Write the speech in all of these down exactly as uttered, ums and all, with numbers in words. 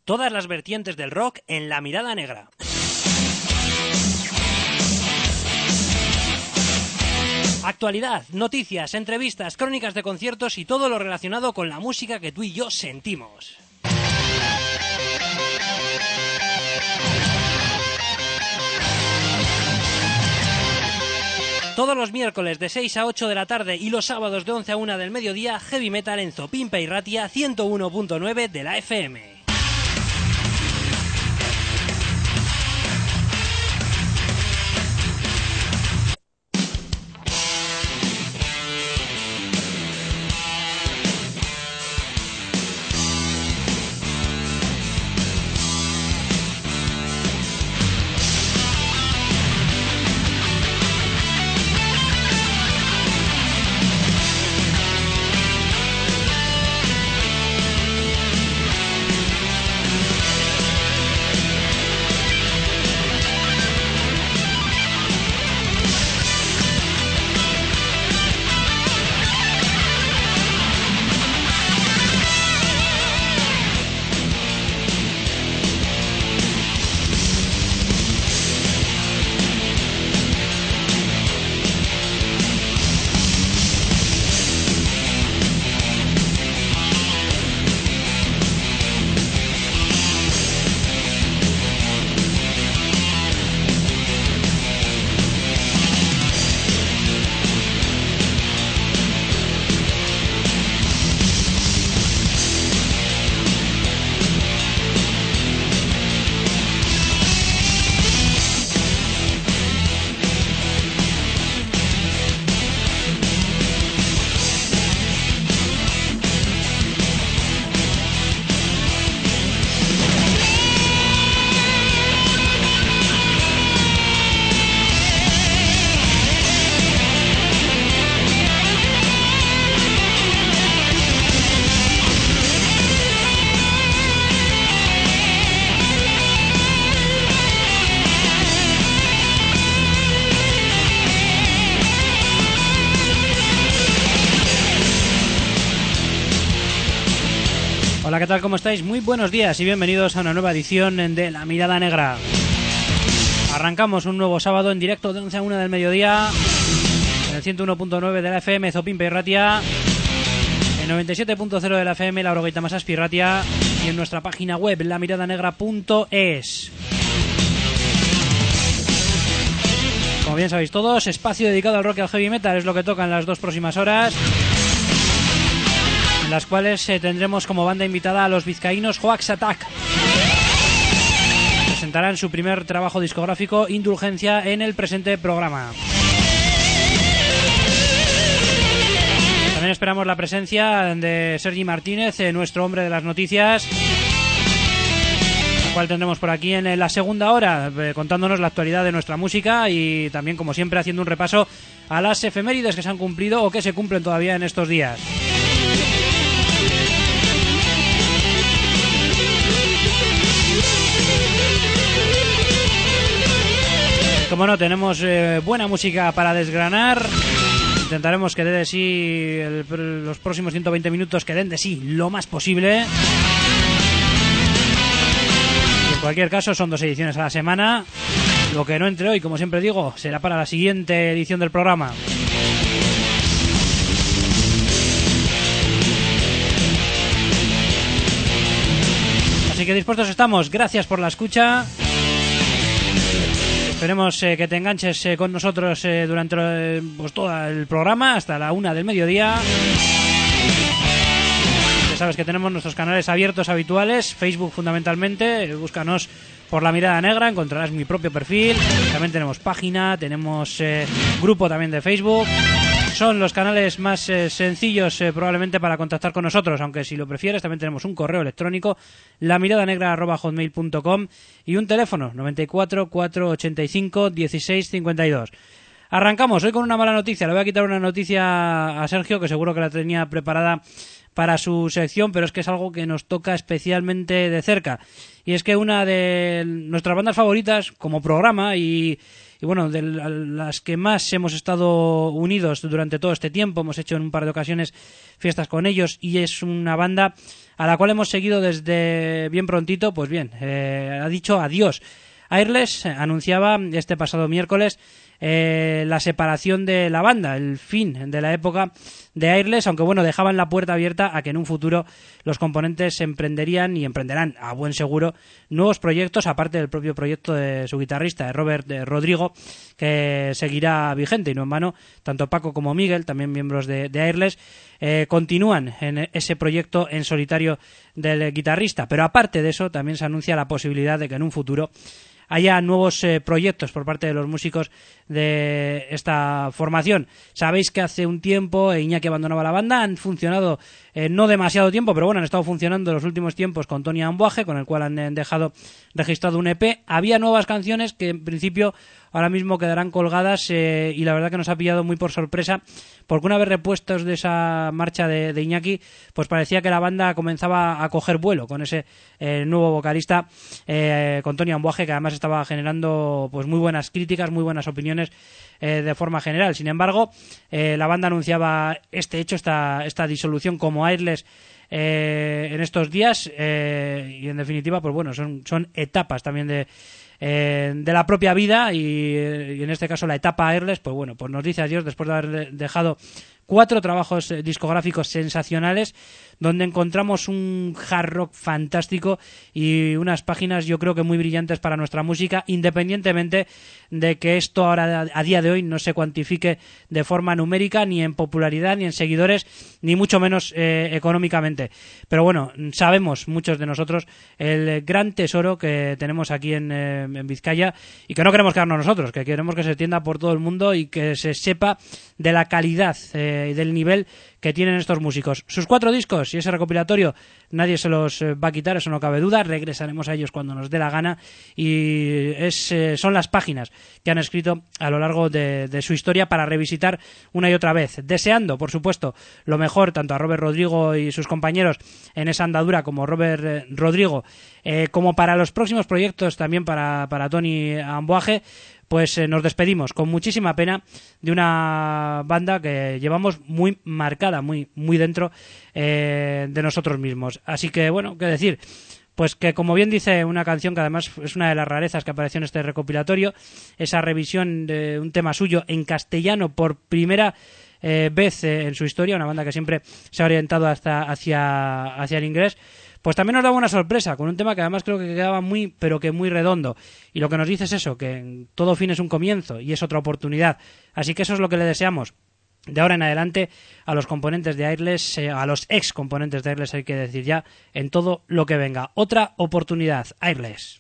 Todas las vertientes del rock en La Mirada Negra. Actualidad, noticias, entrevistas, crónicas de conciertos y todo lo relacionado con la música que tú y yo sentimos. Todos los miércoles de seis a ocho de la tarde y los sábados de once a una del mediodía, Heavy Metal en Zopimpe y Ratia ciento uno punto nueve de la F M. Hola, ¿qué tal? ¿Cómo estáis? Muy buenos días y bienvenidos a una nueva edición de La Mirada Negra. Arrancamos un nuevo sábado en directo de once a una del mediodía en el ciento uno punto nueve de la F M Zopimpe y Ratia, en noventa y siete punto cero de la F M La Orogeita Masaspi y Ratia y en nuestra página web la mirada negra punto es. Como bien sabéis todos, espacio dedicado al rock y al heavy metal es lo que toca en las dos próximas horas, en las cuales eh, tendremos como banda invitada a los vizcaínos Hoax Attack. Presentarán su primer trabajo discográfico, Indulgencia, en el presente programa. También esperamos la presencia de Sergi Martínez, eh, nuestro hombre de las noticias, el cual tendremos por aquí en la segunda hora, eh, contándonos la actualidad de nuestra música y también, como siempre, haciendo un repaso a las efemérides que se han cumplido o que se cumplen todavía en estos días. Como no, tenemos eh, buena música para desgranar. Intentaremos que dé de sí el, los próximos ciento veinte minutos, que den de sí lo más posible. Y en cualquier caso, son dos ediciones a la semana. Lo que no entre hoy, como siempre digo, será para la siguiente edición del programa. Así que dispuestos estamos. Gracias por la escucha. Esperemos eh, que te enganches eh, con nosotros eh, durante eh, pues, todo el programa hasta la una del mediodía. Ya sabes que tenemos nuestros canales abiertos habituales, Facebook fundamentalmente, eh, búscanos por La Mirada Negra, encontrarás mi propio perfil. También tenemos página, tenemos eh, grupo también de Facebook. Son los canales más eh, sencillos eh, probablemente para contactar con nosotros, aunque si lo prefieres también tenemos un correo electrónico, lamiradanegra arroba hotmail punto com, y un teléfono noventa y cuatro, cuatrocientos ochenta y cinco, dieciséis cincuenta y dos. Arrancamos hoy con una mala noticia. Le voy a quitar una noticia a Sergio, que seguro que la tenía preparada para su sección, pero es que es algo que nos toca especialmente de cerca. Y es que una de nuestras bandas favoritas como programa y, y bueno, de las que más hemos estado unidos durante todo este tiempo. Hemos hecho en un par de ocasiones fiestas con ellos y es una banda a la cual hemos seguido desde bien prontito. Pues bien, eh, ha dicho adiós. Airless anunciaba este pasado miércoles eh, la separación de la banda, el fin de la época de Airless, aunque bueno, dejaban la puerta abierta a que en un futuro los componentes emprenderían y emprenderán a buen seguro nuevos proyectos, aparte del propio proyecto de su guitarrista, de Robert de Rodrigo, que seguirá vigente, y no en vano, tanto Paco como Miguel, también miembros de, de Airless, eh, continúan en ese proyecto en solitario del guitarrista. Pero aparte de eso, también se anuncia la posibilidad de que en un futuro haya nuevos eh, proyectos por parte de los músicos de esta formación. Sabéis que hace un tiempo Iñaki abandonaba la banda, han funcionado eh, no demasiado tiempo, pero bueno, han estado funcionando en los últimos tiempos con Tony Ambuaje, con el cual han eh, dejado registrado un E P. Había nuevas canciones que en principio ahora mismo quedarán colgadas eh, y la verdad que nos ha pillado muy por sorpresa, porque una vez repuestos de esa marcha de, de Iñaki, pues parecía que la banda comenzaba a coger vuelo con ese eh, nuevo vocalista, eh, con Tony Ambuaje, que además estaba generando pues muy buenas críticas, muy buenas opiniones eh, de forma general. Sin embargo, eh, la banda anunciaba este hecho, esta, esta disolución como Airless eh, en estos días eh, y en definitiva, pues bueno, son, son etapas también de Eh, de la propia vida y, y en este caso la etapa Airless, pues bueno, pues nos dice adiós después de haber dejado cuatro trabajos eh, discográficos sensacionales, donde encontramos un hard rock fantástico y unas páginas yo creo que muy brillantes para nuestra música, independientemente de que esto ahora a día de hoy no se cuantifique de forma numérica, ni en popularidad, ni en seguidores, ni mucho menos eh, económicamente. Pero bueno, sabemos muchos de nosotros el gran tesoro que tenemos aquí en, eh, en Vizcaya, y que no queremos quedarnos nosotros, que queremos que se extienda por todo el mundo y que se sepa de la calidad y eh, del nivel que tienen estos músicos. Sus cuatro discos y ese recopilatorio nadie se los eh, va a quitar, eso no cabe duda. Regresaremos a ellos cuando nos dé la gana y es, eh, son las páginas que han escrito a lo largo de, de su historia para revisitar una y otra vez, deseando por supuesto lo mejor tanto a Robert Rodrigo y sus compañeros en esa andadura como Robert eh, Rodrigo eh, como para los próximos proyectos, también para, para Tony Ambuaje. Pues eh, nos despedimos con muchísima pena de una banda que llevamos muy marcada, muy, muy dentro eh, de nosotros mismos. Así que, bueno, qué decir, pues que como bien dice una canción que además es una de las rarezas que apareció en este recopilatorio, esa revisión de un tema suyo en castellano por primera eh, vez eh, en su historia, una banda que siempre se ha orientado hasta hacia, hacia el inglés. Pues también nos daba una sorpresa con un tema que además creo que quedaba muy, pero que muy redondo. Y lo que nos dice es eso, que todo fin es un comienzo y es otra oportunidad. Así que eso es lo que le deseamos de ahora en adelante a los componentes de Airless, eh, a los ex componentes de Airless, hay que decir ya, en todo lo que venga. Otra oportunidad, Airless.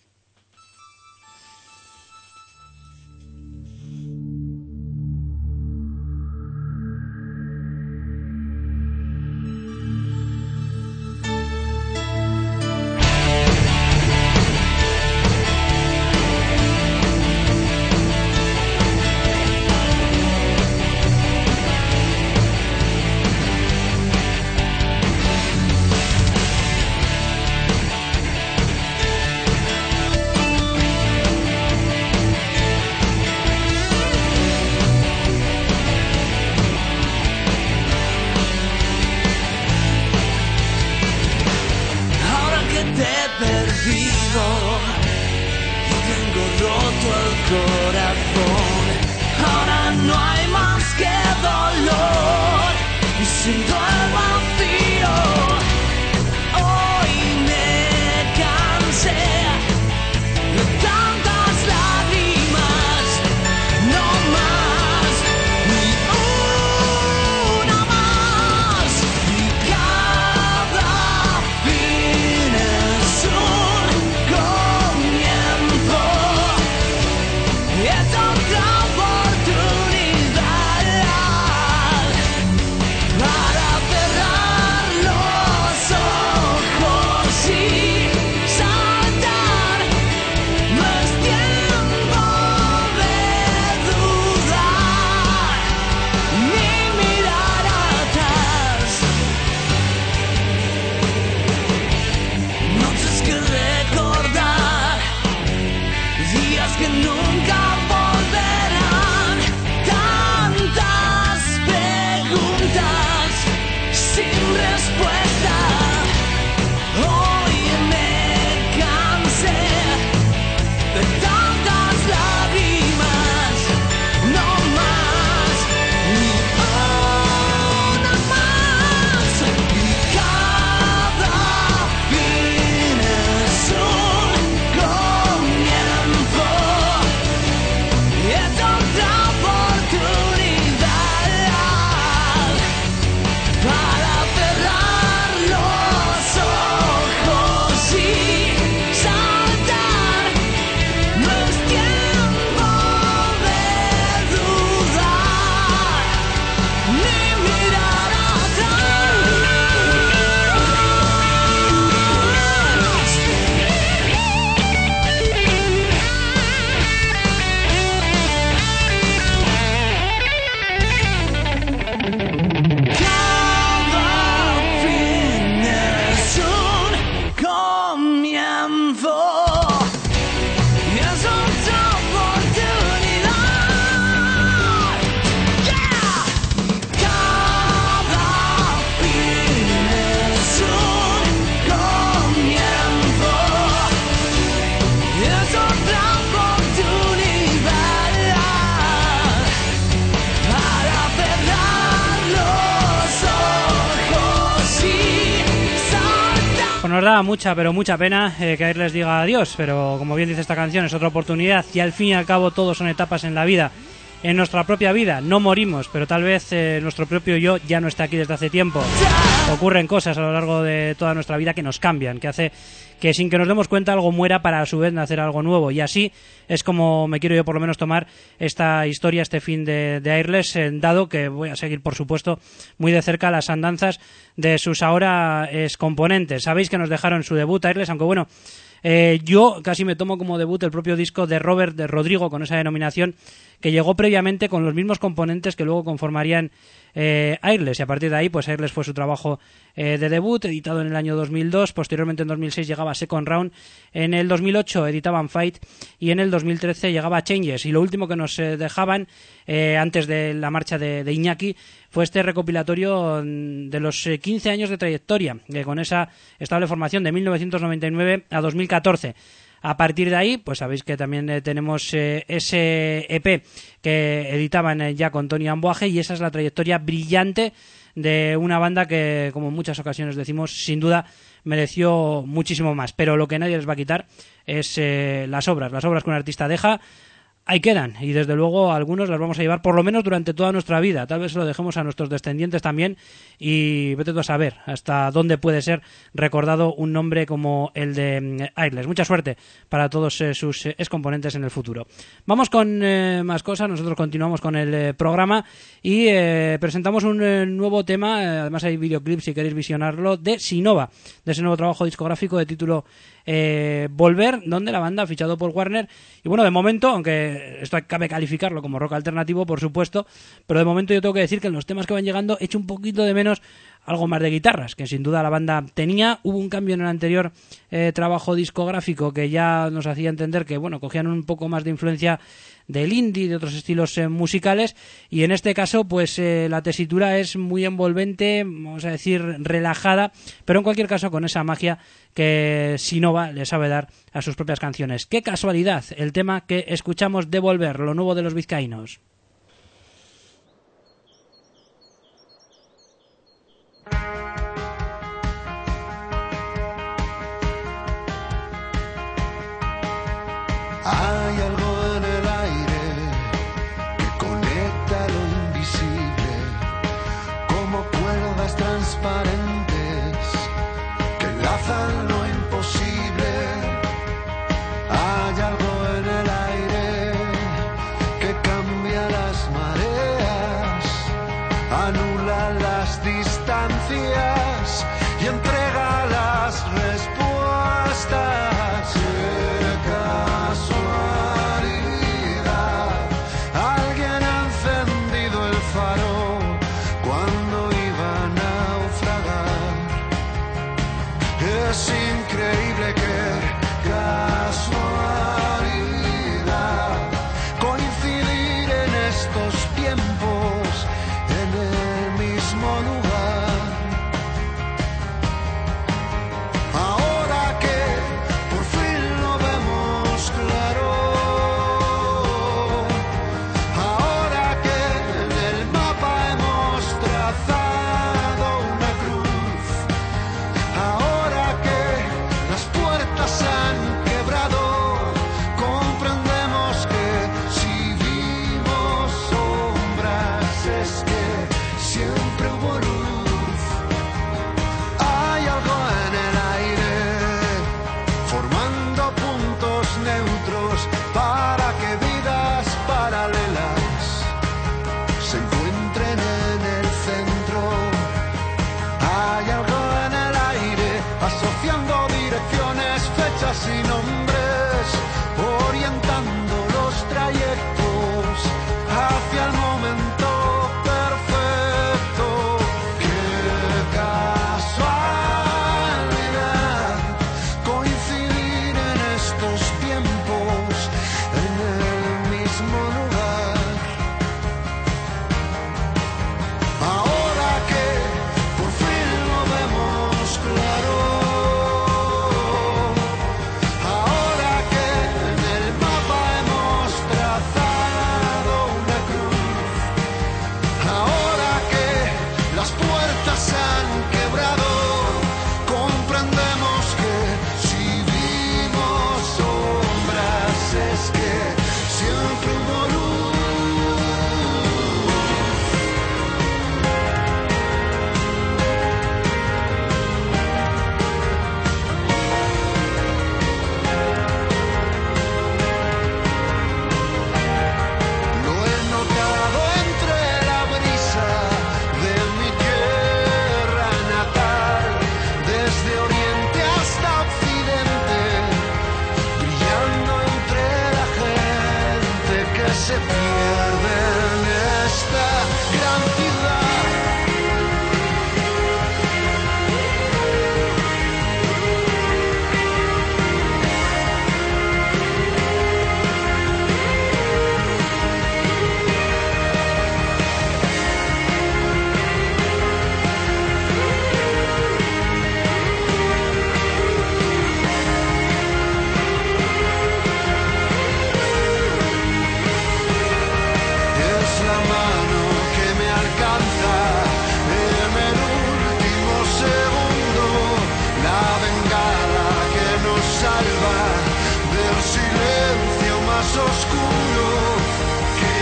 Yeah. da mucha, pero mucha pena eh, que a él les diga adiós, pero como bien dice esta canción, es otra oportunidad y al fin y al cabo todos son etapas en la vida. En nuestra propia vida no morimos, pero tal vez eh, nuestro propio yo ya no está aquí desde hace tiempo. Ocurren cosas a lo largo de toda nuestra vida que nos cambian, que hace que sin que nos demos cuenta algo muera para a su vez nacer algo nuevo. Y así es como me quiero yo por lo menos tomar esta historia, este fin de, de Airless, eh, dado que voy a seguir por supuesto muy de cerca las andanzas de sus ahora ex componentes. Sabéis que nos dejaron su debut Airless, aunque bueno, Eh, yo casi me tomo como debut el propio disco de Robert de Rodrigo, con esa denominación, que llegó previamente con los mismos componentes que luego conformarían eh, Airless, y a partir de ahí pues Airless fue su trabajo eh, de debut, editado en el año dos mil dos. Posteriormente en dos mil seis llegaba Second Round, en el dos mil ocho editaban Fight y en el dos mil trece llegaba Changes, y lo último que nos eh, dejaban eh, antes de la marcha de, de Iñaki fue este recopilatorio de los eh, quince años de trayectoria, eh, con esa estable formación de mil novecientos noventa y nueve a dos mil catorce. A partir de ahí, pues sabéis que también eh, tenemos eh, ese E P que editaban eh, ya con Tony Amboaje, y esa es la trayectoria brillante de una banda que, como en muchas ocasiones decimos, sin duda mereció muchísimo más. Pero lo que nadie les va a quitar es eh, las obras, las obras que un artista deja. Ahí quedan, y desde luego algunos las vamos a llevar por lo menos durante toda nuestra vida. Tal vez se lo dejemos a nuestros descendientes también, y vete tú a saber hasta dónde puede ser recordado un nombre como el de Airless. Mucha suerte para todos eh, sus eh, excomponentes en el futuro. Vamos con eh, más cosas. Nosotros continuamos con el eh, programa y eh, presentamos un eh, nuevo tema. Eh, además hay videoclip si queréis visionarlo, de Sinova, de ese nuevo trabajo discográfico de título Eh, Volver, donde la banda ha fichado por Warner. Y bueno, de momento, aunque esto cabe calificarlo como rock alternativo, por supuesto, pero de momento yo tengo que decir que en los temas que van llegando echo un poquito de menos algo más de guitarras, que sin duda la banda tenía. Hubo un cambio en el anterior eh, trabajo discográfico que ya nos hacía entender que, bueno, cogían un poco más de influencia del indie, de otros estilos eh, musicales, y en este caso pues eh, la tesitura es muy envolvente, vamos a decir relajada, pero en cualquier caso con esa magia que Sinova le sabe dar a sus propias canciones. Qué casualidad el tema que escuchamos de Volver, lo nuevo de los vizcaínos. Hay algo en el aire que conecta lo invisible, como cuerdas transparentes que enlazan lo imposible. Hay algo en el aire que cambia las mareas, anula las distancias y entrega las respuestas. Es increíble que casualidad coincidir en estos tiempos en el mismo lugar. Ahora que por fin lo vemos claro, ahora que en el mapa hemos trazado una cruz, ahora las puertas han quebrado, comprendemos que si vimos sombras es que siempre hubo luz. Hay algo en el aire formando puntos neutros para que vidas paralelas se encuentren en el centro. Hay algo en el aire asociando direcciones, fechas y nombres, orientando los trayectos hacia el momento perfecto. Qué casualidad coincidir en estos tiempos en el mismo lugar. Ahora que por fin lo vemos claro, ahora que en el mapa oscuro. Qué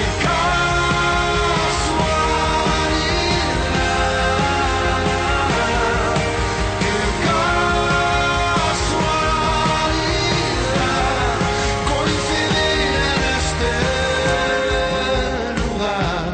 casualidad, qué casualidad coincidir en este lugar.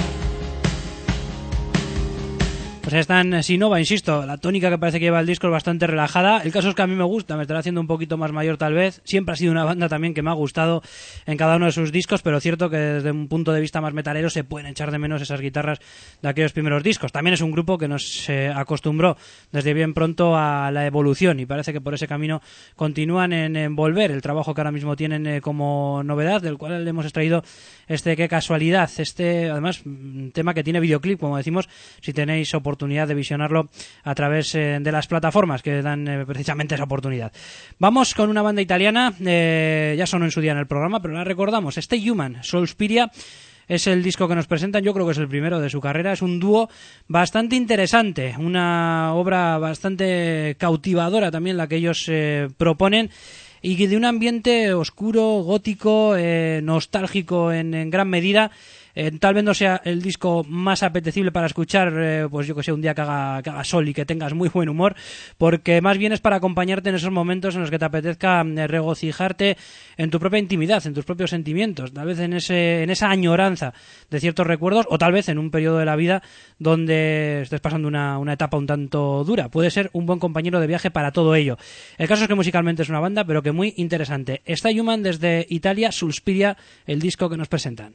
Pues ahí están Sinova, insisto, la tónica que parece que lleva el disco es bastante relajada. El caso es que a mí me gusta, me estará haciendo un poquito más mayor tal vez. Siempre ha sido una banda también que me ha gustado en cada uno de sus discos, pero cierto que desde un punto de vista más metalero se pueden echar de menos esas guitarras de aquellos primeros discos. También es un grupo que nos eh, acostumbró desde bien pronto a la evolución y parece que por ese camino continúan en, en volver. El trabajo que ahora mismo tienen eh, como novedad, del cual le hemos extraído este Qué casualidad, este además un tema que tiene videoclip, como decimos, si tenéis oportunidad de visionarlo a través eh, de las plataformas que dan eh, precisamente esa oportunidad. Vamos con una banda italiana, eh, ya sonó en su día en el programa, pero la recordamos, Stay Human, Soulspiria. Es el disco que nos presentan, yo creo que es el primero de su carrera, es un dúo bastante interesante, una obra bastante cautivadora también la que ellos eh, proponen, y de un ambiente oscuro, gótico, eh, nostálgico en, en gran medida. Eh, tal vez no sea el disco más apetecible para escuchar, eh, pues yo que sé, un día que haga, que haga sol y que tengas muy buen humor, porque más bien es para acompañarte en esos momentos en los que te apetezca eh, regocijarte en tu propia intimidad, en tus propios sentimientos, tal vez en ese en esa añoranza de ciertos recuerdos, o tal vez en un periodo de la vida donde estés pasando una, una etapa un tanto dura. Puede ser un buen compañero de viaje para todo ello. El caso es que musicalmente es una banda, pero que muy interesante. Stay Human desde Italia, Soulspiria, el disco que nos presentan.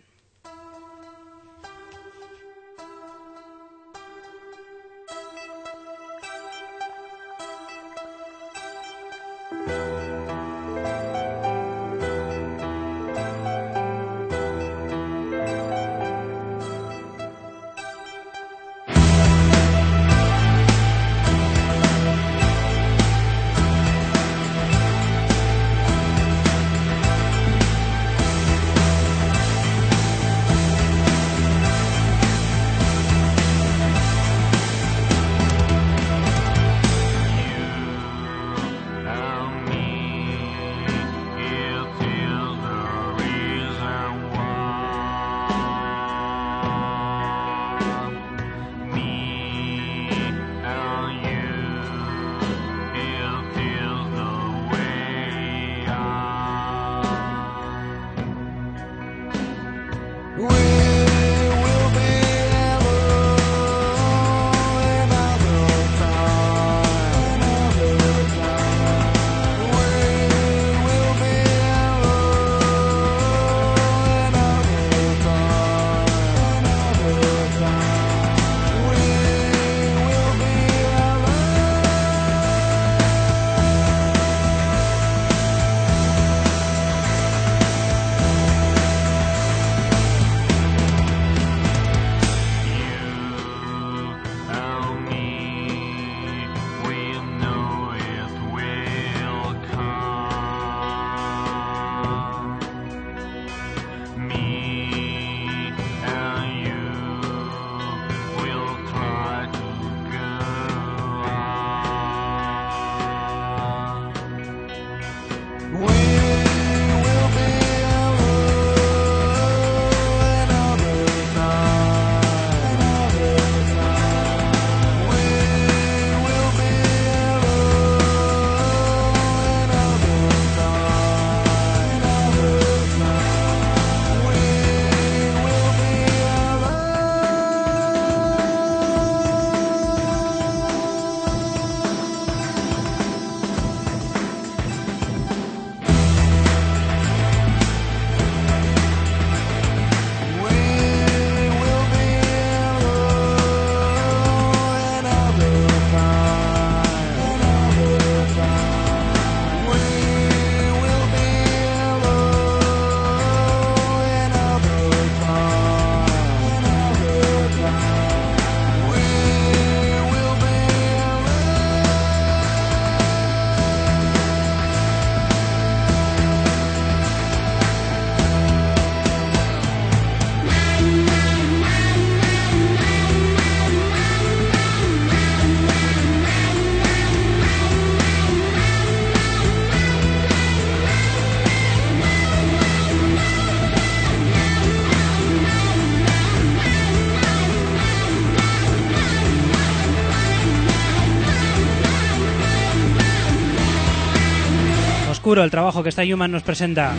oscuro el trabajo que esta Human nos presenta.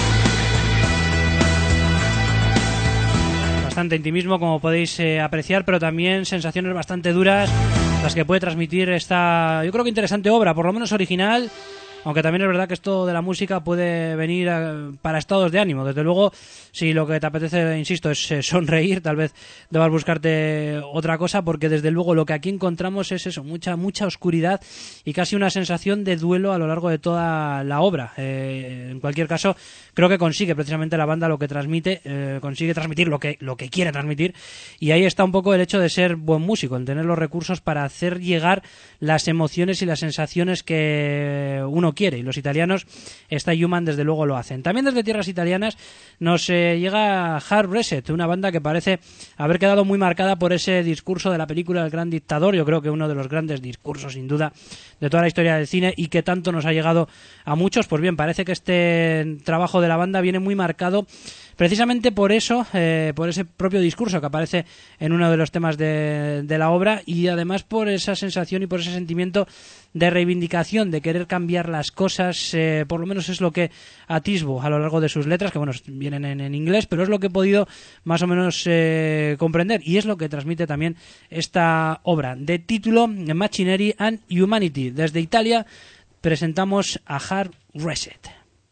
Bastante intimismo, como podéis eh, apreciar, pero también sensaciones bastante duras las que puede transmitir esta, yo creo que interesante obra, por lo menos original. Aunque también es verdad que esto de la música puede venir a, para estados de ánimo. Desde luego, si lo que te apetece, insisto, es eh, sonreír, tal vez debas buscarte otra cosa, porque desde luego lo que aquí encontramos es eso, mucha mucha oscuridad y casi una sensación de duelo a lo largo de toda la obra. Eh, en cualquier caso, creo que consigue precisamente la banda lo que transmite, eh, consigue transmitir lo que, lo que quiere transmitir, y ahí está un poco el hecho de ser buen músico, el tener los recursos para hacer llegar las emociones y las sensaciones que uno quiere, y los italianos, esta Human desde luego lo hacen. También desde tierras italianas nos eh, llega Hard Reset, una banda que parece haber quedado muy marcada por ese discurso de la película El Gran Dictador. Yo creo que uno de los grandes discursos sin duda de toda la historia del cine y que tanto nos ha llegado a muchos. Pues bien, parece que este trabajo de la banda viene muy marcado precisamente por eso, eh, por ese propio discurso que aparece en uno de los temas de, de la obra, y además por esa sensación y por ese sentimiento de reivindicación, de querer cambiar las cosas. Eh, por lo menos es lo que atisbo a lo largo de sus letras, que bueno, vienen en, en inglés, pero es lo que he podido más o menos eh, comprender, y es lo que transmite también esta obra de título Machinery and Humanity. Desde Italia presentamos a Hard Reset.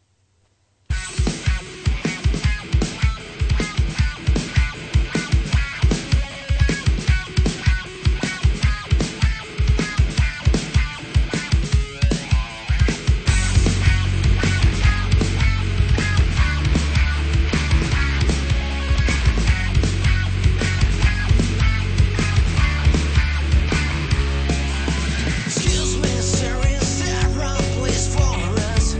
Excuse me, sir, is there a place for us?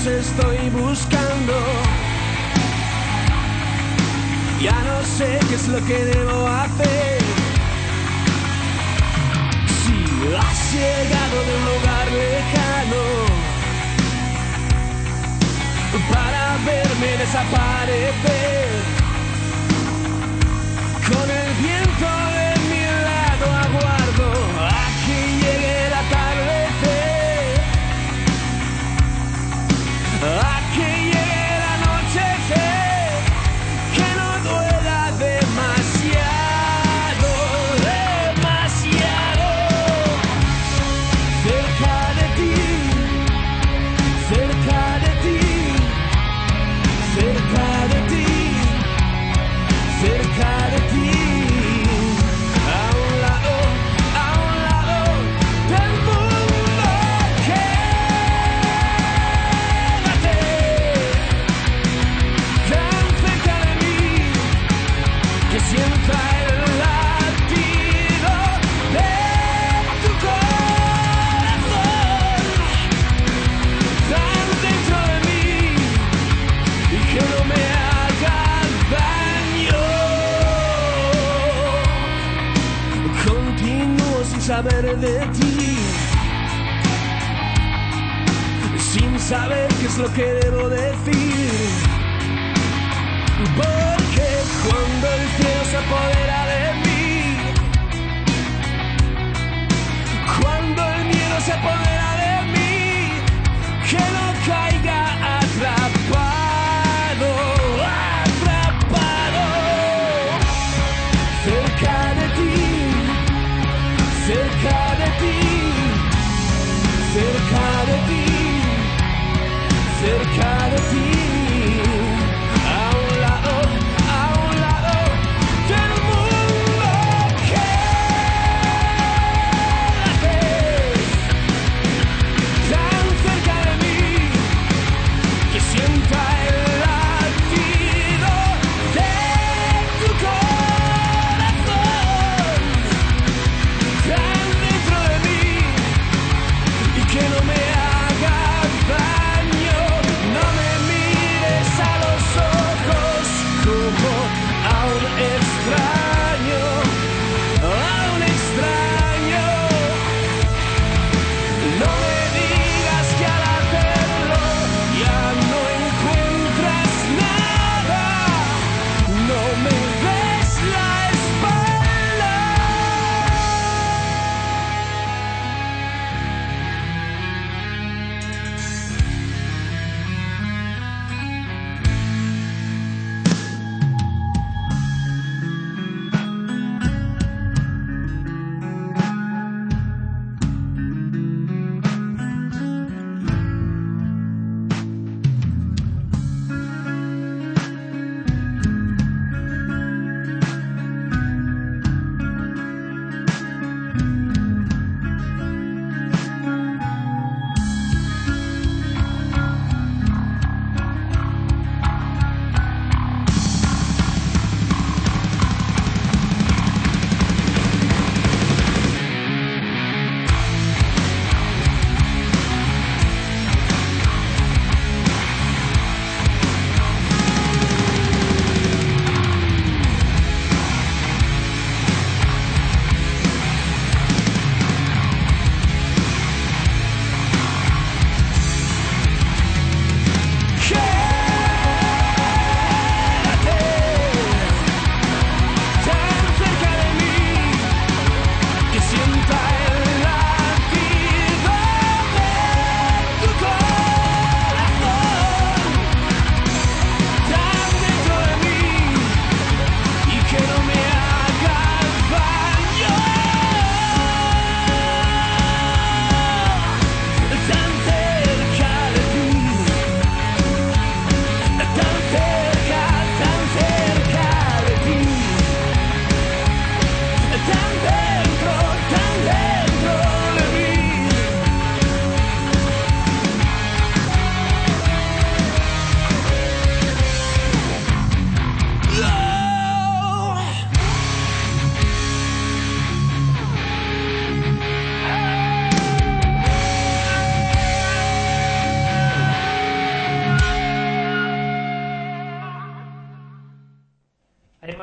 os estoy buscando. Ya no sé qué es lo que debo hacer. Si has llegado de un lugar lejano para verme desaparecer, con el viento de mi lado aguardo a que llegue el atardecer, a que llegue el anochecer, que no duela demasiado, demasiado. Cerca de ti, cerca de ti, cerca de ti, cerca de ti. A un lado, a un lado del mundo, quédate tan cerca de mí, que sienta el latido de tu corazón, tan dentro de mí, y que no me haga daño. Continúo sin saber de ti, sin saber qué es lo que debo decir, porque cuando el cielo se apodera de mí, cuando el miedo se apodera de mí, que no caiga atrapado, atrapado. Cerca de ti, cerca de ti, cerca de ti, cerca de ti. A un lado, a un lado del mundo, quédate tan cerca de mí, que sienta el latido de tu corazón, tan dentro de mí, y que no me haga daño. No me mires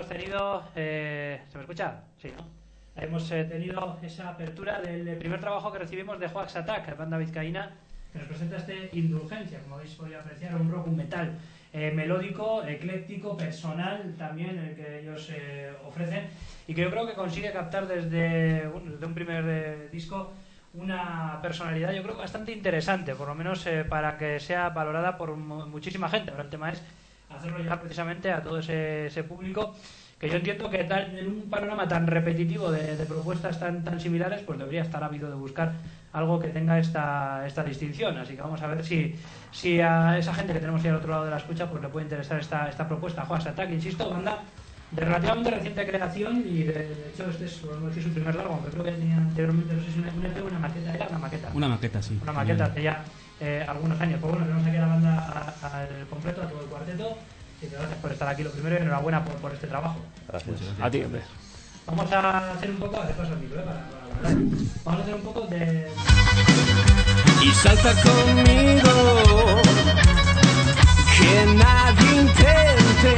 tenido... Eh, ¿Se me escucha? Sí, ¿no? Hemos eh, tenido esa apertura del primer trabajo que recibimos de Hoax Attack, banda vizcaína, que nos presenta este Indulgencia, como habéis podido apreciar, un rock, un metal eh, melódico, ecléctico, personal también, el que ellos eh, ofrecen, y que yo creo que consigue captar desde, bueno, desde un primer eh, disco una personalidad, yo creo, bastante interesante, por lo menos eh, para que sea valorada por mu- muchísima gente. Ahora el tema es hacerlo llegar precisamente a todo ese, ese público, que yo entiendo que tal, en un panorama tan repetitivo de, de propuestas tan, tan similares, pues debería estar ávido de buscar algo que tenga esta, esta distinción. Así que vamos a ver si, si a esa gente que tenemos ahí al otro lado de la escucha pues le puede interesar esta, esta propuesta. Hoax Attack, insisto, banda de relativamente reciente creación, y de, de hecho este es, podemos decir, su primer largo, aunque creo que tenía anteriormente, no sé si una, una, E P, una maqueta, era una maqueta. Una maqueta, sí. Una maqueta hace ya eh, algunos años. Pues bueno, tenemos aquí a la banda a- al completo, a todo el cuarteto. Así que gracias por estar aquí lo primero y enhorabuena por, por este trabajo. Gracias. A ti, hombre. Vamos a hacer un poco, de paso al micro, ¿eh? para, para hablar. Vamos a hacer un poco de... Y salta conmigo, que nadie intente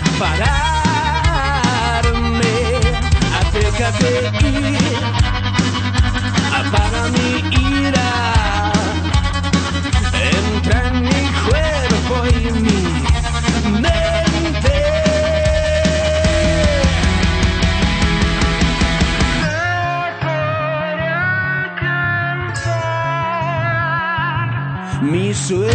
pararme. Acércate y apaga mi ira. Entra en mi cuerpo y mi mente. Mi sueño.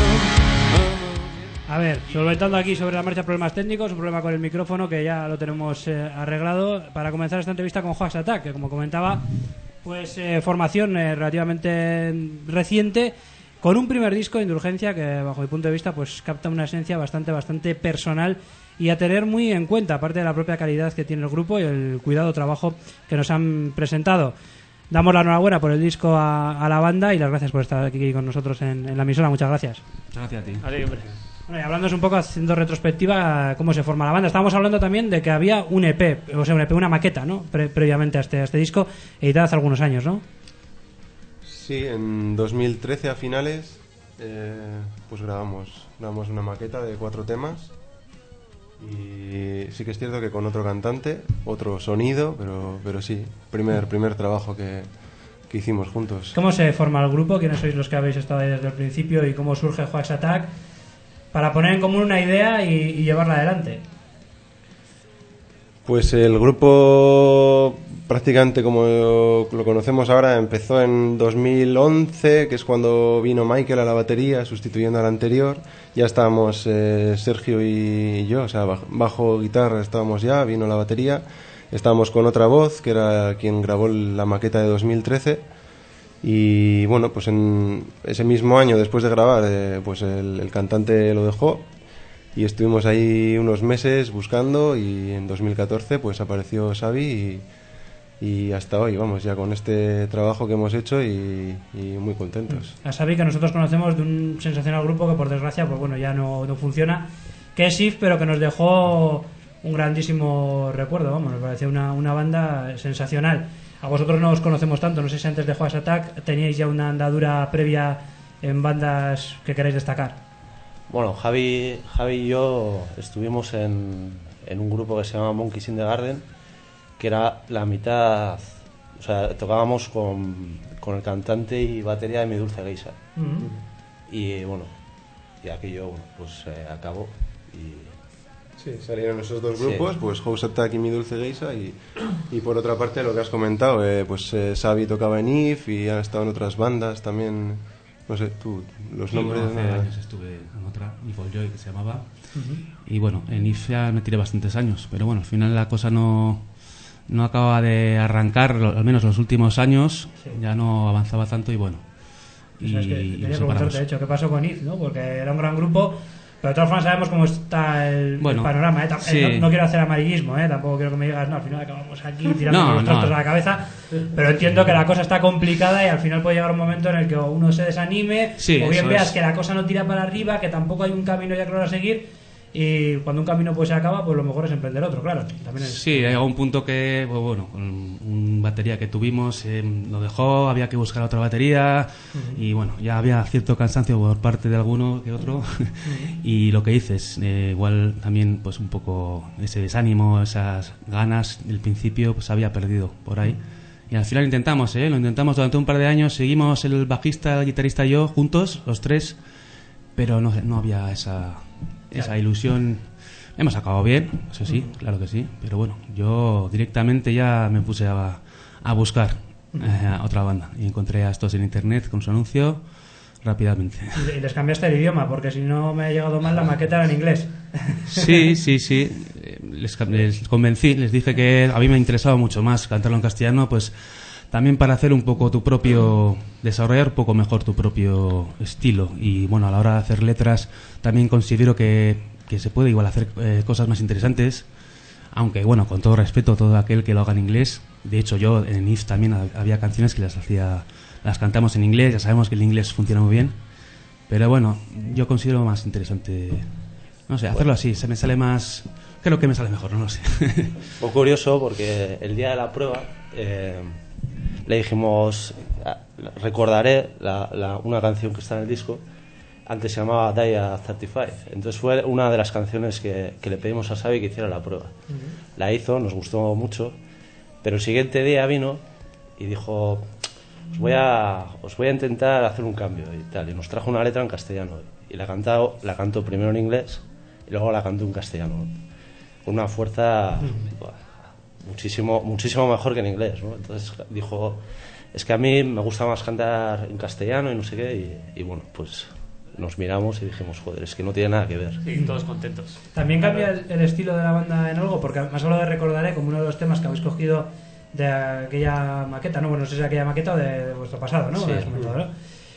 A ver, solventando aquí sobre la marcha problemas técnicos, un problema con el micrófono que ya lo tenemos eh, arreglado. Para comenzar esta entrevista con Hoax Attack, que como comentaba, pues eh, formación eh, relativamente reciente, con un primer disco, Indulgencia, que bajo mi punto de vista pues capta una esencia bastante, bastante personal y a tener muy en cuenta, aparte de la propia calidad que tiene el grupo y el cuidado trabajo que nos han presentado. Damos la enhorabuena por el disco a, a la banda y las gracias por estar aquí con nosotros en, en la emisora. Muchas gracias. Muchas gracias a ti. A ti, hombre. Bueno, y hablándonos un poco, haciendo retrospectiva, cómo se forma la banda. Estábamos hablando también de que había un E P, o sea, un E P, una maqueta, ¿no? Pre- previamente a este, a este disco, editada hace algunos años, ¿no? Sí, en dos mil trece a finales eh, pues grabamos, grabamos una maqueta de cuatro temas, y sí que es cierto que con otro cantante, otro sonido, pero, pero sí, primer, primer trabajo que, que hicimos juntos. ¿Cómo se forma el grupo? ¿Quiénes sois los que habéis estado ahí desde el principio? ¿Y cómo surge Hoax Attack para poner en común una idea y, y llevarla adelante? Pues el grupo, prácticamente como lo conocemos ahora, empezó en dos mil once, que es cuando vino Michael a la batería, sustituyendo al anterior. Ya estábamos eh, Sergio y yo, o sea, bajo, bajo, guitarra estábamos ya, vino la batería. Estábamos con otra voz, que era quien grabó la maqueta de dos mil trece. Y bueno, pues en ese mismo año, después de grabar, eh, pues el, el cantante lo dejó. Y estuvimos ahí unos meses buscando, y en dos mil catorce pues apareció Xavi, y, y hasta hoy, vamos, ya con este trabajo que hemos hecho, y, y muy contentos. A Xavi, que nosotros conocemos de un sensacional grupo que por desgracia pues bueno ya no, no funciona, que es If, pero que nos dejó un grandísimo recuerdo, vamos, nos parecía una, una banda sensacional. A vosotros no os conocemos tanto, no sé si antes de Hoax Attack teníais ya una andadura previa en bandas que queráis destacar. Bueno, Javi, Javi y yo estuvimos en, en un grupo que se llama Monkeys in the Garden, que era la mitad, o sea, tocábamos con, con el cantante y batería de Mi Dulce Geisha. Mm-hmm. Y bueno, y aquello, bueno, pues eh, acabó. Y Sí, salieron esos dos Sí. grupos, pues House Attack y Mi Dulce Geisha, y, y por otra parte lo que has comentado, eh, pues eh, Xavi tocaba en If y ha estado en otras bandas también, no sé, tú, los Sí, nombres... bueno, hace nada. años estuve en otra, Nicole Joy, que se llamaba. Y bueno, en I F A me tiré bastantes años, pero bueno, al final la cosa no, no acaba de arrancar, lo- al menos los últimos años, Sí. ya no avanzaba tanto y bueno. O Y, sea, es que y quería nos preguntarte, separamos. de hecho, ¿qué pasó con If, no? Porque era un gran grupo, pero de todas formas sabemos cómo está el, Bueno, el panorama, ¿eh? Tam- sí. eh, no, no quiero hacer amarillismo, ¿eh? Tampoco quiero que me digas, no, al final acabamos aquí tirando No, los no. trastos a la cabeza, pero entiendo que la cosa está complicada y al final puede llegar un momento en el que uno se desanime, Sí, o bien eso veas es. que la cosa no tira para arriba, que tampoco hay un camino ya claro a seguir, y cuando un camino pues se acaba, pues lo mejor es emprender otro, claro. También es... Sí, hay un punto que, pues, bueno, con un batería que tuvimos eh, lo dejó, había que buscar otra batería uh-huh. y bueno, ya había cierto cansancio por parte de alguno que otro uh-huh. y lo que dices, eh, igual también pues un poco ese desánimo, esas ganas del principio pues había perdido por ahí uh-huh. y al final intentamos, ¿eh? lo intentamos durante un par de años, seguimos el bajista, el guitarrista y yo juntos, los tres, pero no, no había esa, esa ilusión. Hemos acabado bien, eso sí, claro que sí, pero bueno, yo directamente ya me puse a, a buscar eh, a otra banda y encontré a estos en internet con su anuncio rápidamente. Y les cambiaste el idioma, porque si no me ha llegado mal la maqueta era en inglés. Sí, sí, sí, les, les convencí, les dije que a mí me interesaba mucho más cantarlo en castellano, pues también para hacer un poco tu propio, desarrollar un poco mejor tu propio estilo y bueno, a la hora de hacer letras también considero que que se puede igual hacer eh, cosas más interesantes, aunque bueno, con todo respeto a todo aquel que lo haga en inglés. De hecho, yo en I F también había canciones que las hacía, las cantamos en inglés, ya sabemos que el inglés funciona muy bien, pero bueno, yo considero más interesante, no sé, hacerlo así, se me sale más, creo que me sale mejor, no lo sé. Fue curioso porque el día de la prueba eh, le dijimos, recordaré la, la, una canción que está en el disco. Antes se llamaba Die at treinta y cinco. Entonces fue una de las canciones que, que le pedimos a Xavi que hiciera la prueba. Uh-huh. La hizo, nos gustó mucho, pero el siguiente día vino y dijo, os voy a, os voy a intentar hacer un cambio y tal. Y nos trajo una letra en castellano. Y la, cantado, la cantó primero en inglés y luego la cantó en castellano. Con una fuerza uh-huh. buah, muchísimo, muchísimo mejor que en inglés, ¿no? Entonces dijo, es que a mí me gusta más cantar en castellano y no sé qué. Y, y bueno, pues... nos miramos y dijimos, joder, es que no tiene nada que ver. Sí, todos contentos. ¿También cambia el, el estilo de la banda en algo? Porque más hablado de Recordaré como uno de los temas que habéis cogido de aquella maqueta, ¿no? Bueno, no sé si de aquella maqueta o de, de vuestro pasado, ¿no? Sí. Comentado, ¿no?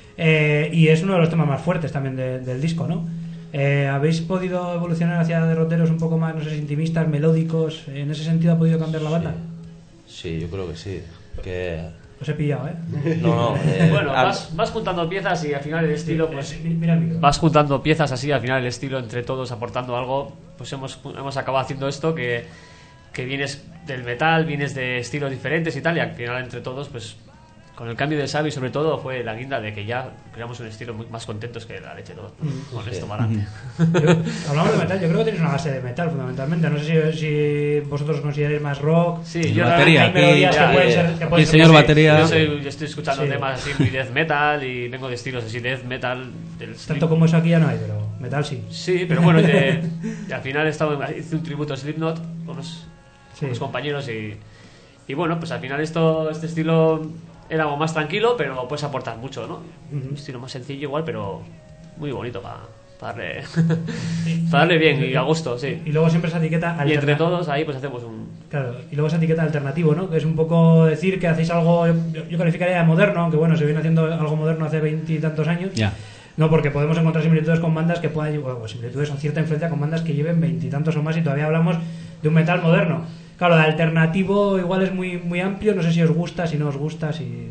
Eh, y es uno de los temas más fuertes también de, del disco, ¿no? Eh, ¿Habéis podido evolucionar hacia derroteros un poco más, no sé, intimistas, melódicos? ¿En ese sentido ha podido cambiar la banda? Sí, sí, yo creo que sí. Que... Os he pillado, ¿eh? No, no. Eh, bueno, vas, vas juntando piezas y al final el estilo, pues... Mira el micro. Vas juntando piezas así, al final el estilo entre todos aportando algo, pues hemos, hemos acabado haciendo esto que, que vienes del metal, vienes de estilos diferentes y tal, y al final entre todos, pues... Con el cambio de Xavi, sobre todo, fue la guinda de que ya creamos un estilo muy más contentos que la leche todo. Con sí. esto para adelante. Yo, hablamos de metal, yo creo que tenéis una base de metal fundamentalmente. No sé si, si vosotros os consideráis más rock. Sí, yo batería, hay melodías ya, que pueden eh, ser. Que pueden el ser señor más- batería. Yo, soy, yo estoy escuchando Sí. temas así muy death metal y vengo de estilos así death metal. Del Tanto como eso aquí ya no hay, pero metal sí. Sí, pero bueno, de- y al final he estado, hice un tributo a Slipknot con los, Sí. con los compañeros y, y bueno, pues al final esto este estilo era algo más tranquilo, pero puedes aportar mucho, ¿no? Ujú. Un estilo más sencillo igual, pero muy bonito para darle para darle bien y a gusto, sí. Y luego siempre esa etiqueta Y entre alterna- todos ahí pues hacemos un... Claro, y luego esa etiqueta alternativo, ¿no? Que es un poco decir que hacéis algo, yo, yo calificaría de moderno, aunque bueno, se viene haciendo algo moderno hace veintitantos años. Ya. No, porque podemos encontrar similitudes con bandas que puedan, bueno, similitudes o cierta influencia con bandas que lleven veintitantos o más y todavía hablamos de un metal moderno. Claro, de alternativo igual es muy muy amplio, no sé si os gusta, si no os gusta, si...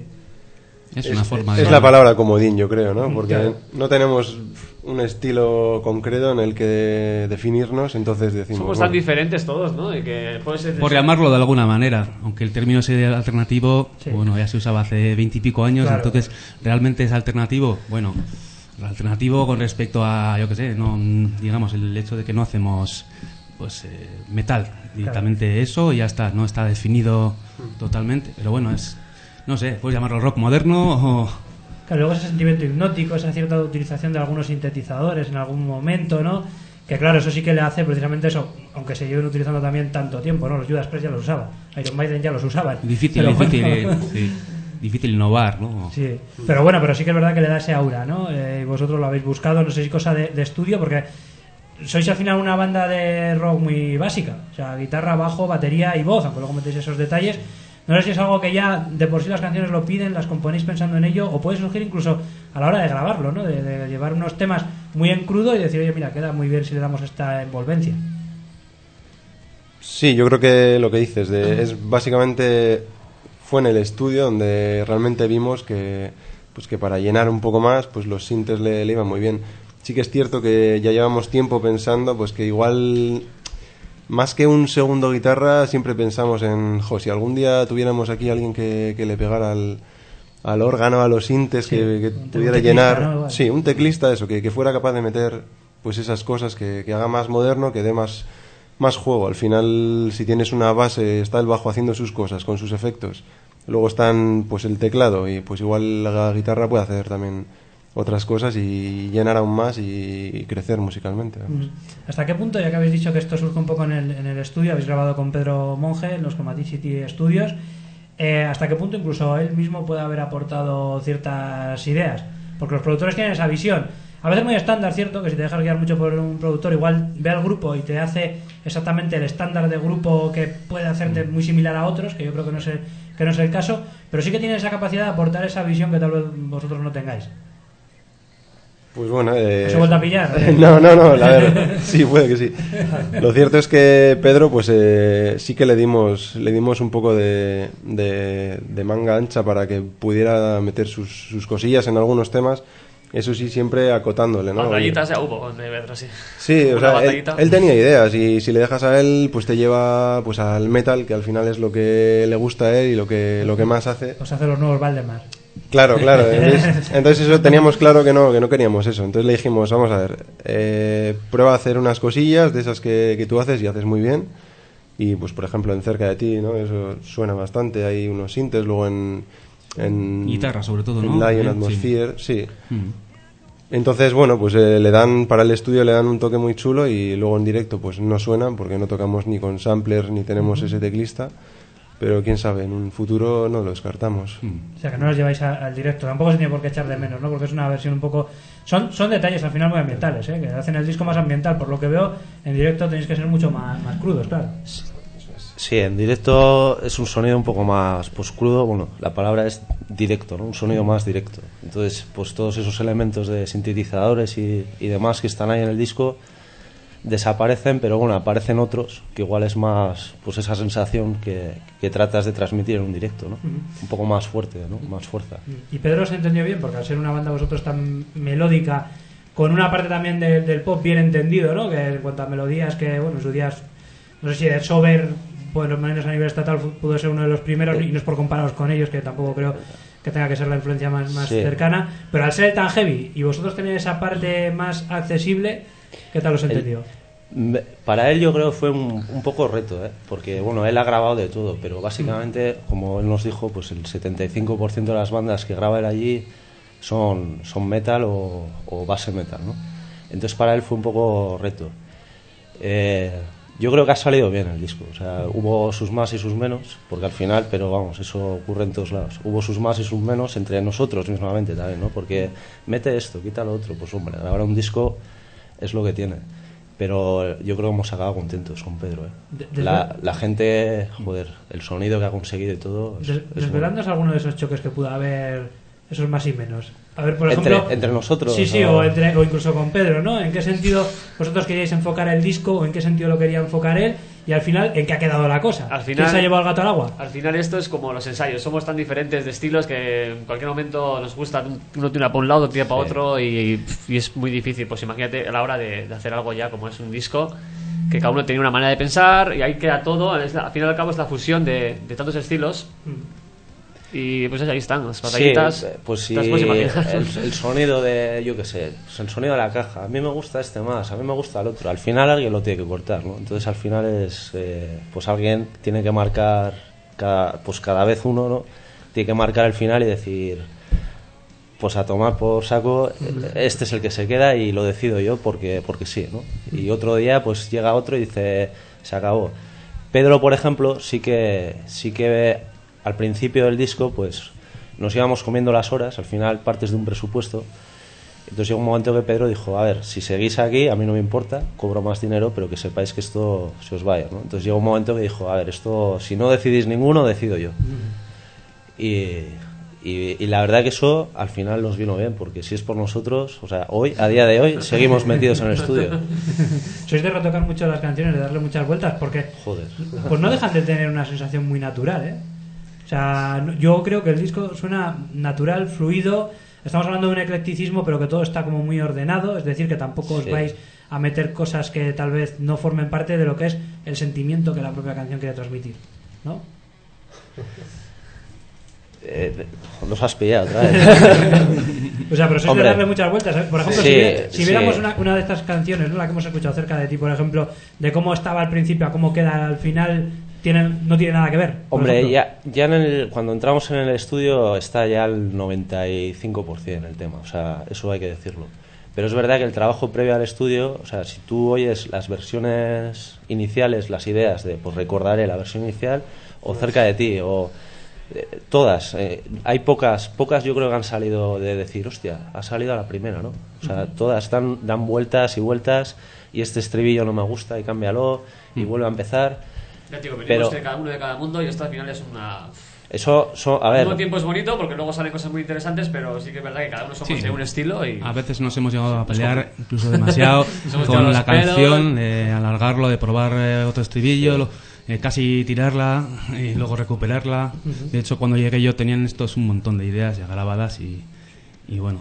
Es una forma de... Es la palabra comodín, yo creo, ¿no? Porque Claro. no tenemos un estilo concreto en el que definirnos, entonces decimos... Somos tan bueno, diferentes todos, ¿no? Y que puede ser... Por llamarlo de alguna manera, aunque el término sea alternativo, Sí. bueno, ya se usaba hace veintipico años, Claro. entonces, ¿realmente es alternativo? Bueno, alternativo con respecto a, yo qué sé, no, digamos, el hecho de que no hacemos pues eh, metal, directamente eso y ya está, no está definido totalmente, pero bueno, es, no sé, puedes llamarlo rock moderno o... Claro, luego ese sentimiento hipnótico, esa cierta utilización de algunos sintetizadores en algún momento, ¿no? Que claro, eso sí que le hace precisamente eso, aunque se lleven utilizando también tanto tiempo, ¿no? Los Judas Priest ya los usaban, Iron Maiden ya los usaban. Difícil, Pero difícil, bueno. eh, sí, difícil innovar, ¿no? Sí, pero bueno, pero sí que es verdad que le da ese aura, ¿no? Eh, y vosotros lo habéis buscado, no sé si cosa de, de estudio, porque sois al final una banda de rock muy básica, o sea, guitarra, bajo, batería y voz, aunque luego metéis esos detalles. No sé si es algo que ya de por sí las canciones lo piden, las componéis pensando en ello, o puede surgir incluso a la hora de grabarlo, ¿no? De, de llevar unos temas muy en crudo y decir, oye, mira, queda muy bien si le damos esta envolvencia. Sí, yo creo que lo que dices de, es básicamente fue en el estudio donde realmente vimos que pues que para llenar un poco más pues los sintes le, le iban muy bien. sí que es cierto que ya llevamos tiempo pensando pues que igual más que un segundo guitarra siempre pensamos en, jo, si algún día tuviéramos aquí alguien que, que le pegara al, al órgano, a los sintes, Sí, que, que un pudiera teclista, llenar, ¿no? Igual. sí, un teclista, eso, que, que fuera capaz de meter pues esas cosas, que, que haga más moderno, que dé más, más juego. Al final, si tienes una base, está el bajo haciendo sus cosas, con sus efectos, luego están pues el teclado, y pues igual la guitarra puede hacer también otras cosas y llenar aún más y, y crecer musicalmente. Vamos. ¿Hasta qué punto, ya que habéis dicho que esto surge un poco en el, en el estudio, habéis grabado con Pedro Monge en los Chromaticity Studios, eh, hasta qué punto incluso él mismo puede haber aportado ciertas ideas? Porque los productores tienen esa visión, a veces muy estándar, cierto, que si te dejas guiar mucho por un productor, igual ve al grupo y te hace exactamente el estándar de grupo que puede hacerte muy similar a otros, que yo creo que no es el, que no es el caso, pero sí que tiene esa capacidad de aportar esa visión que tal vez vosotros no tengáis. Pues bueno, eh... ¿Os he vuelto a pillar? no, no, no, la verdad, sí, puede que sí. Lo cierto es que Pedro, pues eh, sí que le dimos, le dimos un poco de, de, de manga ancha para que pudiera meter sus, sus cosillas en algunos temas. Eso sí, siempre acotándole, ¿no? Batallitas ya hubo con Pedro, sí. Sí, o Una sea, él, batallita. él tenía ideas y si le dejas a él, pues te lleva pues al metal, que al final es lo que le gusta a él y lo que, lo que más hace. Os hace los nuevos Valdemar. Claro, claro. Entonces, entonces eso teníamos claro que no, que no queríamos eso. Entonces le dijimos, vamos a ver, eh, prueba a hacer unas cosillas de esas que, que tú haces y haces muy bien. Y pues por ejemplo en Cerca de ti, ¿no? Eso suena bastante, hay unos sintes, luego en... en guitarra sobre todo, en ¿no? Lion Sí. Atmosphere, sí. Mm. Entonces, bueno, pues eh, le dan, para el estudio le dan un toque muy chulo y luego en directo pues no suenan porque no tocamos ni con samplers ni tenemos ese teclista. Pero quién sabe, en un futuro no lo descartamos. O sea, que no los lleváis a- al directo. Tampoco se tiene por qué echar de menos, ¿no? Porque es una versión un poco... Son, son detalles al final muy ambientales, ¿eh? Que hacen el disco más ambiental. Por lo que veo, en directo tenéis que ser mucho más, más crudos, claro. Sí, en directo es un sonido un poco más pues crudo, bueno, la palabra es directo, ¿no? Un sonido más directo. Entonces, pues todos esos elementos de sintetizadores y, y demás que están ahí en el disco desaparecen, pero bueno, aparecen otros, que igual es más pues esa sensación que, que tratas de transmitir en un directo, ¿no? Un poco más fuerte, ¿no? Más fuerza. Y Pedro se entendió bien, porque al ser una banda vosotros tan melódica, con una parte también de- del pop bien entendido, ¿no? Que en cuanto a melodías, que bueno, en sus días, no sé si de Sober, bueno, menos a nivel estatal, fu- pudo ser uno de los primeros, y no es por compararos con ellos, que tampoco creo que tenga que ser la influencia más, más Sí. cercana, pero al ser tan heavy y vosotros tenéis esa parte más accesible, ¿qué tal os entendió? Me- Para él yo creo que fue un, un poco reto, ¿eh? Porque bueno, él ha grabado de todo, pero básicamente, como él nos dijo, pues el setenta y cinco por ciento de las bandas que graba él allí son, son metal o, o base metal, ¿no? Entonces para él fue un poco reto. Eh, yo creo que ha salido bien el disco, o sea, hubo sus más y sus menos, porque al final, pero vamos, eso ocurre en todos lados. Hubo sus más y sus menos entre nosotros mismamente también, ¿no? Porque mete esto, quita lo otro, pues hombre, grabar un disco es lo que tiene. Pero yo creo que hemos acabado contentos con Pedro, ¿eh? De- desde- La, la gente, joder, el sonido que ha conseguido y todo. Es, Des- es Desvelándonos alguno de esos choques que pudo haber, esos más y menos. A ver, por Entre- ejemplo... entre nosotros, Sí, sí, ¿no? o, entre, o incluso con Pedro, ¿no? ¿En qué sentido vosotros queríais enfocar el disco o en qué sentido lo quería enfocar él? Y al final, ¿en qué ha quedado la cosa? Al final- ¿Quién se ha llevado al gato al agua? Al final esto es como los ensayos, somos tan diferentes de estilos que en cualquier momento nos gusta, uno tira para un lado, otro tira para Sí. otro y, y es muy difícil. Pues imagínate a la hora de, de hacer algo ya como es un disco, que cada uno tenía una manera de pensar y ahí queda todo, es la- al final y al cabo es la fusión de, de tantos estilos y pues ahí están las batallitas. Sí, pues sí, te las puedes imaginar. el, el sonido de, yo qué sé, pues el sonido de la caja. A mí me gusta este más, a mí me gusta el otro. Al final alguien lo tiene que cortar, ¿no? Entonces al final es, eh, pues alguien tiene que marcar, cada, pues cada vez uno, ¿no? Tiene que marcar el final y decir, pues a tomar por saco, este es el que se queda y lo decido yo porque, porque sí, ¿no? Y otro día pues llega otro y dice, se acabó. Pedro, por ejemplo, sí que, sí que al principio del disco, pues nos íbamos comiendo las horas, al final partes de un presupuesto. Entonces llegó un momento que Pedro dijo, a ver, si seguís aquí, a mí no me importa, cobro más dinero, pero que sepáis que esto se os vaya, ¿no? Entonces llegó un momento que dijo, a ver, esto, si no decidís ninguno, decido yo. Y, y, y la verdad que eso al final nos vino bien, porque si es por nosotros, o sea, hoy, a día de hoy, seguimos metidos en el estudio. Sois de retocar mucho las canciones, de darle muchas vueltas, porque Joder. pues no dejan de tener una sensación muy natural, ¿eh? O sea, no- yo creo que el disco suena natural, fluido, estamos hablando de un eclecticismo, pero que todo está como muy ordenado, es decir, que tampoco os Sí. vais a meter cosas que tal vez no formen parte de lo que es el sentimiento que la propia canción quiere transmitir, ¿no? Eh, nos has pillado otra vez. O sea, pero sois de Hombre. darle muchas vueltas, ¿eh? Por ejemplo, Sí, si, vi- si sí. viéramos una, una de estas canciones, ¿no? La que hemos escuchado cerca de ti, por ejemplo, de cómo estaba al principio a cómo queda al final, tiene, no tiene nada que ver. por Hombre, ejemplo. ya, ya en el, cuando entramos en el estudio está ya al noventa y cinco por ciento el tema, o sea, eso hay que decirlo. Pero es verdad que el trabajo previo al estudio, o sea, si tú oyes las versiones iniciales, las ideas de, pues recordaré la versión inicial, o cerca de ti, o eh, todas, eh, hay pocas, pocas yo creo que han salido de decir, hostia, ha salido a la primera, ¿no? O sea, todas dan, dan vueltas y vueltas, y este estribillo no me gusta, y cámbialo, y vuelve a empezar. Ya te digo, venimos Pero- de cada uno de cada mundo y esto al final es una... Eso, son, a Al ver, mismo tiempo es bonito porque luego salen cosas muy interesantes, pero sí que es verdad que cada uno somos Sí. de un estilo y... A veces nos hemos llegado a pelear incluso demasiado Nos hemos tirado con los la pelos. canción, de alargarlo, de probar eh, otro estribillo, lo- eh, casi tirarla y luego recuperarla. De hecho, cuando llegué yo tenían estos un montón de ideas ya grabadas y, y bueno,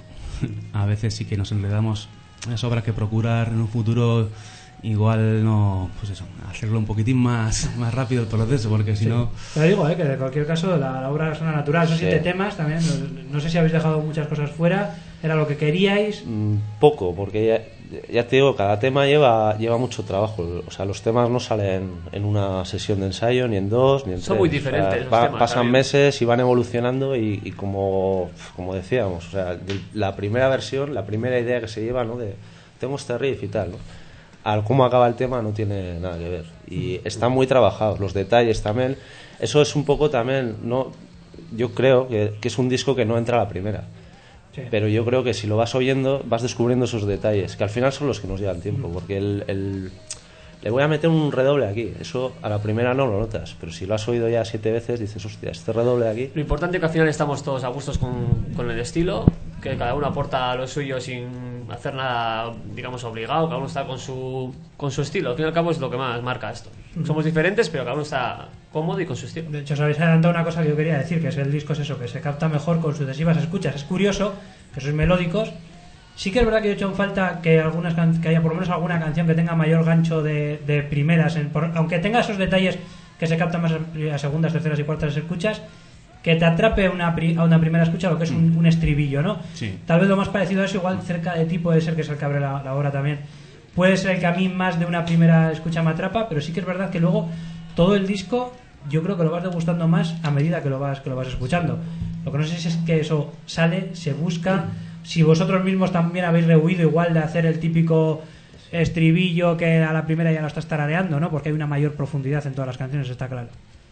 a veces sí que nos enredamos. Eso habrá que procurar en un futuro igual no, pues eso, hacerlo un poquitín más, más rápido el proceso, porque si no... Te digo, ¿eh? Que de cualquier caso la, la obra suena natural. Esos Sí. siete temas también, no, no sé si habéis dejado muchas cosas fuera, era lo que queríais. Mm, poco, porque ya, ya te digo, cada tema lleva, lleva mucho trabajo. O sea, los temas no salen en una sesión de ensayo, ni en dos, ni en Son tres. muy O sea, diferentes los va- temas pasan también. meses y van evolucionando y, y como, como decíamos, o sea, de la primera versión, la primera idea que se lleva, ¿no? De tengo este riff y tal, ¿no? Al cómo acaba el tema no tiene nada que ver. Y están muy trabajados, los detalles también. Eso es un poco también, no, yo creo que, que es un disco que no entra a la primera. Sí. Pero yo creo que si lo vas oyendo, vas descubriendo esos detalles, que al final son los que nos llevan tiempo, porque el, el- le voy a meter un redoble aquí, eso a la primera no lo notas, pero si lo has oído ya siete veces, dices, hostia, este redoble de aquí... Lo importante es que al final estamos todos a gustos con, con el estilo, que cada uno aporta lo suyo sin hacer nada, digamos, obligado, cada uno está con su, con su estilo. Al fin y al cabo es lo que más marca esto. Somos diferentes, pero cada uno está cómodo y con su estilo. De hecho, os habéis adelantado una cosa que yo quería decir, que es el disco es eso, que se capta mejor con sucesivas escuchas. Es curioso que sois melódicos. Sí que es verdad que yo he hecho en falta que algunas can- que haya por lo menos alguna canción que tenga mayor gancho de, de primeras, en- por- aunque tenga esos detalles que se captan más a, a segundas, terceras y cuartas escuchas, que te atrape una pri- a una primera escucha lo que es un, un estribillo, ¿no? Sí. Tal vez lo más parecido a eso, igual cerca de ti puede ser, que es el que abre la, la obra también, puede ser el que a mí más de una primera escucha me atrapa, pero sí que es verdad que luego todo el disco yo creo que lo vas degustando más a medida que lo vas que lo vas escuchando. Lo que no sé si es que eso sale, se busca, si vosotros mismos también habéis rehuido igual de hacer el típico estribillo que a la primera ya lo estás tarareando, ¿no? Porque hay una mayor profundidad en todas las canciones, está claro.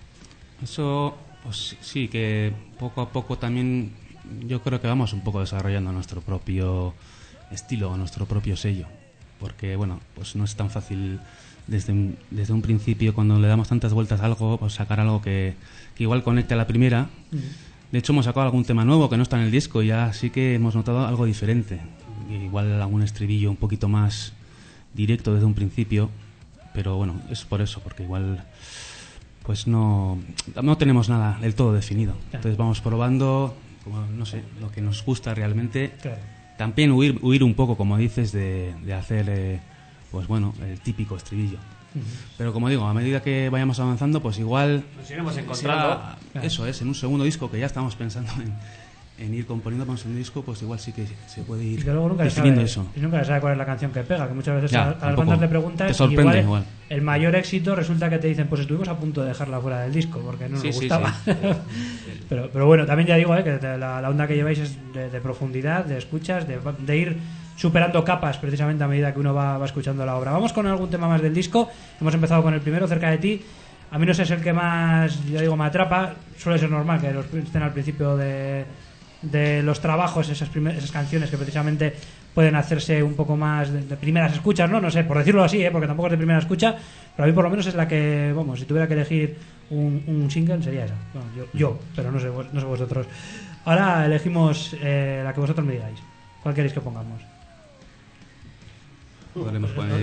Eso, pues sí, que poco a poco también yo creo que vamos un poco desarrollando nuestro propio estilo, nuestro propio sello. Porque, bueno, pues no es tan fácil desde un, desde un principio, cuando le damos tantas vueltas a algo, pues sacar algo que, que igual conecte a la primera. De hecho, hemos sacado algún tema nuevo que no está en el disco y ya sí que hemos notado algo diferente. Igual algún estribillo un poquito más directo desde un principio, pero bueno, es por eso, porque igual pues no, no tenemos nada del todo definido. Entonces vamos probando, como, no sé, lo que nos gusta realmente. Claro. También huir, huir un poco, como dices, de, de hacer, eh, pues bueno, el típico estribillo. Pero como digo, a medida que vayamos avanzando, pues igual... Nos iremos se encontrando. va- Eso es, en un segundo disco, que ya estamos pensando en, en ir componiendo para un segundo disco, pues igual sí que se puede ir Y que luego nunca se definiendo sabe, eso. y nunca se sabe cuál es la canción que pega, que muchas veces Ya, a, a las tampoco. bandas le preguntas Te y sorprende igual, igual. el mayor éxito resulta que te dicen, pues estuvimos a punto de dejarla fuera del disco porque no nos Sí, sí, gustaba. sí. pero, pero bueno, también ya digo eh, que te- la, la onda que lleváis es de, de profundidad, de escuchas, de, de ir superando capas precisamente a medida que uno va, va escuchando la obra. Vamos con algún tema más del disco. Hemos empezado con el primero, Cerca de ti. A mí no sé, es el que más, yo digo, me atrapa. Suele ser normal que los estén al principio de, de los trabajos, esas, primer- esas canciones que precisamente pueden hacerse un poco más de, de primeras escuchas, ¿no? No sé, por decirlo así, ¿eh? Porque tampoco es de primera escucha, pero a mí por lo menos es la que, vamos, si tuviera que elegir un, un single sería esa. Bueno, yo, yo, pero no sé, vos- no sé vosotros. Ahora elegimos eh, la que vosotros me digáis. ¿Cuál queréis que pongamos? Podremos poner Os,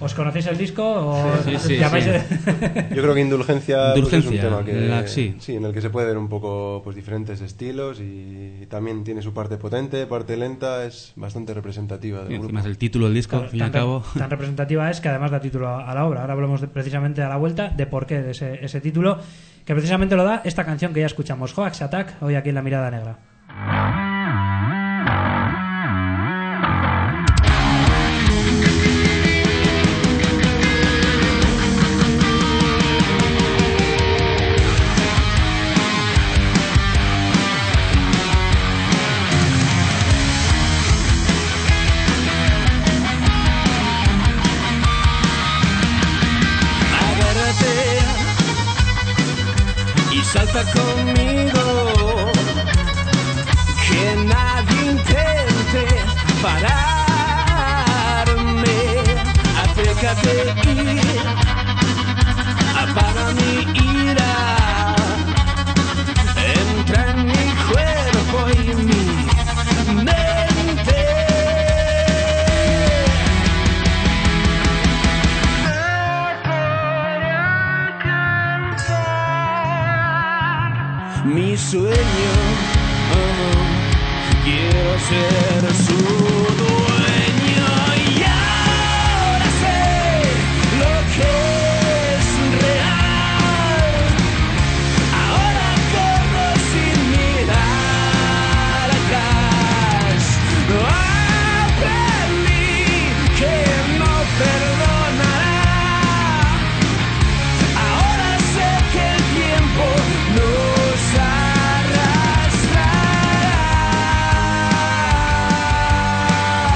¿Os conocéis el disco o Sí, sí, llamáis sí. de- Yo creo que Indulgencia, pues, Indulgencia, es un tema que, la- sí. en el que se puede ver un poco pues diferentes estilos y también tiene su parte potente, parte lenta, es bastante representativa del Y grupo. encima es el título del disco, al fin y al tan, cabo. tan representativa es que además da título a, a la obra. Ahora hablamos de- precisamente a la vuelta de por qué de ese, ese título, que precisamente lo da esta canción que ya escuchamos, Hoax Attack, hoy aquí en La Mirada Negra. Agárrate y salta conmigo, que nadie intente pararme. Acércate y apaga mi ira, entra en mi cuerpo y mi mente. Mi sueño, oh, quiero ser su dueño y ahora sé lo que es real. Ahora corro sin mirar atrás. Aprendí que no perdonará. Ahora sé que el tiempo nos arrastrará.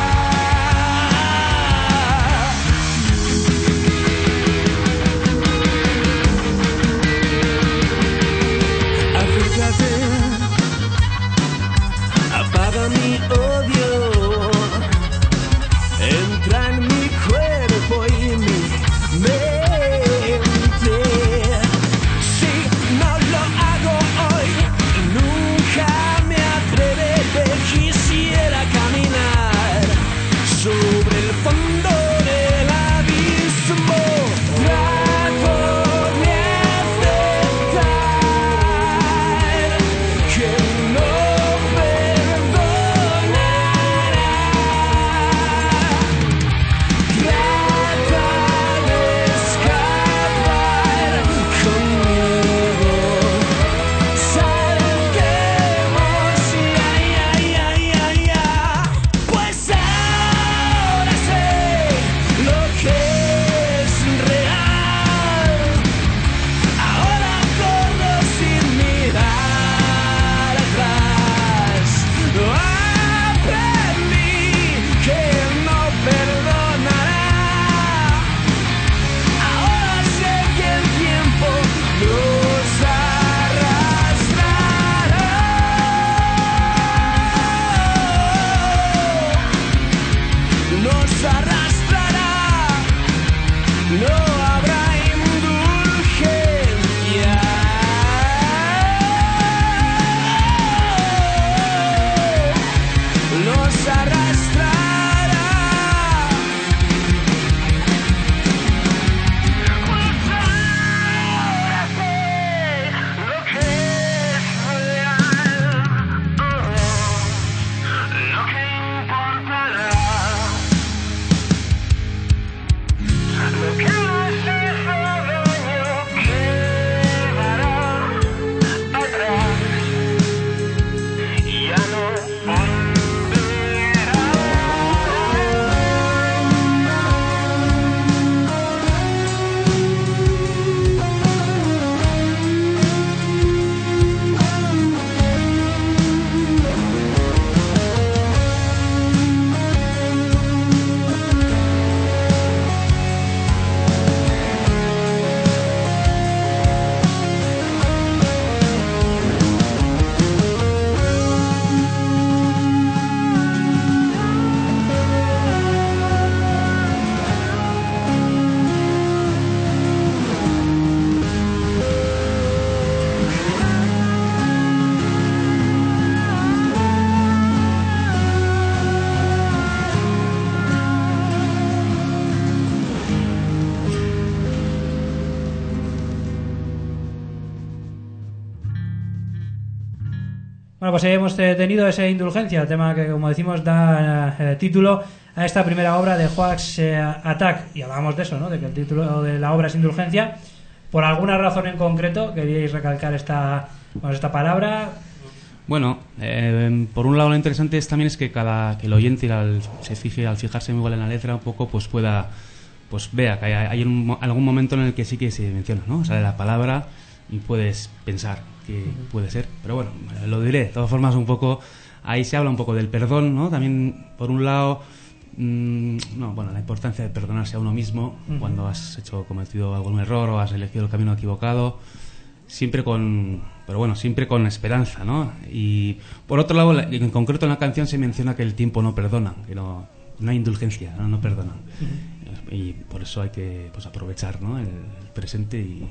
Bueno, pues hemos eh, tenido esa Indulgencia, el tema que, como decimos, da eh, título a esta primera obra de Hoax eh, Attack. Y hablábamos de eso, ¿no? De que el título de la obra es Indulgencia. ¿Por alguna razón en concreto queríais recalcar esta, bueno, esta palabra? Bueno, eh, por un lado lo interesante es también es que cada que el oyente al, se fije, al fijarse igual en la letra un poco, pues pueda, pues vea que hay, hay un, algún momento en el que sí que se menciona, ¿no? Sale la palabra y puedes pensar que puede ser, pero bueno, lo diré. De todas formas, un poco ahí se habla un poco del perdón, ¿no? También por un lado, mmm, no, bueno, la importancia de perdonarse a uno mismo uh-huh. cuando has hecho cometido algún error o has elegido el camino equivocado, siempre con, pero bueno, siempre con esperanza, ¿no? Y por otro lado, en concreto en la canción se menciona que el tiempo no perdona, que no, no hay indulgencia, no, no perdona, uh-huh. y por eso hay que, pues, aprovechar, ¿no? el, el presente y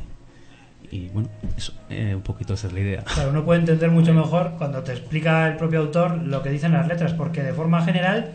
Y bueno, eso, eh, un poquito esa es la idea. Claro, uno puede entender mucho mejor cuando te explica el propio autor lo que dicen las letras, porque de forma general,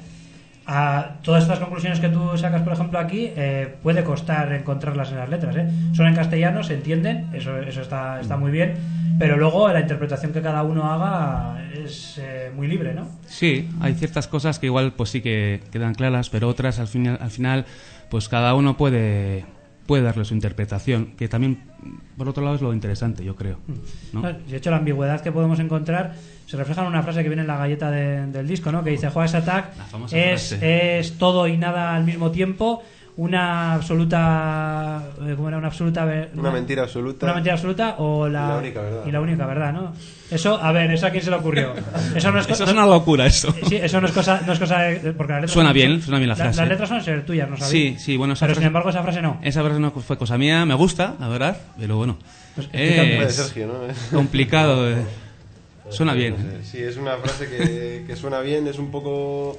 a todas estas conclusiones que tú sacas, por ejemplo, aquí, eh, puede costar encontrarlas en las letras, ¿eh? Son en castellano, se entienden, eso, eso está, está muy bien, pero luego la interpretación que cada uno haga es eh, muy libre, ¿no? Sí, hay ciertas cosas que igual pues sí que quedan claras, pero otras al final, al final pues cada uno puede... puede darle su interpretación, que también por otro lado es lo interesante, yo creo, ¿no? De hecho, la ambigüedad que podemos encontrar se refleja en una frase que viene en la galleta de, del disco, ¿no? Que dice: Hoax Attack es, es todo y nada al mismo tiempo, una absoluta, ¿cómo era? Una absoluta ver, una, una mentira absoluta, una mentira absoluta o la, y la única verdad, y la única verdad, ¿no? Eso, a ver, eso a quién se le ocurrió. Eso no es, eso es una locura, eso. Sí, eso no es cosa, no es cosa de, porque las letras suena son, bien, suena bien la frase. Las letras son ser tuyas, no sabía. Sí, sí, bueno, esa pero frase, sin embargo esa frase no. Esa frase no fue cosa mía, me gusta, la verdad, pero bueno, pues es Sergio, ¿no? complicado. De... Suena bien. No sé, sí, es una frase que, que suena bien, es un poco,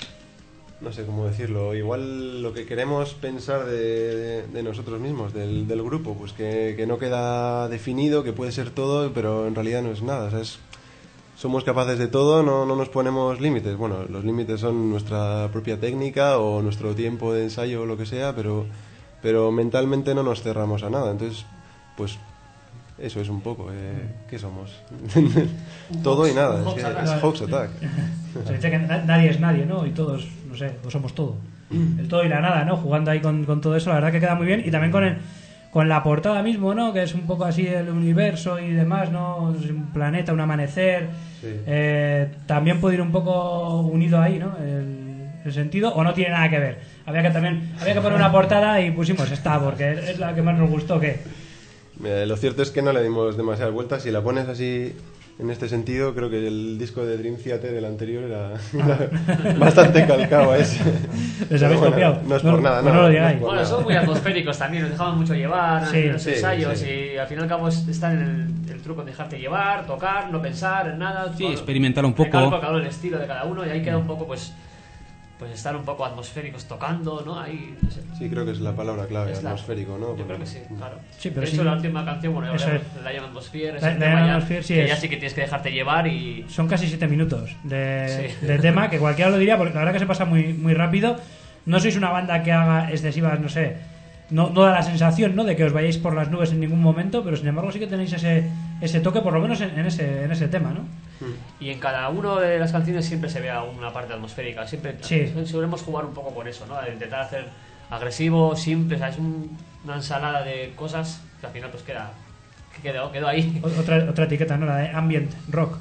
no sé cómo decirlo, igual lo que queremos pensar de, de, de nosotros mismos, del, del grupo, pues que, que no queda definido, que puede ser todo, pero en realidad no es nada, o sea, es, somos capaces de todo, no, no nos ponemos límites. Bueno, los límites son nuestra propia técnica o nuestro tiempo de ensayo o lo que sea, pero, pero mentalmente no nos cerramos a nada, entonces, pues... eso es un poco, eh, ¿qué somos? Todo y nada, es, que es Hoax Attack. Se dice que na- nadie es nadie, ¿no? Y todos, no sé, o somos todo. El todo y la nada, ¿no? Jugando ahí con, con todo eso, la verdad que queda muy bien. Y también con el, con la portada mismo, ¿no? Que es un poco así el universo y demás, ¿no? Es un planeta, un amanecer. Sí. Eh, también puede ir un poco unido ahí, ¿no? El, el sentido, o no tiene nada que ver. Había que también, había que poner una portada y pusimos esta, porque es la que más nos gustó, que... Mira, lo cierto es que no le dimos demasiadas vueltas. Si la pones así en este sentido, creo que el disco de Dream Theater, el anterior, era, era bastante calcado a ese. ¿Les habéis bueno, copiado? No es No, por nada, pues no, no lo no digáis. es por Bueno, nada. son muy atmosféricos también, nos dejaban mucho llevar Sí, en los sí, ensayos sí. y al fin y al cabo es- están en el, el truco de dejarte llevar, tocar, no pensar en nada. Sí, todo- experimentar un de cada poco. uno, cada uno el estilo de cada uno y ahí queda un poco pues pues estar un poco atmosféricos tocando, ¿no? Ahí, no sé. Sí, creo que es la palabra clave, Es la- atmosférico, ¿no? Yo creo que sí, claro. Sí, pero de sí. hecho, la última canción, bueno, Eso ya es. la llaman Atmosphere, es La- un la tema llaman ya, Atmosphere, sí que es. ya sí que tienes que dejarte llevar y... Son casi siete minutos de, Sí. de tema, que cualquiera lo diría, porque la verdad que se pasa muy, muy rápido. No sois una banda que haga excesivas, no sé, no, no da la sensación, ¿no?, de que os vayáis por las nubes en ningún momento, pero sin embargo sí que tenéis ese, ese toque, por lo menos en, en ese, en ese tema, ¿no? Y en cada una de las canciones siempre se ve una parte atmosférica. Siempre Sí. solemos jugar un poco con eso, ¿no? De intentar hacer agresivo, simple. O sea, es un- una ensalada de cosas que al final pues queda, que quedó, quedó ahí. O- Otra, otra etiqueta, ¿no? La de ambient rock.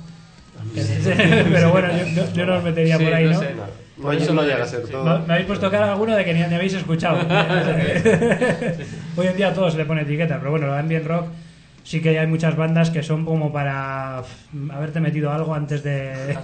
Pero bueno, yo, yo- yo no os metería Sí, por ahí, no ¿no? sé. No, Por no, eso no lo llega de- a ser sí. todo. No- me habéis puesto cara a alguno de que ni, ni habéis escuchado. Hoy en día a todos se le pone etiqueta, pero bueno, la ambient rock sí que hay muchas bandas que son como para uf, haberte metido algo antes de...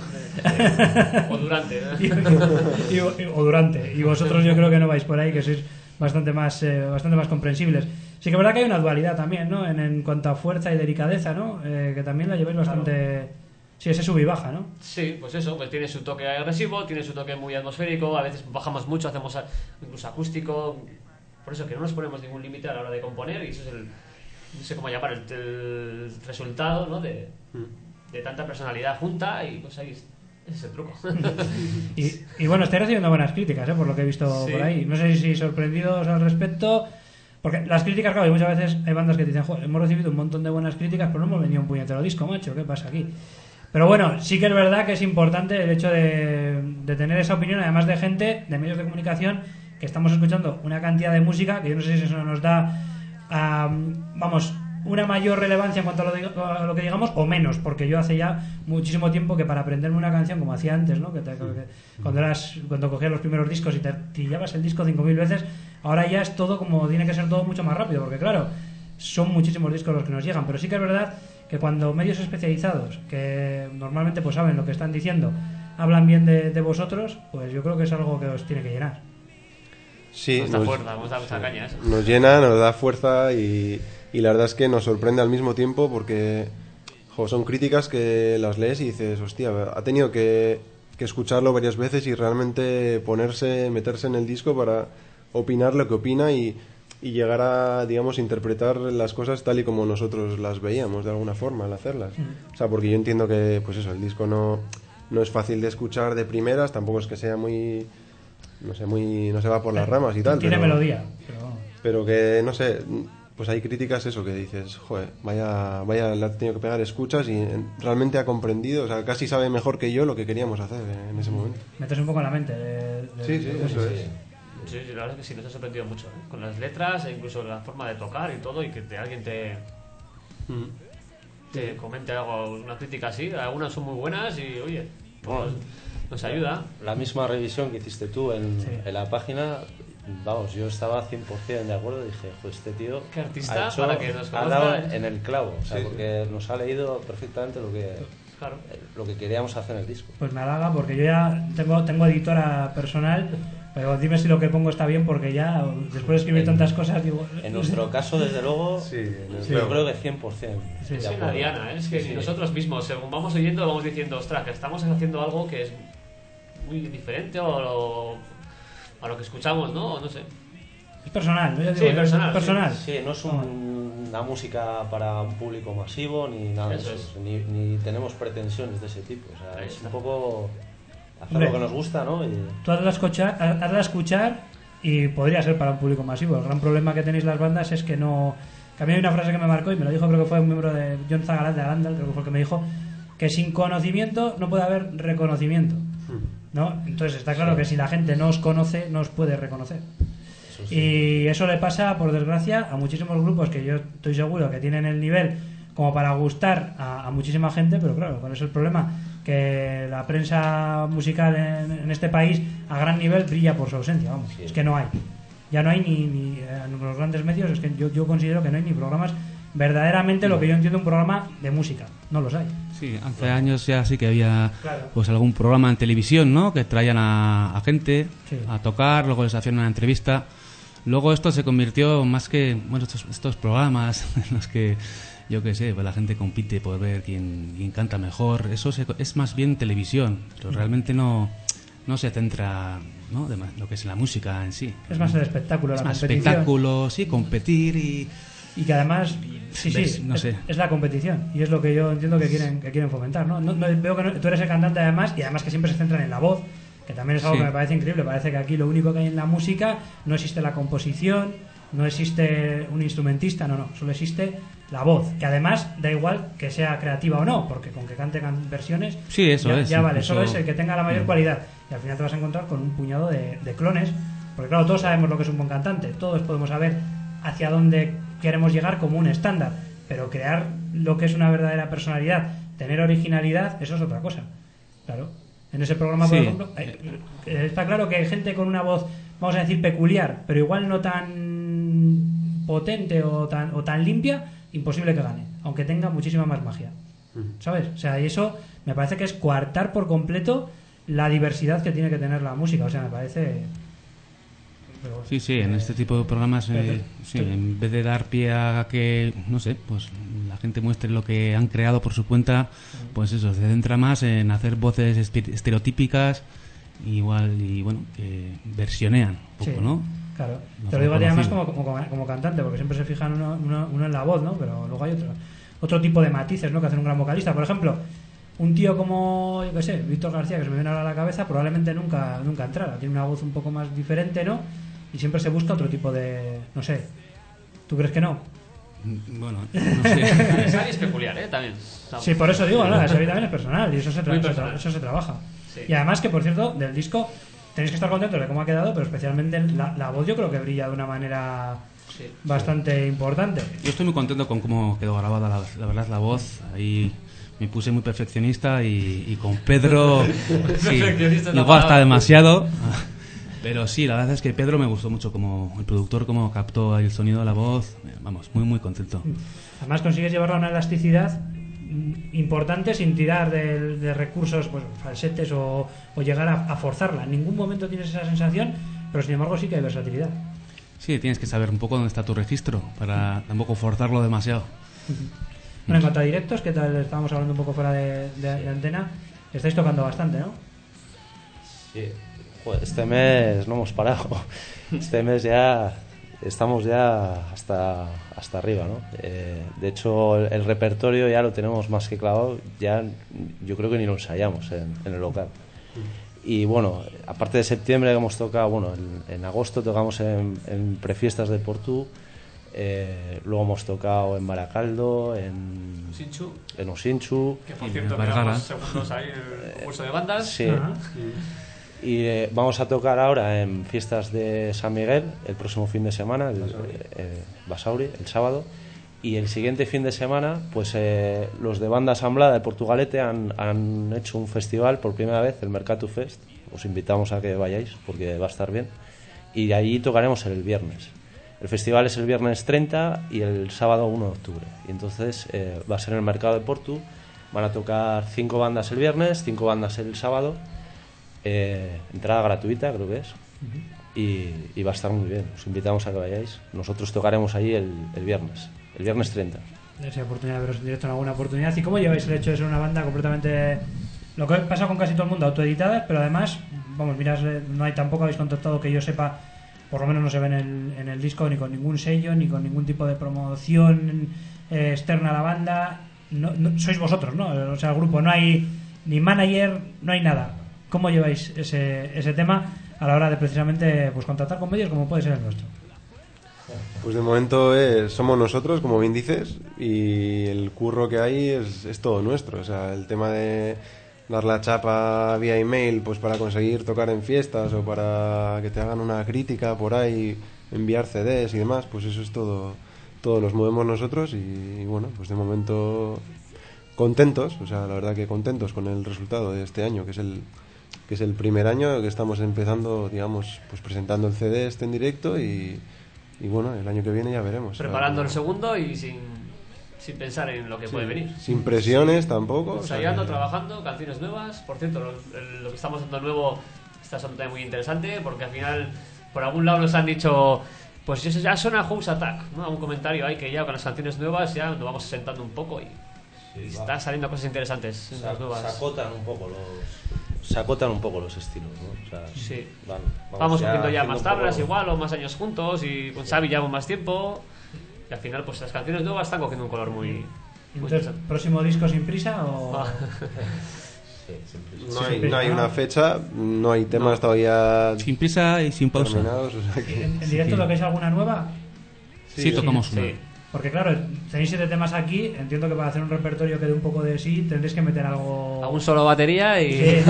O durante, ¿no? y, y- o durante. Y vosotros yo creo que no vais por ahí, que sois bastante más eh, bastante más comprensibles. Sí que es verdad que hay una dualidad también, ¿no? En, en cuanto a fuerza y delicadeza, ¿no? Eh, que también la lleváis bastante... Sí, ese sub y baja, ¿no? Sí, pues eso, pues tiene su toque agresivo, tiene su toque muy atmosférico, a veces bajamos mucho, hacemos a- incluso acústico, por eso que no nos ponemos ningún límite a la hora de componer y eso es el, no sé cómo llamar, el, el resultado, ¿no? de, de tanta personalidad junta y pues ahí es- ese es el truco. Y, y bueno, estáis recibiendo buenas críticas, ¿eh? Por lo que he visto Sí. por ahí. No sé si sorprendidos al respecto, porque las críticas, claro, y muchas veces hay bandas que te dicen: "Joder, hemos recibido un montón de buenas críticas, pero no hemos vendido un puñetero disco, macho, ¿qué pasa aquí?". Pero bueno, sí que es verdad que es importante el hecho de, de tener esa opinión, además de gente, de medios de comunicación, que estamos escuchando una cantidad de música que yo no sé si eso nos da, um, vamos, una mayor relevancia en cuanto a lo, de, a lo que digamos o menos, porque yo hace ya muchísimo tiempo que para aprenderme una canción como hacía antes, ¿no? que, te, que cuando eras cuando cogías los primeros discos y te trillabas el disco cinco mil veces, ahora ya es todo como tiene que ser todo mucho más rápido, porque claro, son muchísimos discos los que nos llegan, pero sí que es verdad que cuando medios especializados que normalmente pues saben lo que están diciendo hablan bien de, de vosotros, pues yo creo que es algo que os tiene que llenar. Sí, Nos da nos, fuerza, nos da mucha caña eso. nos llena, nos da fuerza y, y la verdad es que nos sorprende al mismo tiempo porque jo, son críticas que las lees y dices, hostia, ha tenido que, que escucharlo varias veces y realmente ponerse, meterse en el disco para opinar lo que opina y, y llegar a, digamos, interpretar las cosas tal y como nosotros las veíamos de alguna forma al hacerlas. Mm. O sea, porque yo entiendo que, pues eso, el disco no, no es fácil de escuchar de primeras, tampoco es que sea muy... no sé, muy no se va por las ramas y tal. Tiene pero, melodía, pero... pero que, no sé, pues hay críticas eso que dices, joder, vaya, vaya, le ha tenido que pegar escuchas y realmente ha comprendido, o sea, casi sabe mejor que yo lo que queríamos hacer en ese momento. Metes un poco en la mente. De, de, sí, sí, de, eso sí. es. Sí, sí, la verdad es que sí, nos ha sorprendido mucho, ¿eh? Con las letras e incluso la forma de tocar y todo, y que te, alguien te... Mm. te comente algo, una crítica así, algunas son muy buenas y, oye, pues... nos ayuda. La misma revisión que hiciste tú en, sí. en la página, vamos, yo estaba cien por ciento de acuerdo. Dije, pues este tío ¿qué artista? ha, hecho, Para que nos ha dado conozcan. en el clavo, o sea, sí, porque sí. nos ha leído perfectamente lo que, claro. lo que queríamos hacer en el disco. Pues me halaga porque yo ya tengo, tengo editora personal, pero dime si lo que pongo está bien porque ya después de escribir en, tantas cosas digo... En nuestro caso, desde luego, sí, sí. yo creo que cien por ciento. Sí, es una diana, ¿eh? Es que sí. nosotros mismos, según vamos oyendo, vamos diciendo, ostras, que estamos haciendo algo que es muy diferente a lo, a lo que escuchamos, ¿no? No sé. Es personal, ¿no? Yo Sí, digo, personal. Es personal. Sí, sí, no es un, una música para un público masivo ni nada eso de eso. Es. Ni, ni tenemos pretensiones de ese tipo. O sea, Ahí es está. un poco hacer Hombre, lo que nos gusta, ¿no? Y... tú hazla escuchar, hazla escuchar y podría ser para un público masivo. El gran problema que tenéis las bandas es que no... Que a mí hay una frase que me marcó y me lo dijo, creo que fue un miembro de John Zagalat de Arandal, creo que fue el que me dijo, que sin conocimiento no puede haber reconocimiento. ¿No? Entonces está claro sí. que si la gente no os conoce, no os puede reconocer. Eso sí. Y eso le pasa, por desgracia, a muchísimos grupos que yo estoy seguro que tienen el nivel como para gustar a, a muchísima gente, pero claro, ¿cuál es el problema? Que la prensa musical en, en este país a gran nivel brilla por su ausencia, vamos, sí. es que no hay. Ya no hay ni, ni en los grandes medios, es que yo, yo considero que no hay ni programas verdaderamente sí. lo que yo entiendo un programa de música, no los hay. Sí, hace claro. años ya sí que había claro. pues algún programa en televisión, ¿no? Que traían a, a gente sí. a tocar, luego les hacían una entrevista. Luego esto se convirtió más que, bueno, estos, estos programas en los que, yo qué sé, pues la gente compite por ver quién, quién canta mejor. Eso se, es más bien televisión, pero realmente no, no se centra, ¿no? de lo que es la música en sí. Es más el espectáculo, es la más competición. espectáculo, sí, competir y... Y que además, sí, ves, sí, no es, sé. es la competición. Y es lo que yo entiendo que quieren que quieren fomentar, ¿no? no, no veo que no, tú eres el cantante además, y además que siempre se centran en la voz, que también es algo sí. que me parece increíble. Parece que aquí lo único que hay en la música no existe la composición, no existe un instrumentista, no, no, solo existe la voz, que además da igual que sea creativa o no, porque con que cante versiones sí, eso ya, es, ya vale, eso... solo es el que tenga la mayor mm. cualidad, y al final te vas a encontrar con un puñado de, de clones, porque claro, todos sabemos lo que es un buen cantante, todos podemos saber hacia dónde queremos llegar como un estándar, pero crear lo que es una verdadera personalidad, tener originalidad, eso es otra cosa. Claro, en ese programa, sí. por ejemplo, eh, eh, está claro que hay gente con una voz, vamos a decir, peculiar, pero igual no tan potente o tan, o tan limpia, imposible que gane, aunque tenga muchísima más magia, ¿sabes? O sea, y eso me parece que es coartar por completo la diversidad que tiene que tener la música, o sea, me parece... Pero, sí, sí, en este tipo de programas, eh, sí, en vez de dar pie a que, no sé, pues la gente muestre lo que han creado por su cuenta, pues eso, se centra más en hacer voces estereotípicas, igual, y bueno, que versionean un poco, sí, ¿no? Claro, te lo digo además como, como, como cantante, porque siempre se fijan uno, uno, uno en la voz, ¿no? Pero luego hay otro, otro tipo de matices, ¿no? Que hacen un gran vocalista. Por ejemplo, un tío como, yo qué sé, Víctor García, que se me viene ahora a la cabeza, probablemente nunca, nunca entrara. Tiene una voz un poco más diferente, ¿no? Y siempre se busca otro tipo de... No sé. ¿Tú crees que no? Bueno, no sé. Xavi es peculiar, ¿eh? También. Vamos. Sí, por eso digo, ¿no? Xavi también es personal y eso se, tra- Muy se tra- personal. eso se trabaja. Sí. Y además que, por cierto, del disco tenéis que estar contentos de cómo ha quedado, pero especialmente la, la voz yo creo que brilla de una manera Sí. bastante importante. Yo estoy muy contento con cómo quedó grabada la, la verdad la voz. Ahí me puse muy perfeccionista y, y con Pedro sí, Perfeccionista es la igual palabra. hasta demasiado. Pero sí, la verdad es que Pedro me gustó mucho como el productor, cómo captó ahí el sonido de la voz. Vamos, muy muy contento. Además consigues llevarla a una elasticidad mm, importante sin tirar de, de recursos pues falsetes o, o llegar a, a forzarla. En ningún momento tienes esa sensación, pero sin embargo sí que hay versatilidad. Sí, tienes que saber un poco dónde está tu registro para tampoco forzarlo demasiado. Bueno, en cuanto a directos, ¿qué tal? Estábamos hablando un poco fuera de, de- de antena. Estáis tocando bastante, ¿no? Sí. Joder, este mes no hemos parado. Este mes ya estamos ya hasta, hasta arriba, ¿no? Eh, de hecho, el, el repertorio ya lo tenemos más que clavado. Ya yo creo que ni lo ensayamos en, en el local. Y bueno, aparte de septiembre que hemos tocado, bueno, en, en agosto tocamos en, en prefiestas de Portú, eh, luego hemos tocado en Baracaldo, en, Sinchu, en Osinchu, que por Y cierto Vergara. quedamos segundos ahí en el concurso de bandas. sí. Ajá. Y eh, vamos a tocar ahora en fiestas de San Miguel el próximo fin de semana, el eh, Basauri, el sábado. Y el siguiente fin de semana, pues eh, los de Banda Asamblada de Portugalete han, han hecho un festival por primera vez, el Mercatu Fest. Os invitamos a que vayáis porque va a estar bien. Y allí tocaremos el viernes. El festival es el viernes treinta y el sábado uno de octubre. Y entonces eh, va a ser en el mercado de Portu. Van a tocar cinco bandas el viernes, cinco bandas el sábado. Eh, entrada gratuita, creo que es. Y, y va a estar muy bien. Os invitamos a que vayáis. Nosotros tocaremos allí el, el viernes, el viernes treinta. Esa oportunidad de veros en directo en alguna oportunidad. ¿Y cómo lleváis el hecho de ser una banda completamente... Lo que pasa con casi todo el mundo, autoeditadas, pero además, vamos, mirad, no hay tampoco habéis contactado que yo sepa, por lo menos no se ve en el, en el disco, ni con ningún sello, ni con ningún tipo de promoción eh, externa a la banda. No, no- sois vosotros, ¿no? O sea, el grupo, no hay ni manager, no hay nada. ¿Cómo lleváis ese, ese tema a la hora de precisamente pues contactar con medios como puede ser el nuestro? Pues de momento es- somos nosotros, como bien dices, y el curro que hay es, es todo nuestro. O sea, el tema de dar la chapa vía email pues para conseguir tocar en fiestas o para que te hagan una crítica por ahí, enviar C Ds y demás, pues eso es todo, todo los movemos nosotros y, y bueno, pues de momento contentos, o sea, la verdad que contentos con el resultado de este año, que es el que es el primer año que estamos empezando, digamos, pues presentando el C D este en directo y, y bueno, el año que viene ya veremos. Preparando O el sea, segundo y sin, sin pensar en lo que puede venir. sin presiones tampoco. o sea Ensayando, que- trabajando, canciones nuevas. Por cierto, lo, el- lo que estamos haciendo nuevo está sonando muy interesante porque al final, por algún lado nos han dicho, pues eso ya suena House Attack, ¿no? Algún comentario hay que ya con las canciones nuevas ya nos vamos sentando un poco y, y está saliendo cosas interesantes en las Se nuevas. acotan un poco los se acotan un poco los estilos, ¿no? O sea, Sí. van- Vamos cogiendo ya haciendo más un tablas poco- igual o más años juntos y con Xavi llevamos más tiempo y al final pues las canciones nuevas están cogiendo un color muy, muy Entonces, interesante. ¿próximo disco sin prisa o...? Ah. Sí, siempre. No hay, no hay una fecha, no hay temas todavía Sin prisa y sin pausa. terminados, o sea que... ¿En, en directo Sí. tocáis alguna nueva? Sí, tocamos una. Sí. Porque claro, tenéis siete temas aquí, entiendo que para hacer un repertorio que dé un poco de sí, tendréis que meter algo... A un solo batería y, Sí.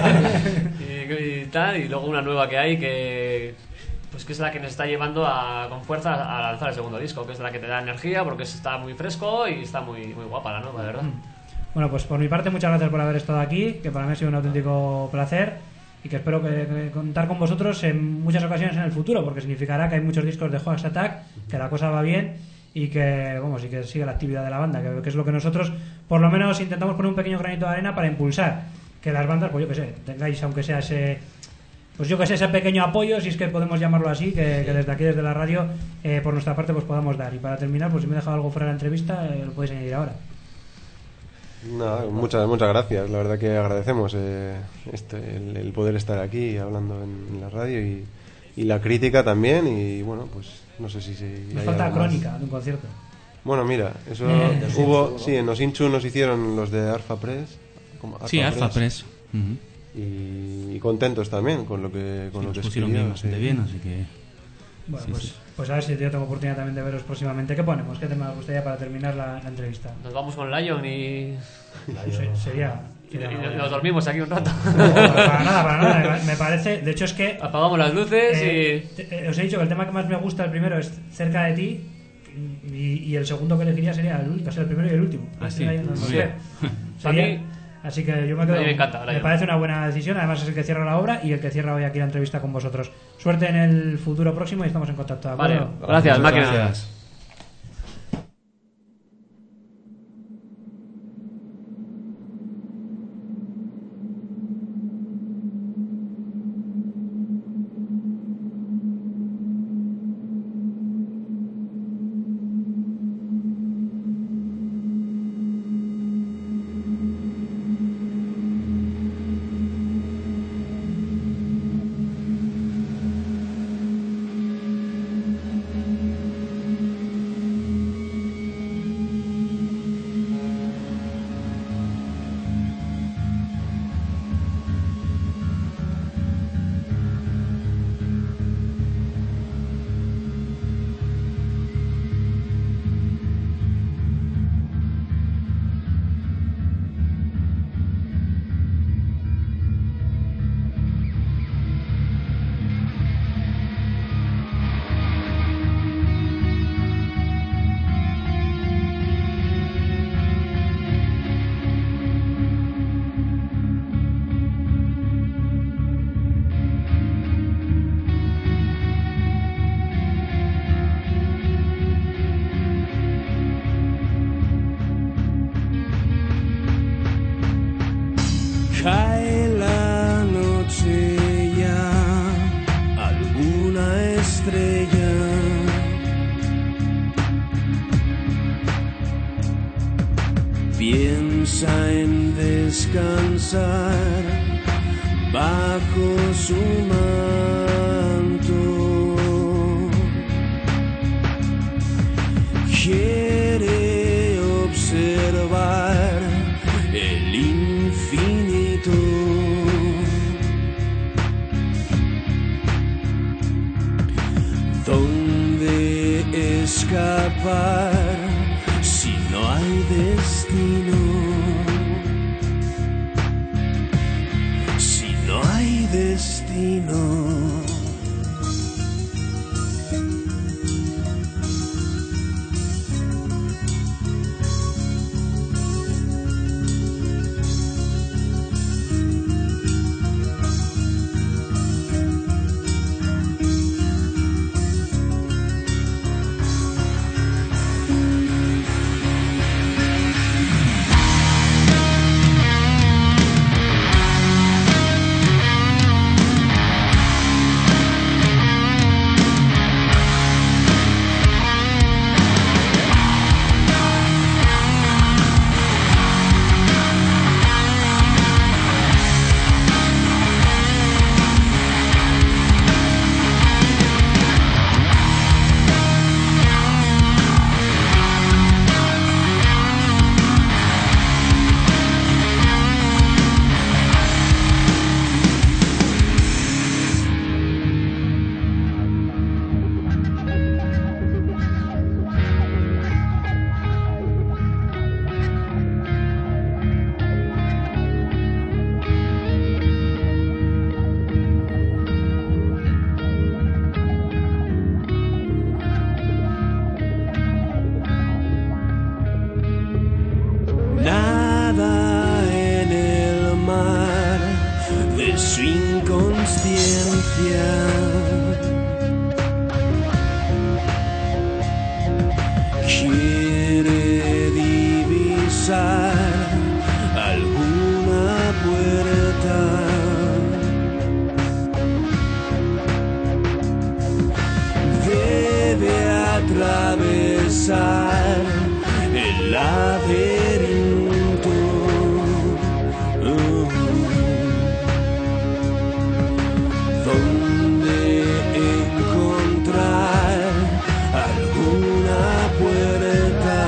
y, y tal, y luego una nueva que hay que pues que es la que nos está llevando a, con fuerza a lanzar el segundo disco, que es la que te da energía porque está muy fresco y está muy, muy guapa la nueva, de verdad. Bueno, pues por mi parte muchas gracias por haber estado aquí, que para mí ha sido un auténtico placer y que espero que, que contar con vosotros en muchas ocasiones en el futuro, porque significará que hay muchos discos de Hoax Attack, que la cosa va bien y que, vamos, y que sigue la actividad de la banda, que, que es lo que nosotros por lo menos intentamos poner un pequeño granito de arena para impulsar que las bandas, pues yo que sé, tengáis aunque sea ese... Pues yo que sé, ese pequeño apoyo, si es que podemos llamarlo así, que, que desde aquí, desde la radio, eh, por nuestra parte, pues podamos dar. Y para terminar, pues si me he dejado algo fuera de la entrevista, eh, lo podéis añadir ahora. Nada, muchas, muchas gracias. La verdad que agradecemos eh, este, el, el poder estar aquí hablando en, en la radio y, y la crítica también. Y bueno, pues no sé si se. Nos hay falta algo más. crónica de un concierto. Bueno, mira, eso Eh. hubo. Sí, en Osinchu nos hicieron los de Arfa Press. como Sí, Alfa Press. Ujú. Y, y contentos también con lo que, con Sí, lo nos que pusieron escribió, bien, bastante sí. bien, así que... Bueno, Sí, pues sí. Pues a ver si yo tengo oportunidad también de veros próximamente. ¿Qué ponemos? ¿Qué tema os gustaría para terminar la, la entrevista? Nos vamos con Lion y, Se- sería... y, sería y una buena. nos dormimos aquí un rato. No, para nada, para nada. Me parece... De hecho es que... Apagamos las luces eh, y... te- eh, os he dicho que el tema que más me gusta, el primero, es Cerca de ti. Y, y el segundo que elegiría sería el, último, o sea, el primero y el último. Ah, sí, Ahí, no muy sé. bien. Sería- A mí- así que yo me quedo. a mí me encanta, Lion. parece una buena decisión. Además, es el que cierra la obra y el que cierra hoy aquí la entrevista con vosotros. Suerte en el futuro próximo y estamos en contacto. ¿De Vale, acuerdo? gracias, Muchas máquina. gracias. Cae la noche ya, alguna estrella piensa en descansar bajo su manto. Quiere observar el infinito. ¿Dónde escapar si no hay destino? Si no hay destino. Nada en el mar de su inconsciencia. Quiere divisar alguna puerta. Debe atravesar el laberinto. Uh, donde encontrar alguna puerta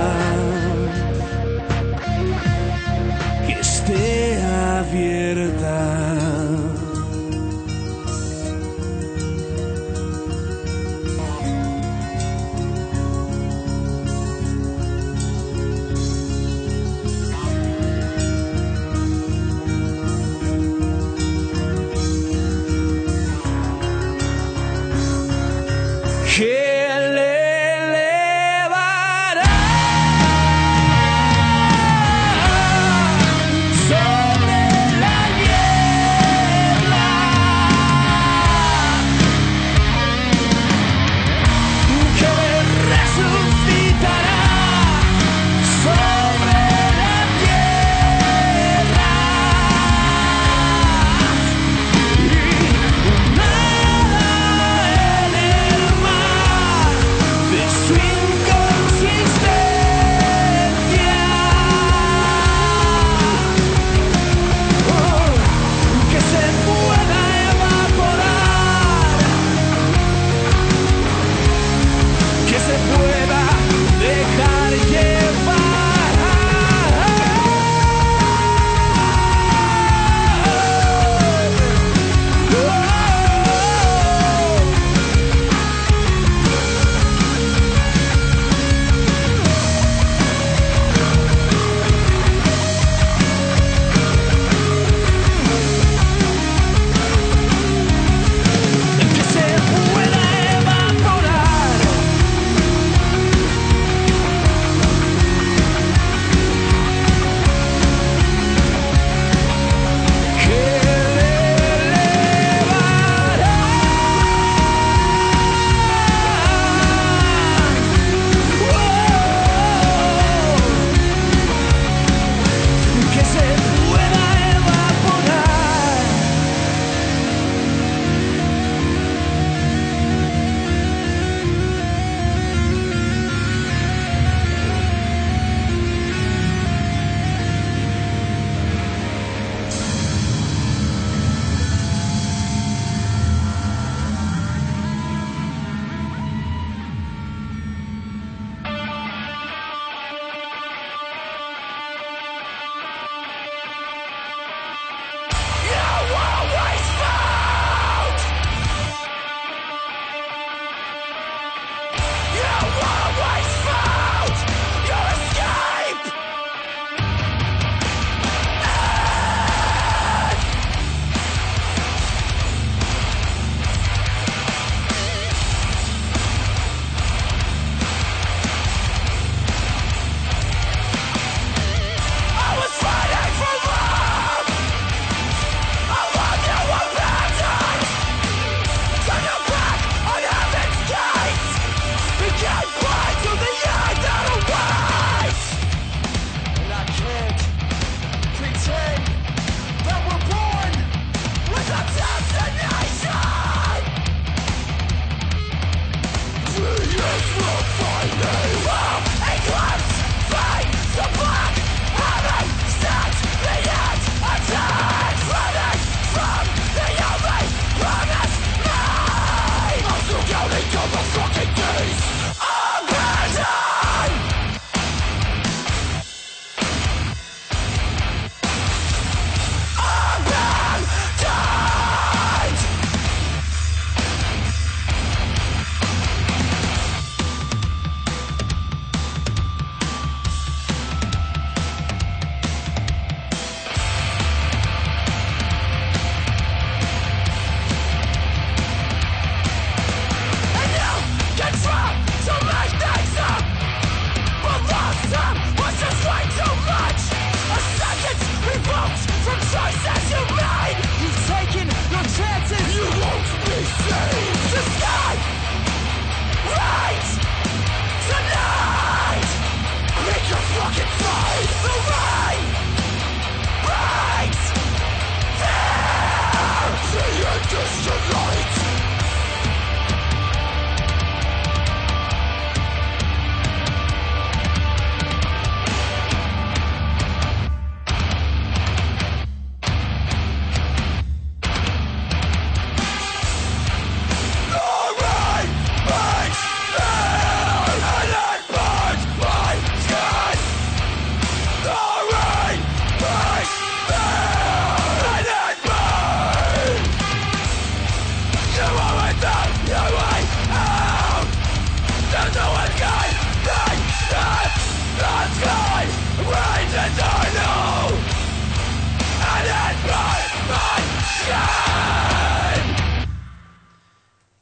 que esté abierta.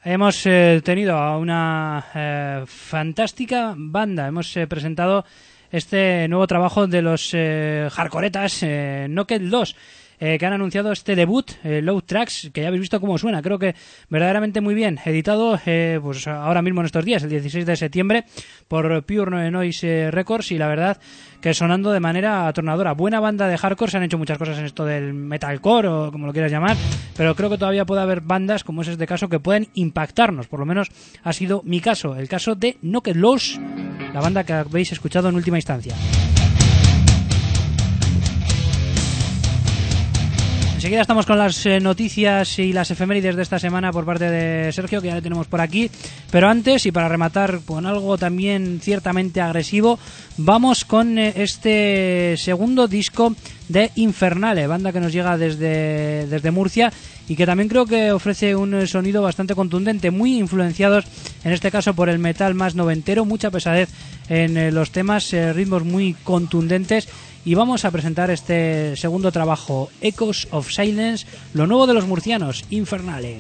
hemos eh, tenido a una eh, fantástica banda. Hemos eh, presentado este nuevo trabajo de los eh, hardcoretas eh, Knocked dos. Eh, que han anunciado este debut, eh, Low Tracks, que ya habéis visto cómo suena, creo que verdaderamente muy bien, editado eh, pues ahora mismo en estos días, el dieciséis de septiembre, por Pure Noise Records, y la verdad que sonando de manera atronadora. Buena banda de hardcore, se han hecho muchas cosas en esto del metalcore o como lo quieras llamar, pero creo que todavía puede haber bandas, como es este caso, que pueden impactarnos, por lo menos ha sido mi caso, el caso de Knocked Loose, la banda que habéis escuchado en última instancia. Enseguida estamos con las eh, noticias y las efemérides de esta semana por parte de Sergio, que ya le tenemos por aquí. Pero antes, y para rematar con algo también ciertamente agresivo, vamos con eh, este segundo disco de Infernale, banda que nos llega desde, desde Murcia y que también creo que ofrece un sonido bastante contundente, muy influenciados en este caso por el metal más noventero, mucha pesadez en eh, los temas, eh, ritmos muy contundentes. Y vamos a presentar este segundo trabajo, Echoes of Silence, lo nuevo de los murcianos, Infernale.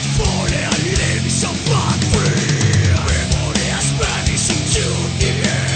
Yeah.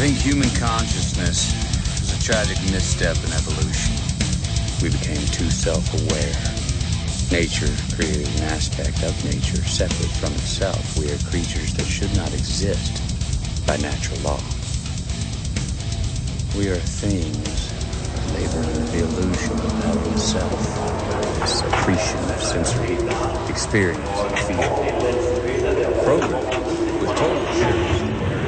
think human consciousness is a tragic misstep in evolution. We became too self-aware. Nature created an aspect of nature separate from itself. We are creatures that should not exist by natural law. We are things that labor under the illusion of knowing the self, this accretion of sensory experience and feel. Programmed with total assurance.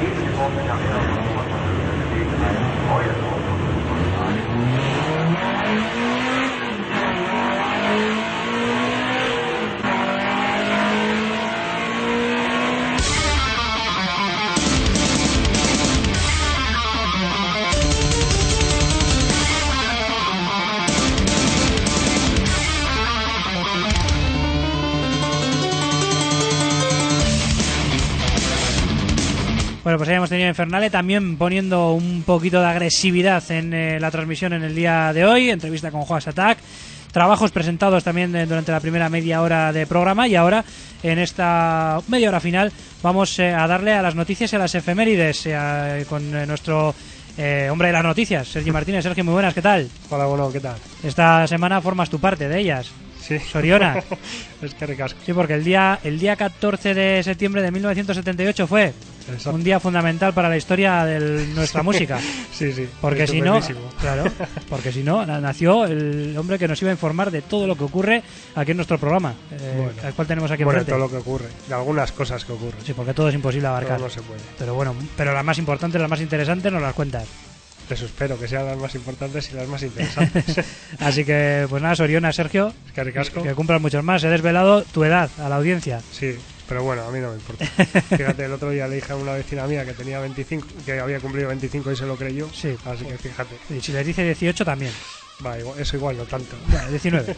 Bueno, pues ahí hemos tenido Infernale también poniendo un poquito de agresividad en eh, la transmisión en el día de hoy. Entrevista con Joas Attack. Trabajos presentados también eh, durante la primera media hora de programa. Y ahora, en esta media hora final, vamos eh, a darle a las noticias y a las efemérides eh, con eh, nuestro eh, hombre de las noticias, Sergi Martínez. Sergio, muy buenas, ¿qué tal? Hola, bueno, ¿qué tal? Esta semana formas tu parte de ellas. Sí. Soriona. Es que recasco. Sí, porque el día, el día catorce de septiembre de mil novecientos setenta y ocho fue Exacto. un día fundamental para la historia de nuestra música. Sí, sí. Porque si no, Estupendísimo. claro, porque si no, na- nació el hombre que nos iba a informar de todo lo que ocurre aquí en nuestro programa, eh, Bueno. al cual tenemos aquí Bueno, enfrente. todo lo que ocurre. De algunas cosas que ocurren. Sí, porque todo es imposible abarcar. Todo no se puede. Pero bueno, pero las más importantes, las más interesantes nos las cuentas. Eso espero, que sean las más importantes y las más interesantes. Así que, pues nada, Soriona, Sergio, Es que recasco. que cumplan muchos más. He desvelado tu edad a la audiencia. Sí, pero bueno, a mí no me importa. Fíjate, el otro día le dije a una vecina mía que tenía veinticinco, que había cumplido veinticinco y se lo creyó. Sí. Así que fíjate. Y si les dice dieciocho también. Va, igual- eso igual no tanto. Bueno, diecinueve.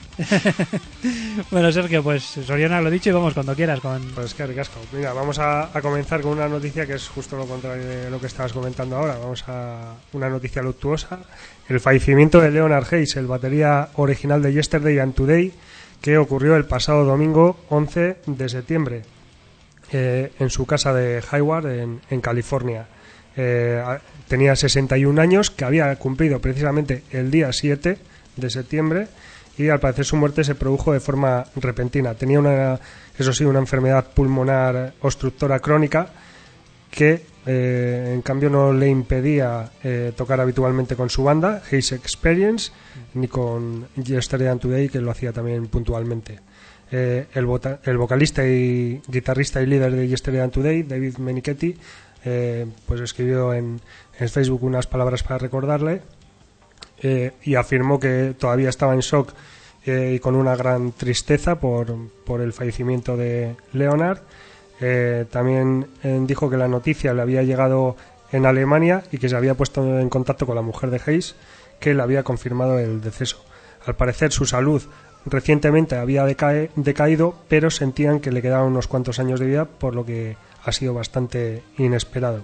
Bueno, Sergio, pues Soriona lo dicho y vamos cuando quieras con... Pues que ricasco. Mira, vamos a, a comenzar con una noticia que es justo lo contrario de lo que estabas comentando ahora. Vamos a una noticia luctuosa. El fallecimiento de Leonard Hayes, el batería original de Yesterday and Today, que ocurrió el pasado domingo once de septiembre eh, en su casa de Hayward, en, en California. Eh, a- tenía sesenta y un años, que había cumplido precisamente el día siete de septiembre, y al parecer su muerte se produjo de forma repentina. Tenía una, eso sí, una enfermedad pulmonar obstructora crónica que eh, en cambio no le impedía eh, tocar habitualmente con su banda, Hayes Experience, ni con Yesterday and Today, que lo hacía también puntualmente. Eh, el, vota- el vocalista y guitarrista y líder de Yesterday and Today, David Menichetti, eh, pues escribió en, en Facebook unas palabras para recordarle, eh, y afirmó que todavía estaba en shock eh, y con una gran tristeza por, por el fallecimiento de Leonard. Eh, también eh, dijo que la noticia le había llegado en Alemania y que se había puesto en contacto con la mujer de Hayes, que le había confirmado el deceso. Al parecer su salud recientemente había decae- decaído, pero sentían que le quedaban unos cuantos años de vida, por lo que ha sido bastante inesperado.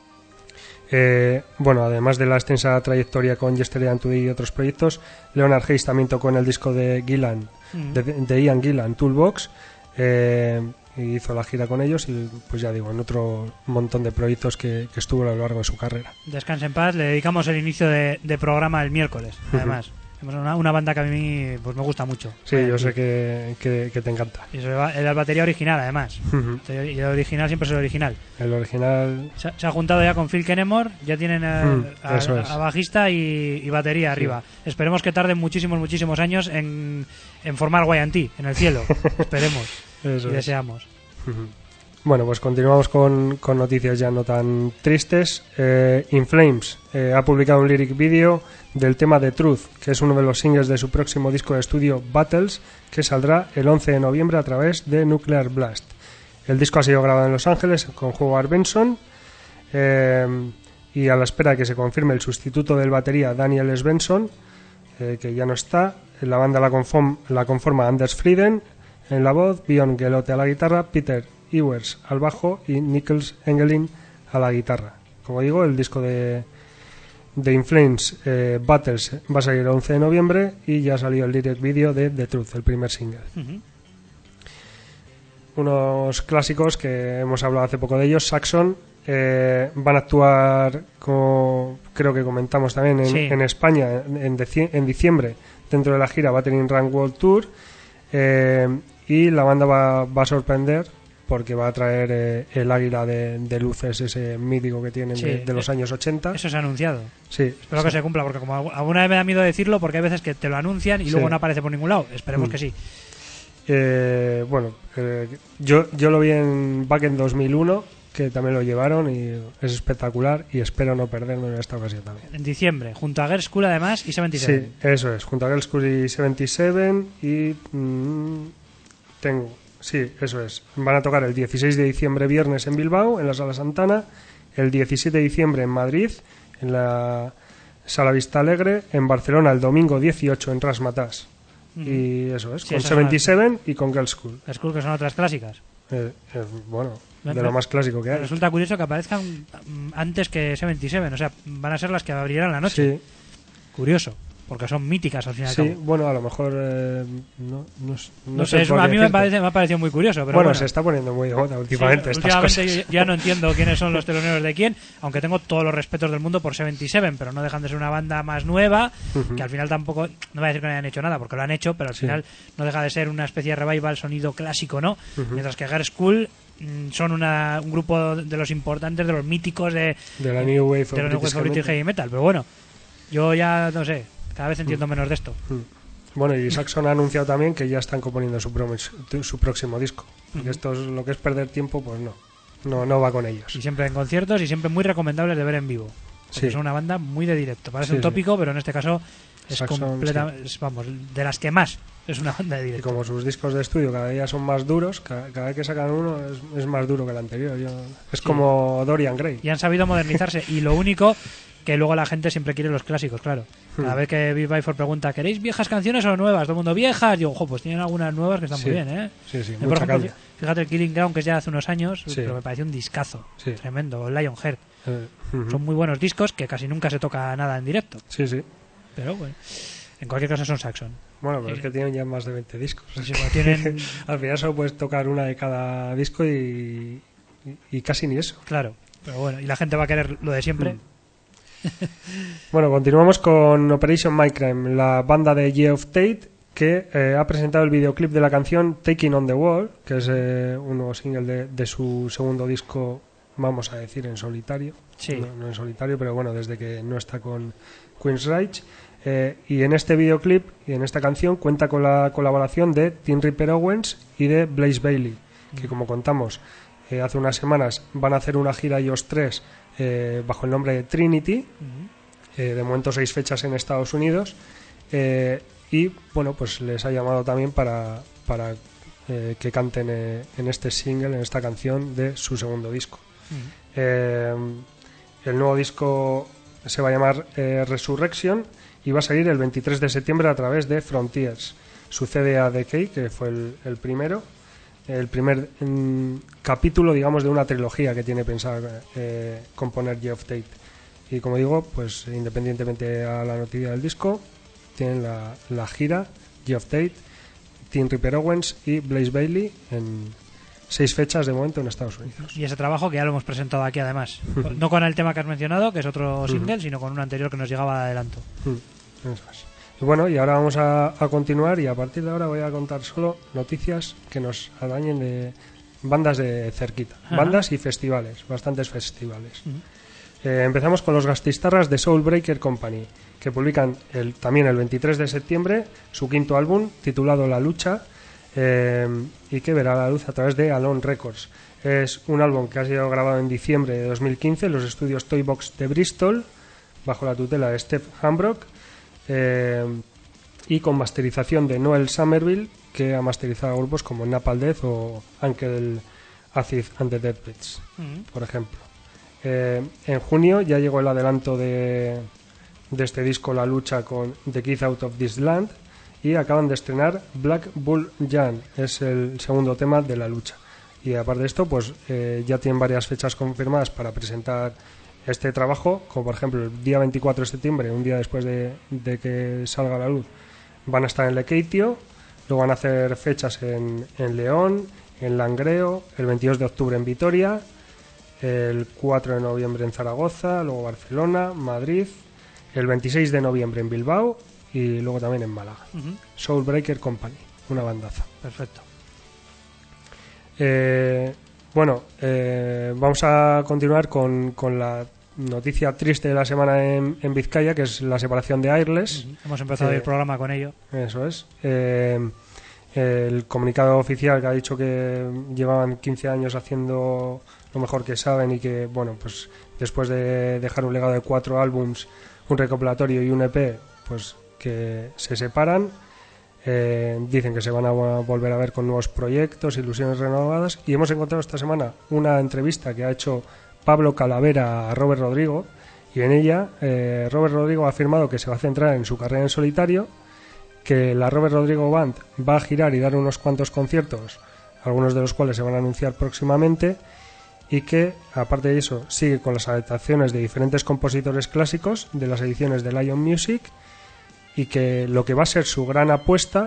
Eh, bueno, además de la extensa trayectoria con Yesterday and Today y otros proyectos, Leonard Hayes también tocó en el disco de Gillan, Mm. de, de Ian Gillan, Toolbox, eh, y hizo la gira con ellos, y pues ya digo, en otro montón de proyectos que, que estuvo a lo largo de su carrera. Descanse en paz. Le dedicamos el inicio de, de programa el miércoles, además. Tenemos una, una banda que a mí pues me gusta mucho. Sí, yo sé que, que, que te encanta. Y eso va- es la batería original, además. Ujú. Y el original siempre es el original. El original, Se, ha- se ha juntado ya con Phil Kennemore, ya tienen a, Mm, a- eso es. a bajista y, y batería arriba. Esperemos que tarden muchísimos, muchísimos años en, en formar Guayantí, en el cielo. Esperemos eso y es. deseamos. Ujú. Bueno, pues continuamos con, con noticias ya no tan tristes. Eh, In Flames eh, ha publicado un lyric video del tema The Truth, que es uno de los singles de su próximo disco de estudio Battles, que saldrá el once de noviembre a través de Nuclear Blast. El disco ha sido grabado en Los Ángeles con Howard Benson, eh, y a la espera de que se confirme el sustituto del batería Daniel S. Benson, eh, que ya no está. La banda la, conform- la conforma Anders Frieden en la voz, Björn Gelote a la guitarra, Peter Ewers al bajo y Nichols Engelin a la guitarra. Como digo, el disco de, de In Flames, eh, Battles, va a salir el once de noviembre, y ya salió el lyric video de The Truth, el primer single. Ujú. Unos clásicos que hemos hablado hace poco de ellos, Saxon, eh, van a actuar, como creo que comentamos también, en, Sí. en España en, en deci- en diciembre, dentro de la gira Battering Ram World Tour. eh, y la banda va, va a sorprender porque va a traer eh, el águila de, de luces, ese mítico que tienen Sí, de, de los eh, años ochenta. Eso se ha anunciado. Sí, Espero sí. que se cumpla, porque como algu- alguna vez me da miedo decirlo, porque hay veces que te lo anuncian y Sí. luego no aparece por ningún lado. Esperemos Mm. que sí. Eh, bueno, eh, yo, yo lo vi en Back en dos mil uno, que también lo llevaron y es espectacular y espero no perderme en esta ocasión también. En diciembre, junto a Girl School además y setenta y Sí, siete. eso es, junto a Girl School y setenta y siete y mm, tengo, sí, eso es. Van a tocar el dieciséis de diciembre viernes en Bilbao, en la Sala Santana, el diecisiete de diciembre en Madrid, en la Sala Vista Alegre, en Barcelona el domingo dieciocho en Rasmatas. Ujú. Y eso es, Sí, con esas son las- setenta y siete y con Girl School. Girl School, que son otras clásicas. Eh, eh, bueno, Me- de me- lo más clásico que hay. Resulta curioso que aparezcan mm, antes que setenta y siete, o sea, van a ser las que abrirán la noche. Sí, Curioso, porque son míticas al fin y al sí, cabo. bueno, a lo mejor eh, no, no, no No sé, es- por a qué mí me, decirte. parece, me ha parecido muy curioso, pero bueno, bueno. se está poniendo muy de moda últimamente Sí, estas últimamente cosas. yo ya no entiendo quiénes son los teloneros de quién, aunque tengo todos los respetos del mundo por setenta y siete, pero no dejan de ser una banda más nueva, Ujú. que al final tampoco, no voy a decir que no hayan hecho nada, porque lo han hecho, pero al Sí. final no deja de ser una especie de revival, sonido clásico, ¿no? Ujú. Mientras que Girl School mm, son una, un grupo de los importantes, de los míticos de, De la New Wave of de los New British Wave of British Heavy Heavy Metal, pero bueno, yo ya no sé, cada vez entiendo menos de esto. Mm. Bueno, y Saxon ha anunciado también que ya están componiendo su, promes- su próximo disco. Porque esto es lo que es perder tiempo, pues no. No, no va con ellos. Y siempre en conciertos y siempre muy recomendables de ver en vivo. Porque Sí. son una banda muy de directo. Parece Sí, un sí. tópico, pero en este caso es Saxon, completa, es, vamos, de las que más es una banda de Y directo. como sus discos de estudio cada día son más duros, cada, cada vez que sacan uno es, es más duro que el anterior. Yo- es Sí. como Dorian Gray. Y han sabido modernizarse. Y lo único que luego la gente siempre quiere los clásicos, claro. Cada Hmm. vez que Bill Byford pregunta, ¿queréis viejas canciones o nuevas? Todo el mundo, viejas. Digo, ojo, pues tienen algunas nuevas que están Sí. muy bien, ¿eh? Sí, sí, Yo, por mucha ejemplo, caña. fíjate el Killing Ground, que es ya hace unos años, Sí. pero me pareció un discazo. Sí. Tremendo. O Lionheart. Eh, ujú. Son muy buenos discos que casi nunca se toca nada en directo. Sí, sí. Pero bueno, en cualquier caso son Saxon. Bueno, pero Sí. es que tienen ya más de veinte discos. Sí, bueno, tienen- Al final solo puedes tocar una de cada disco y, y, y casi ni eso. Claro, pero bueno, y la gente va a querer lo de siempre. Mm. Bueno, continuamos con Operation Mindcrime, la banda de Year of Tate, que eh, ha presentado el videoclip de la canción Taking on the Wall, que es eh, un nuevo single de, de su segundo disco, vamos a decir, en solitario. Sí. No, no en solitario, pero bueno, desde que no está con Queensryche. Eh, y en este videoclip y en esta canción cuenta con la colaboración de Tim Ripper Owens y de Blaze Bayley, que como contamos eh, hace unas semanas van a hacer una gira ellos tres eh, bajo el nombre de Trinity, Ujú. eh, de momento seis fechas en Estados Unidos, eh, y bueno, pues les ha llamado también para, para eh, que canten eh, en este single, en esta canción de su segundo disco. Ujú. Eh, el nuevo disco se va a llamar eh, Resurrection y va a salir el veintitrés de septiembre a través de Frontiers. Sucede a Decay, que fue el, el primero, el primer mm, capítulo, digamos, de una trilogía que tiene pensado eh, componer Geoff Tate. Y como digo, pues independientemente a la noticia del disco, tienen la, la gira Geoff Tate, Tim Ripper Owens y Blaze Bayley en seis fechas de momento en Estados Unidos. Y ese trabajo que ya lo hemos presentado aquí además. No con el tema que has mencionado, que es otro single, sino con un anterior que nos llegaba de adelanto. Mm, eso es. Y bueno, y ahora vamos a, a continuar y a partir de ahora voy a contar solo noticias que nos atañen de bandas de cerquita. Ajá. Bandas y festivales, bastantes festivales. Ujú. Eh, empezamos con los gastistarras de Soulbreaker Company, que publican el, también el veintitrés de septiembre su quinto álbum titulado La Lucha, eh, y que verá la luz a través de Alone Records. Es un álbum que ha sido grabado en diciembre de dos mil quince en los estudios Toybox de Bristol, bajo la tutela de Steph Hambrock, eh, y con masterización de Noel Somerville, que ha masterizado grupos como Napalm Death o Uncle Acid and the Deathbeds, Ujú. por ejemplo. Eh, en junio ya llegó el adelanto de, de este disco La Lucha con The Kid Out of This Land, y acaban de estrenar Black Bull Jan, es el segundo tema de La Lucha. Y aparte de esto, pues eh, ya tienen varias fechas confirmadas para presentar este trabajo, como por ejemplo el día veinticuatro de septiembre, un día después de, de que salga a la luz, van a estar en Lekeitio, luego van a hacer fechas en, en León, en Langreo, el veintidós de octubre en Vitoria, el cuatro de noviembre en Zaragoza, luego Barcelona, Madrid, el veintiséis de noviembre en Bilbao y luego también en Málaga. Ujú. Soulbreaker Company, una bandaza. Perfecto. Eh, bueno, eh, vamos a continuar con, con la noticia triste de la semana en, en Vizcaya, que es la separación de Airless. Ujú. Hemos empezado Eh, el programa con ello. Eso es. Eh, el comunicado oficial que ha dicho que llevaban quince años haciendo lo mejor que saben y que, bueno, pues después de dejar un legado de cuatro álbums, un recopilatorio y un E P, pues que se separan. Eh, dicen que se van a volver a ver con nuevos proyectos, ilusiones renovadas, y hemos encontrado esta semana una entrevista que ha hecho Pablo Calavera a Robert Rodrigo, y en ella eh, Robert Rodrigo ha afirmado que se va a centrar en su carrera en solitario, que la Robert Rodrigo Band va a girar y dar unos cuantos conciertos, algunos de los cuales se van a anunciar próximamente, y que, aparte de eso, sigue con las adaptaciones de diferentes compositores clásicos de las ediciones de Lion Music, y que lo que va a ser su gran apuesta,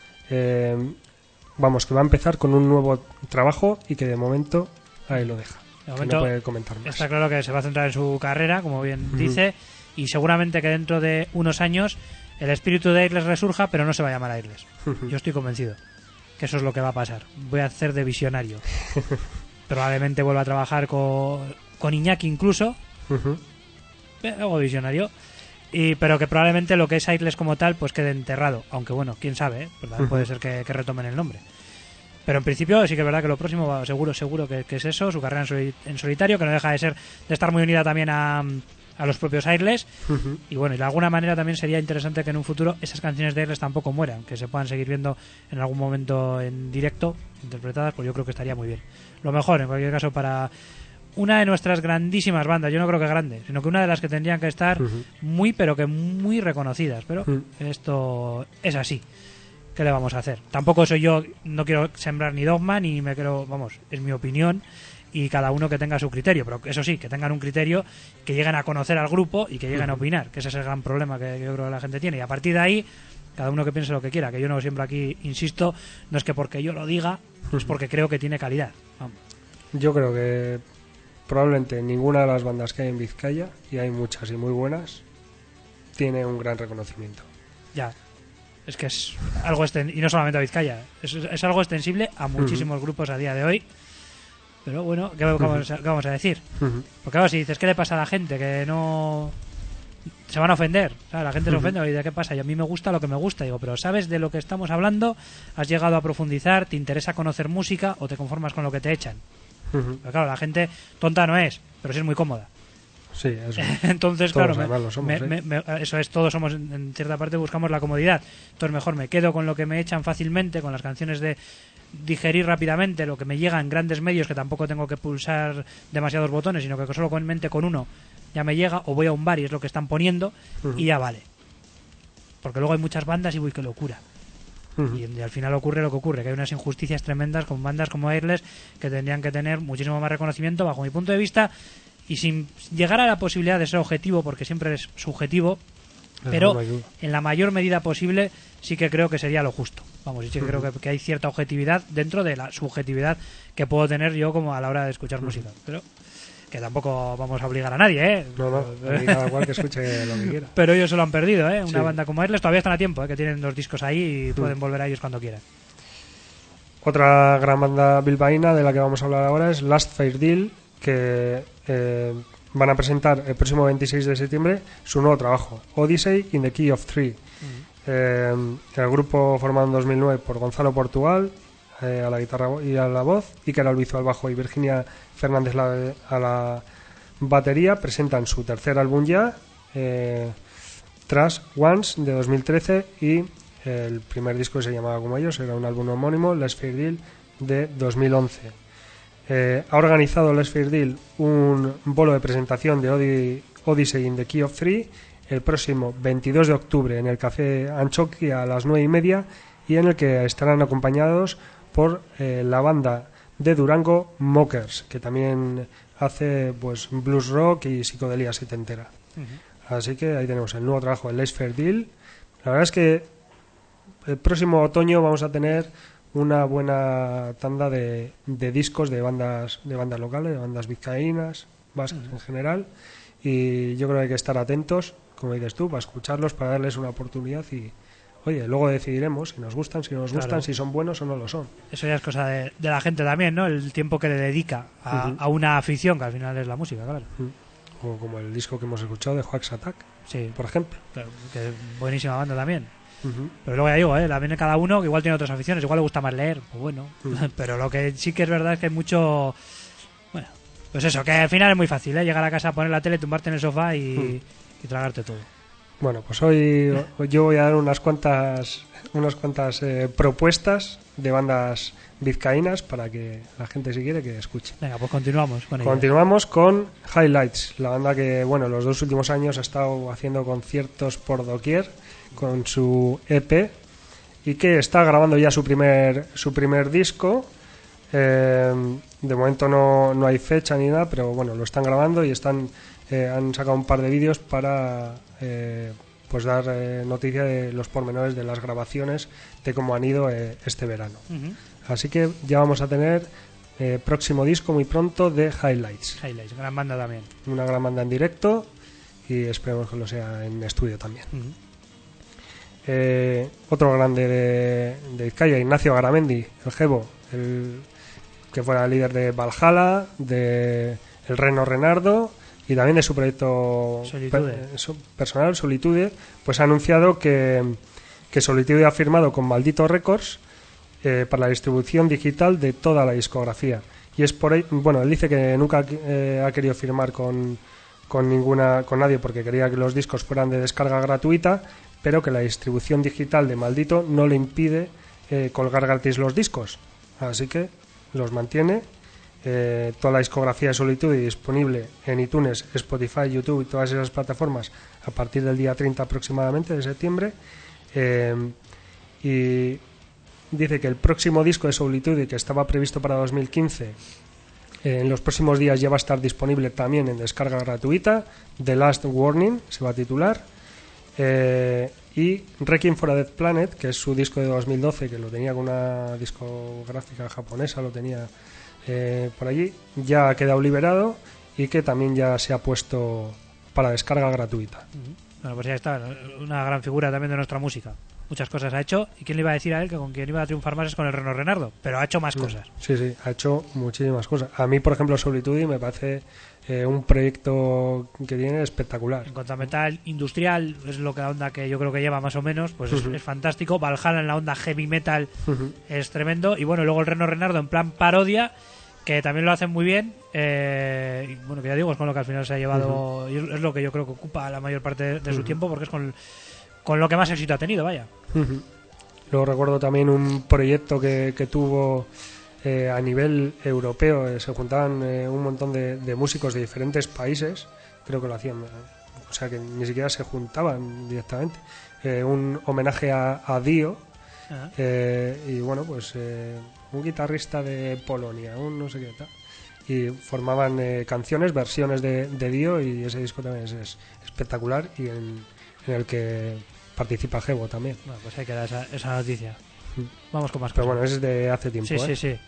eh, vamos, que va a empezar con un nuevo trabajo y que de momento ahí lo deja. De Que momento no puede comentar más. está claro que se va a centrar en su carrera, como bien Ujú. dice, y seguramente que dentro de unos años el espíritu de Airless resurja, pero no se va a llamar Airless. Ujú. Yo estoy convencido que eso es lo que va a pasar. Voy a hacer de visionario. Probablemente vuelva a trabajar con, con Iñaki incluso, Ujú. eh, algo visionario, y, pero que probablemente lo que es Airless como tal pues quede enterrado, aunque bueno, quién sabe, ¿eh? Pues también Ujú. puede ser que, que retomen el nombre. Pero en principio sí que es verdad que lo próximo va- seguro seguro que, que es eso, su carrera en, soli- en solitario, que no deja de ser de estar muy unida también a, a los propios Airless. Ujú. Y bueno, y de alguna manera también sería interesante que en un futuro esas canciones de Airless tampoco mueran, que se puedan seguir viendo en algún momento en directo, interpretadas, pues yo creo que estaría muy bien. Lo mejor, en cualquier caso, para una de nuestras grandísimas bandas, yo no creo que grande, sino que una de las que tendrían que estar Ujú. muy, pero que muy reconocidas. Pero Ujú. esto es así. ¿Qué le vamos a hacer? Tampoco soy yo, no quiero sembrar ni dogma, ni me quiero, vamos, es mi opinión, y cada uno que tenga su criterio, pero eso sí, que tengan un criterio, que lleguen a conocer al grupo y que lleguen a opinar, que ese es el gran problema que, que yo creo que la gente tiene. Y a partir de ahí, cada uno que piense lo que quiera, que yo no siempre aquí insisto, no es que porque yo lo diga, es porque creo que tiene calidad. Vamos. Yo creo que probablemente ninguna de las bandas que hay en Vizcaya, y hay muchas y muy buenas, tiene un gran reconocimiento. Ya. Es que es algo extensible, y no solamente a Vizcaya, es, es algo extensible a muchísimos grupos a día de hoy. Pero bueno, ¿qué vamos a, qué vamos a decir? Ujú. Porque claro, si dices, ¿qué le pasa a la gente? Que no... Se van a ofender. O sea, la gente se ofende y ¿de qué pasa? Y a mí me gusta lo que me gusta. Digo, pero ¿sabes de lo que estamos hablando? ¿Has llegado a profundizar? ¿Te interesa conocer música? ¿O te conformas con lo que te echan? Ujú. Pero claro, la gente tonta no es, pero sí es muy cómoda. Sí, eso. Entonces, Todos claro, me- además lo somos, me- ¿eh? me- me- eso es, todos somos, en, en cierta parte buscamos la comodidad. Entonces, mejor me quedo con lo que me echan fácilmente, con las canciones de digerir rápidamente, lo que me llega en grandes medios, que tampoco tengo que pulsar demasiados botones, sino que solo con mente con uno ya me llega, o voy a un bar y es lo que están poniendo, Ujú. y ya vale. Porque luego hay muchas bandas y uy, qué locura. Ujú. Y, y al final ocurre lo que ocurre, que hay unas injusticias tremendas con bandas como Airless que tendrían que tener muchísimo más reconocimiento bajo mi punto de vista, y sin llegar a la posibilidad de ser objetivo, porque siempre es subjetivo, Eso pero no hay duda. en la mayor medida posible sí que creo que sería lo justo. Vamos, y sí que creo que, que hay cierta objetividad dentro de la subjetividad que puedo tener yo como a la hora de escuchar música. Pero que tampoco vamos a obligar a nadie, ¿eh? No, no, aquí cada cual que escuche lo que quiera. Pero ellos se lo han perdido, ¿eh? Una Sí. banda como Airless todavía están a tiempo, ¿eh? Que tienen dos discos ahí y pueden volver a ellos cuando quieran. Otra gran banda bilbaína de la que vamos a hablar ahora es Last Fair Deal, que eh, van a presentar el próximo veintiséis de septiembre su nuevo trabajo, Odyssey in the Key of Three. Eh, el grupo formado en dos mil nueve por Gonzalo Portugal eh, a la guitarra y a la voz, Iker Albizu al bajo y Virginia Fernández la- a la batería presentan su tercer álbum ya, eh, Trash Once de dos mil trece, y el primer disco se llamaba como ellos, era un álbum homónimo, Last Fair Deal de dos mil once. Eh, ha organizado Last Fair Deal un bolo de presentación de Odi- Odyssey in the Key of Three el próximo veintidós de octubre en el Café Anchoqui a las nueve y media, y en el que estarán acompañados por eh, la banda de Durango Mockers, que también hace pues blues rock y psicodelia setentera. Así que ahí tenemos el nuevo trabajo de Les Fair Deal. La verdad es que el próximo otoño vamos a tener una buena tanda de, de discos de bandas de bandas locales, de bandas vizcaínas, vascas en general, y yo creo que hay que estar atentos, como dices tú, para escucharlos, para darles una oportunidad y, oye, luego decidiremos si nos gustan, si no nos Claro. gustan, si son buenos o no lo son. Eso ya es cosa de, de la gente también, ¿no? El tiempo que le dedica a, Ujú. a una afición, que al final es la música, claro. O como el disco que hemos escuchado de Hoax Attack, Sí, por ejemplo. claro, que es buenísima banda también. Ujú. Pero luego ya digo, ¿eh? También cada uno que igual tiene otras aficiones, igual le gusta más leer, pues bueno. Ujú. Pero lo que sí que es verdad es que hay mucho... Bueno, pues eso, que al final es muy fácil, ¿eh? Llegar a casa, poner la tele, tumbarte en el sofá y, y tragarte todo. Bueno, pues hoy, hoy yo voy a dar unas cuantas unas cuantas eh, propuestas de bandas vizcaínas para que la gente, si quiere, que escuche. Venga, pues continuamos con ello. Continuamos con Highlights, la banda que, bueno, los dos últimos años ha estado haciendo conciertos por doquier con su E P y que está grabando ya su primer su primer disco. Eh, de momento no, no hay fecha ni nada, pero bueno, lo están grabando y están eh, han sacado un par de vídeos para eh, pues dar eh, noticia de los pormenores de las grabaciones, de cómo han ido eh, este verano. Ujú. Así que ya vamos a tener eh, próximo disco muy pronto de Highlights. Highlights, gran banda también. Una gran banda en directo y esperemos que lo sea en estudio también. Ujú. Eh, otro grande de, de Vizcaya, Ignacio Garamendi, el Jebo, el que fuera líder de Valhalla, de El Reno Renardo y también de su proyecto Solitude. per- su- personal, Solitude, pues ha anunciado que, que Solitude ha firmado con Maldito Records eh, para la distribución digital de toda la discografía. Y es por ello, bueno, él dice que nunca eh, ha querido firmar con, con ninguna con nadie porque quería que los discos fueran de descarga gratuita, pero que la distribución digital de Maldito no le impide eh, colgar gratis los discos. Así que los mantiene. Eh, toda la discografía de Solitude disponible en iTunes, Spotify, YouTube y todas esas plataformas a partir del día treinta aproximadamente de septiembre. Eh, y dice que el próximo disco de Solitude, que estaba previsto para dos mil quince, eh, en los próximos días ya va a estar disponible también en descarga gratuita. The Last Warning se va a titular. Eh, y Requiem for a Dead Planet, que es su disco de dos mil doce, que lo tenía con una discográfica japonesa, lo tenía eh, por allí, ya ha quedado liberado y que también ya se ha puesto para descarga gratuita. Bueno, pues ya está, una gran figura también de nuestra música. Muchas cosas ha hecho. ¿Y quién le iba a decir a él que con quien iba a triunfar más es con el Reno Renardo? Pero ha hecho más cosas. Sí, sí, ha hecho muchísimas cosas. A mí, por ejemplo, Solitude me parece eh, un proyecto que tiene espectacular. En cuanto a metal industrial, es lo que la onda que yo creo que lleva más o menos, pues es, Ujú. es fantástico. Valhalla en la onda heavy metal Ujú. es tremendo. Y bueno, luego el Reno Renardo en plan parodia, que también lo hacen muy bien. Eh, y bueno, que ya digo, es con lo que al final se ha llevado, y es, es lo que yo creo que ocupa la mayor parte de, de su Ujú. tiempo, porque es con, con lo que más éxito ha tenido, vaya. Ujú. Luego recuerdo también un proyecto que, que tuvo eh, a nivel europeo. Eh, se juntaban eh, un montón de, de músicos de diferentes países. Creo que lo hacían. eh, O sea, que ni siquiera se juntaban directamente. Eh, un homenaje a, a Dio. Ajá. Eh, y bueno, pues eh, un guitarrista de Polonia, un no sé qué tal. Y formaban eh, canciones, versiones de, de Dio, y ese disco también es, es espectacular y en, en el que participa Jebo también. Bueno, pues hay que dar esa, esa noticia. Vamos con más Pero cosas. bueno, ese es de hace tiempo. sí, ¿eh? sí, sí.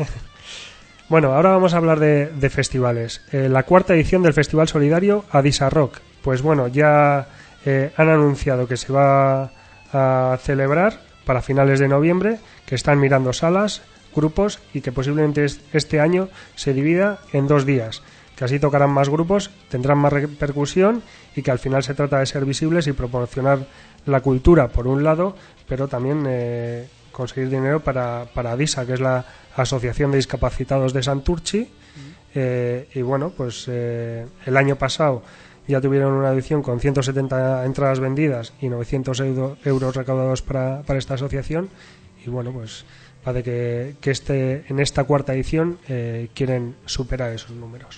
Bueno, ahora vamos a hablar de, de festivales. Eh, la cuarta edición del Festival Solidario Adisa Rock. Pues bueno, ya eh, han anunciado que se va a celebrar para finales de noviembre, que están mirando salas, grupos y que posiblemente es- este año se divida en dos días, que así tocarán más grupos, tendrán más repercusión y que al final se trata de ser visibles y promocionar la cultura por un lado, pero también eh, conseguir dinero para, para Adisa, que es la Asociación de Discapacitados de Santurchi. Eh, y bueno, pues eh, el año pasado ya tuvieron una edición con ciento setenta entradas vendidas y novecientos euro- euros recaudados para, para esta asociación. Y bueno, pues parece que, que este, en esta cuarta edición eh, quieren superar esos números.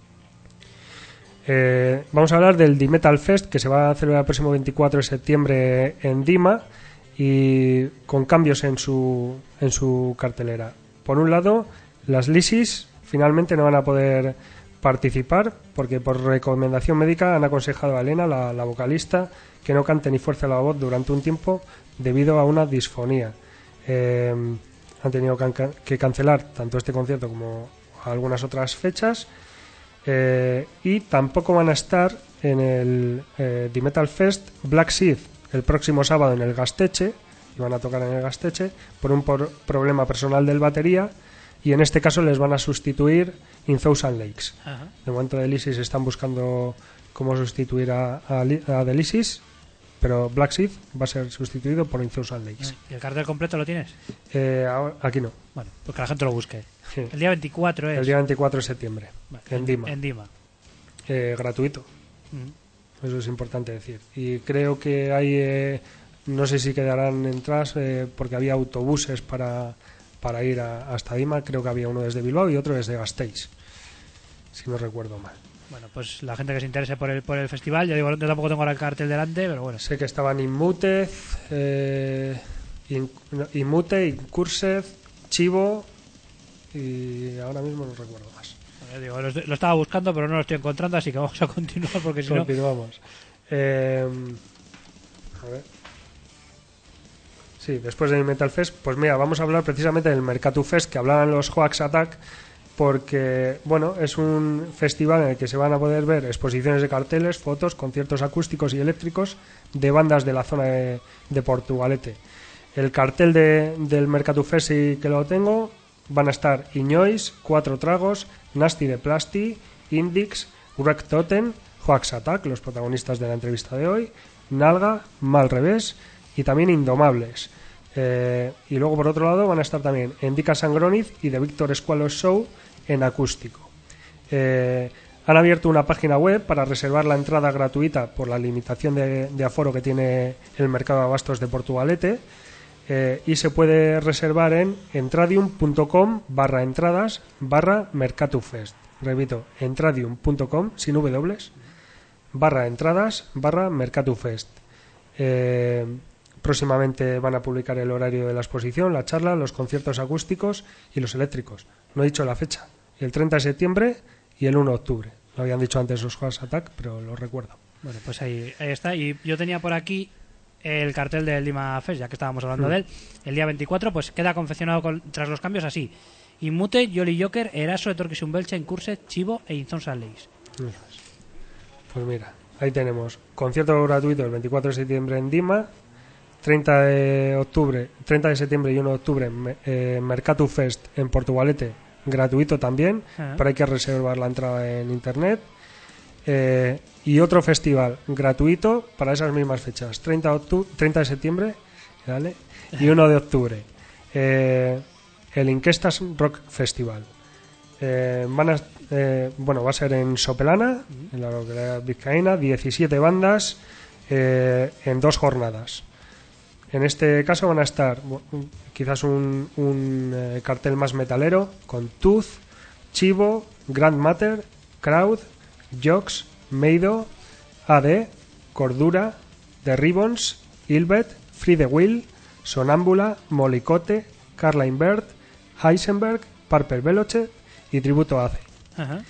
Eh, vamos a hablar del D-Metal Fest, que se va a celebrar el próximo veinticuatro de septiembre en Dima, y con cambios en su, en su cartelera. Por un lado, las Lisis finalmente no van a poder participar porque por recomendación médica han aconsejado a Elena, la, la vocalista, que no cante ni fuerce la voz durante un tiempo debido a una disfonía. Eh, han tenido can- que cancelar tanto este concierto como algunas otras fechas. Eh, y tampoco van a estar en el eh, The Metal Fest Black Seed el próximo sábado en el Gasteche, y van a tocar en el Gasteche por un por- problema personal del batería, y en este caso les van a sustituir In Thousand Lakes. Ajá. De momento de Elysis están buscando cómo sustituir a, a, Li- a The Elysis, pero Black Seed va a ser sustituido por In Thousand Lakes. ¿Y el cartel completo lo tienes? Eh, ahora- aquí no. Bueno, pues que la gente lo busque. Sí. El día veinticuatro es. El día veinticuatro de septiembre, Vale, en Dima. En Dima. Eh, gratuito. Mm. Eso es importante decir. Y creo que hay, eh, no sé si quedarán entradas, eh, porque había autobuses para, para ir a- hasta Dima. Creo que había uno desde Bilbao y otro desde Gasteiz, si no recuerdo mal. Bueno, pues la gente que se interese por el por el festival, ya digo, yo tampoco tengo ahora el cartel delante, pero bueno. Sé que estaban Inmutez, eh, In- no, Inmute, Incursed, Chivo y ahora mismo no recuerdo más. Ya digo, lo, lo estaba buscando, pero no lo estoy encontrando, así que vamos a continuar porque si no. Continuamos. Eh, a ver. Sí, después del Metal Fest, pues mira, vamos a hablar precisamente del Mercatu Fest que hablaban los Hoax Attack, porque, bueno, es un festival en el que se van a poder ver exposiciones de carteles, fotos, conciertos acústicos y eléctricos de bandas de la zona de, de Portugalete. El cartel de, del Mercatu Fest, sí que lo tengo, van a estar Iñois, Cuatro Tragos, Nasty de Plasti, Indix, Wreck Totem, Hoax Attack, los protagonistas de la entrevista de hoy, Nalga, Mal Revés y también Indomables. Eh, y luego por otro lado van a estar también Endika Sangroniz y The Victor Squallow Show en acústico. Eh, han abierto una página web para reservar la entrada gratuita por la limitación de, de aforo que tiene el mercado de abastos de Portugalete, eh, y se puede reservar en entradium.com barra entradas barra Mercatufest. Repito, entradium.com sin W barra entradas barra Mercatufest. Eh, próximamente van a publicar el horario de la exposición, la charla, los conciertos acústicos y los eléctricos. No he dicho la fecha, el treinta de septiembre y el uno de octubre. Lo habían dicho antes los Hoax Attack, pero lo recuerdo. Bueno, pues ahí, ahí está. Y yo tenía por aquí el cartel del Dima Fest, ya que estábamos hablando Mm. de él. El día veinticuatro, pues queda confeccionado con, tras los cambios así: Inmute, Jolly Joker, Eraso, Etorquis Belcha, Incurse, Chivo e Inzonsa Leis. Pues mira, ahí tenemos concierto gratuito el veinticuatro de septiembre en Dima, treinta de octubre, treinta de septiembre y uno de octubre en eh, Mercatu Fest en Portugalete, gratuito también, Ajá. pero hay que reservar la entrada en internet. Eh, y otro festival gratuito para esas mismas fechas, treinta de, octu- treinta de septiembre, ¿vale? Y uno de octubre, eh, el Inquestas Rock Festival. Eh, van a, eh, bueno, va a ser en Sopelana, en la localidad vizcaína, diecisiete bandas eh, en dos jornadas. En este caso van a estar bu- quizás un, un eh, cartel más metalero con Tooth, Chivo, Grand Matter, Crowd, Jox, Meido, A D, Cordura, The Ribbons, Ilbet, Free the Will, Sonámbula, Molicote, Carline Bird, Heisenberg, Purple Veloce y Tributo A C. Ajá.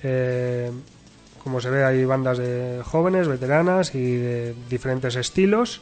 Eh, como se ve, hay bandas de jóvenes, veteranas y de diferentes estilos.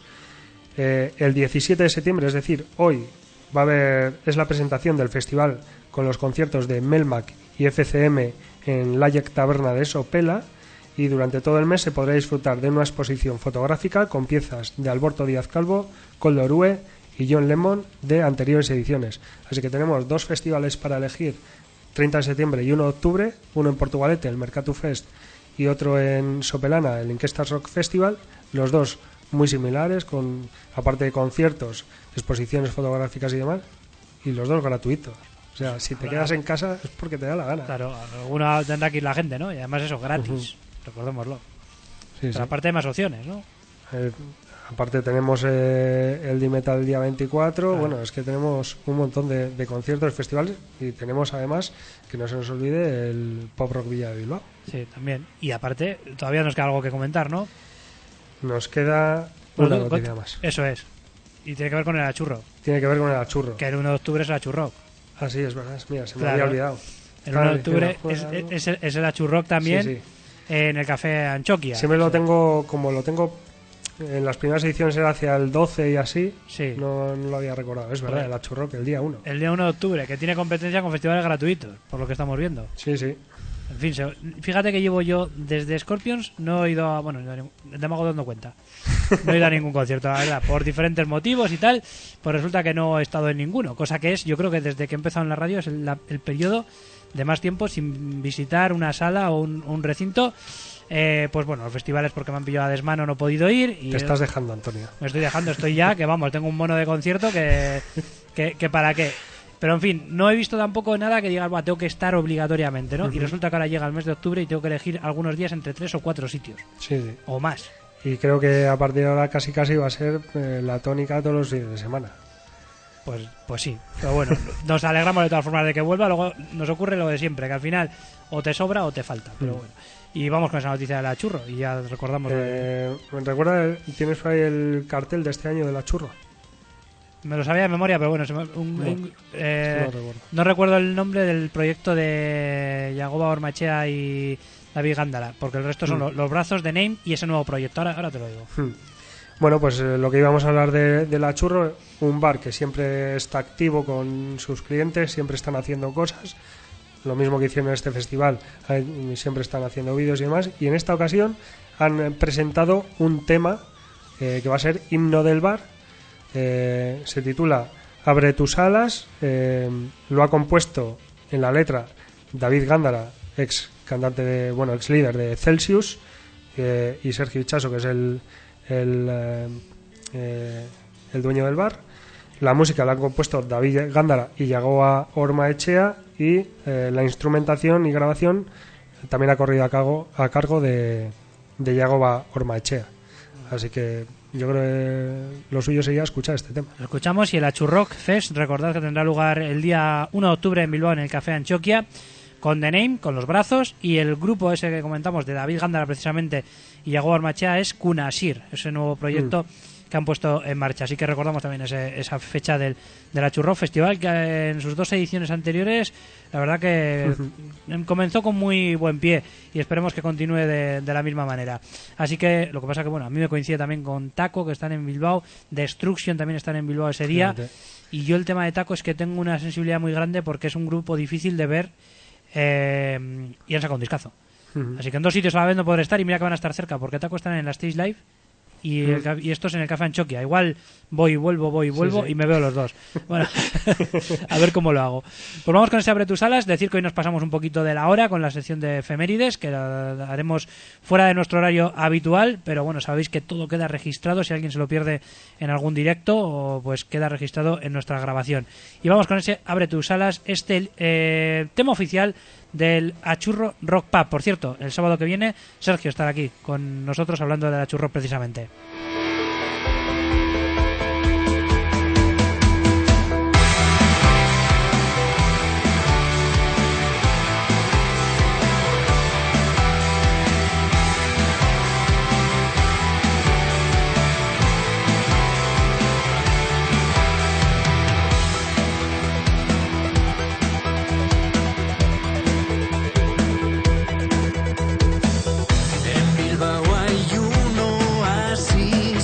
Eh, el diecisiete de septiembre, es decir, hoy, va a haber, es la presentación del festival con los conciertos de Melmac y F C M en Layek Taberna de Sopela, y durante todo el mes se podrá disfrutar de una exposición fotográfica con piezas de Alberto Díaz Calvo, Coldo Orue y John Lemon de anteriores ediciones. Así que tenemos dos festivales para elegir, treinta de septiembre y uno de octubre, uno en Portugalete, el Mercatu Fest, y otro en Sopelana, el Inquestas Rock Festival, los dos muy similares, con aparte de conciertos, exposiciones fotográficas y demás, y los dos gratuitos. O sea, si te quedas en casa es porque te da la gana. Claro, alguna tendrá que ir la gente, ¿no? Y además eso, gratis, recordémoslo. Sí, Pero sí. aparte hay más opciones, ¿no? Eh, aparte tenemos eh, el D-Metal el día veinticuatro, Claro. bueno, es que tenemos un montón de, de conciertos, festivales, y tenemos además, que no se nos olvide, el Pop Rock Villa de Bilbao. Sí, también. Y aparte, todavía nos queda algo que comentar, ¿no? Nos queda una Bueno, noticia con- más. Eso es. Y tiene que ver con el achurro. Tiene que ver con el achurro. Que el uno de octubre es el achurro. Ah, sí, es verdad. Mira, se me Claro. había olvidado. El Estaba uno de octubre diciendo, es, "Joder, es, es el, es el achurrock también Sí, sí. en el Café Anchoquia. Siempre lo tengo, como lo tengo en las primeras ediciones era hacia el doce y así. Sí. No, no lo había recordado. Es verdad, Joder. el Achurrock, el día uno. El día uno de octubre, que tiene competencia con festivales gratuitos, por lo que estamos viendo. Sí, sí. En fin, se- fíjate que llevo yo desde Scorpions, no he ido a. Bueno, no he ido a ningún- me hago dando cuenta. No he ido a ningún concierto, la verdad, por diferentes motivos y tal. Pues resulta que no he estado en ninguno. Cosa que es, yo creo que desde que he empezado en la radio es el, la- el periodo de más tiempo sin visitar una sala o un, un recinto. Eh, pues bueno, los festivales porque me han pillado a desmano no he podido ir. Y Te estás dejando, Antonio. me estoy dejando, estoy ya, que vamos, tengo un mono de concierto que, que, que para qué. Pero en fin, no he visto tampoco nada que digas, "Buah, tengo que estar obligatoriamente", ¿no? Y resulta que ahora llega el mes de octubre y tengo que elegir algunos días entre tres o cuatro sitios, Sí, sí. o más. Y creo que a partir de ahora casi casi va a ser eh, la tónica todos los días de semana. Pues, pues sí, pero bueno, nos alegramos de todas formas de que vuelva. Luego nos ocurre lo de siempre, que al final o te sobra o te falta, pero bueno. Y vamos con esa noticia de la churro y ya recordamos. Eh, ¿Recuerda, tienes por ahí el cartel de este año de la churro? Me lo sabía de memoria, pero bueno, se me- un- No, un- eh, no recuerdo. no recuerdo el nombre del proyecto de Yagoba Ormachea y David Gándara, porque el resto son Mm. lo- los brazos de Name y ese nuevo proyecto. Ahora, ahora te lo digo. Hmm. Bueno, pues eh, lo que íbamos a hablar de, de la churro, un bar que siempre está activo con sus clientes, siempre están haciendo cosas, lo mismo que hicieron en este festival, eh, siempre están haciendo vídeos y demás, y en esta ocasión han eh, presentado un tema eh, que va a ser himno del bar. Eh, se titula Abre tus alas, eh, lo ha compuesto en la letra David Gándara, ex cantante de, bueno, ex líder de Celsius, eh, y Sergio Ichaso, que es el el, eh, eh, el dueño del bar. La música la han compuesto David Gándara y Yagoba Ormaechea, y eh, la instrumentación y grabación también ha corrido a cargo, a cargo de, de Yagoba Ormaechea. Así que yo creo que lo suyo sería escuchar este tema. Lo escuchamos y el Achurrock Fest, recordad que tendrá lugar el día uno de octubre en Bilbao en el Café Antioquia, con The Name, con los brazos, y el grupo ese que comentamos de David Gándara precisamente y Yagoba Ormachea es Kunasir, ese nuevo proyecto Mm. que han puesto en marcha. Así que recordamos también ese- esa fecha del, del Achurrock Festival, que eh, en sus dos ediciones anteriores la verdad que comenzó con muy buen pie y esperemos que continúe de, de la misma manera. Así que lo que pasa que bueno, a mí me coincide también con Taco, que están en Bilbao, Destruction también están en Bilbao ese día. Fíjate. Y yo el tema de Taco es que tengo una sensibilidad muy grande porque es un grupo difícil de ver, eh, y han sacado un discazo. Ujú. Así que en dos sitios a la vez no podré estar y mira que van a estar cerca, porque Taco están en la Stage Live y, el ca- y estos en el Café Antioquia. Igual voy y vuelvo, voy y vuelvo sí. y me veo los dos. Bueno, a ver cómo lo hago. Pues vamos con ese Abre tus alas. Decir que hoy nos pasamos un poquito de la hora con la sección de efemérides, que la la haremos fuera de nuestro horario habitual, pero bueno, sabéis que todo queda registrado. Si alguien se lo pierde en algún directo, o pues queda registrado en nuestra grabación. Y vamos con ese Abre tus alas, este eh, tema oficial del Achurro Rock Pub. Por cierto, el sábado que viene Sergio estará aquí con nosotros hablando del Achurro precisamente. En Bilbao hay un oasis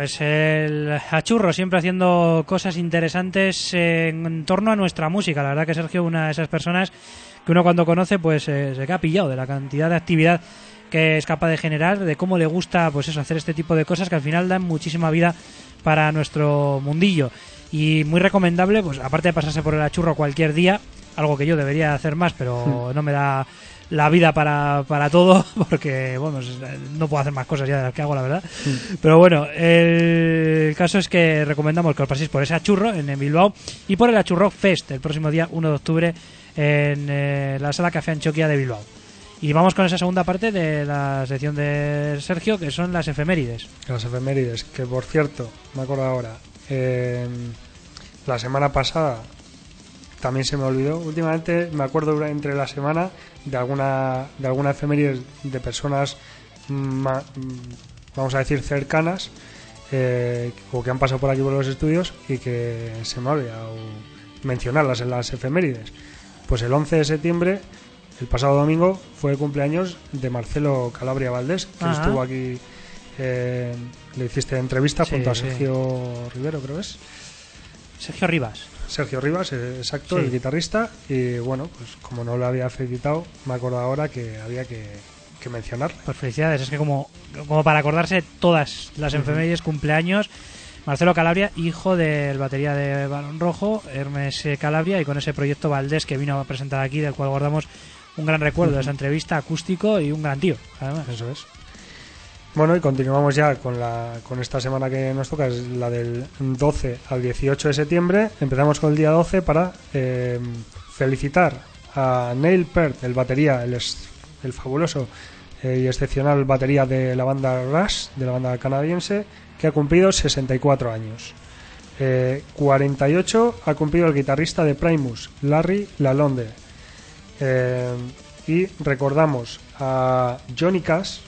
Pues el Achurro siempre haciendo cosas interesantes en torno a nuestra música. La verdad que Sergio, una de esas personas que uno cuando conoce pues eh, se queda pillado de la cantidad de actividad que es capaz de generar, de cómo le gusta pues eso, hacer este tipo de cosas que al final dan muchísima vida para nuestro mundillo. Y muy recomendable, pues aparte de pasarse por el Achurro cualquier día, algo que yo debería hacer más, pero no me da la vida para, para todo, porque bueno, no puedo hacer más cosas ya de las que hago, la verdad. Pero bueno, el caso es que recomendamos que os paséis por ese Achurro en, en Bilbao y por el Achurro Fest el próximo día uno de octubre en eh, la Sala Café Anchoquia de Bilbao. Y vamos con esa segunda parte de la sección de Sergio, que son las efemérides. Las efemérides, que por cierto, me acuerdo ahora, eh, la semana pasada también se me olvidó. Últimamente me acuerdo entre la semana de alguna de alguna efemérides de personas, ma, vamos a decir, cercanas, eh, o que han pasado por aquí por los estudios y que se me ha olvidado mencionarlas en las efemérides. Pues el once de septiembre, el pasado domingo, fue el cumpleaños de Marcelo Calabria Valdés, que Ajá. estuvo aquí, eh, le hiciste entrevista Sí, junto a sí. Sergio Rivero, creo que es. Sergio Rivas. Sergio Rivas, eh, exacto, Sí. el guitarrista. Y bueno, pues como no lo había felicitado, me acuerdo ahora que había que, que mencionarle. Pues felicidades, es que como, como para acordarse todas las Ujú. efemérides, cumpleaños, Marcelo Calabria, hijo del batería de Balón Rojo, Hermes eh, Calabria, y con ese proyecto Valdés que vino a presentar aquí, del cual guardamos un gran recuerdo de esa entrevista, acústico y un gran tío, además. Eso es. Bueno, y continuamos ya con la con esta semana que nos toca, es la del doce al dieciocho de septiembre. Empezamos con el día doce para eh, felicitar a Neil Peart, el batería, el, es- el fabuloso eh, y excepcional batería de la banda Rush, de la banda canadiense, que ha cumplido sesenta y cuatro años. Eh, cuarenta y ocho ha cumplido el guitarrista de Primus, Larry Lalonde. Eh, y recordamos a Johnny Cash,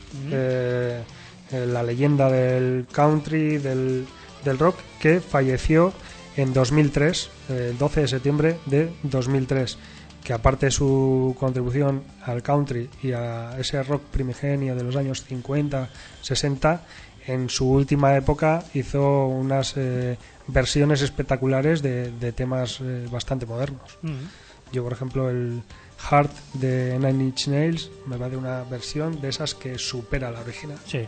eh, eh, la leyenda del country, del, del rock, que falleció en dos mil tres, eh, el doce de septiembre de dos mil tres, que aparte de su contribución al country y a ese rock primigenio de los años cincuenta, sesenta, en su última época hizo unas eh, versiones espectaculares de, de temas eh, bastante modernos. Mm. Yo, por ejemplo, el Heart de Nine Inch Nails me va de una versión de esas que supera la original. Sí.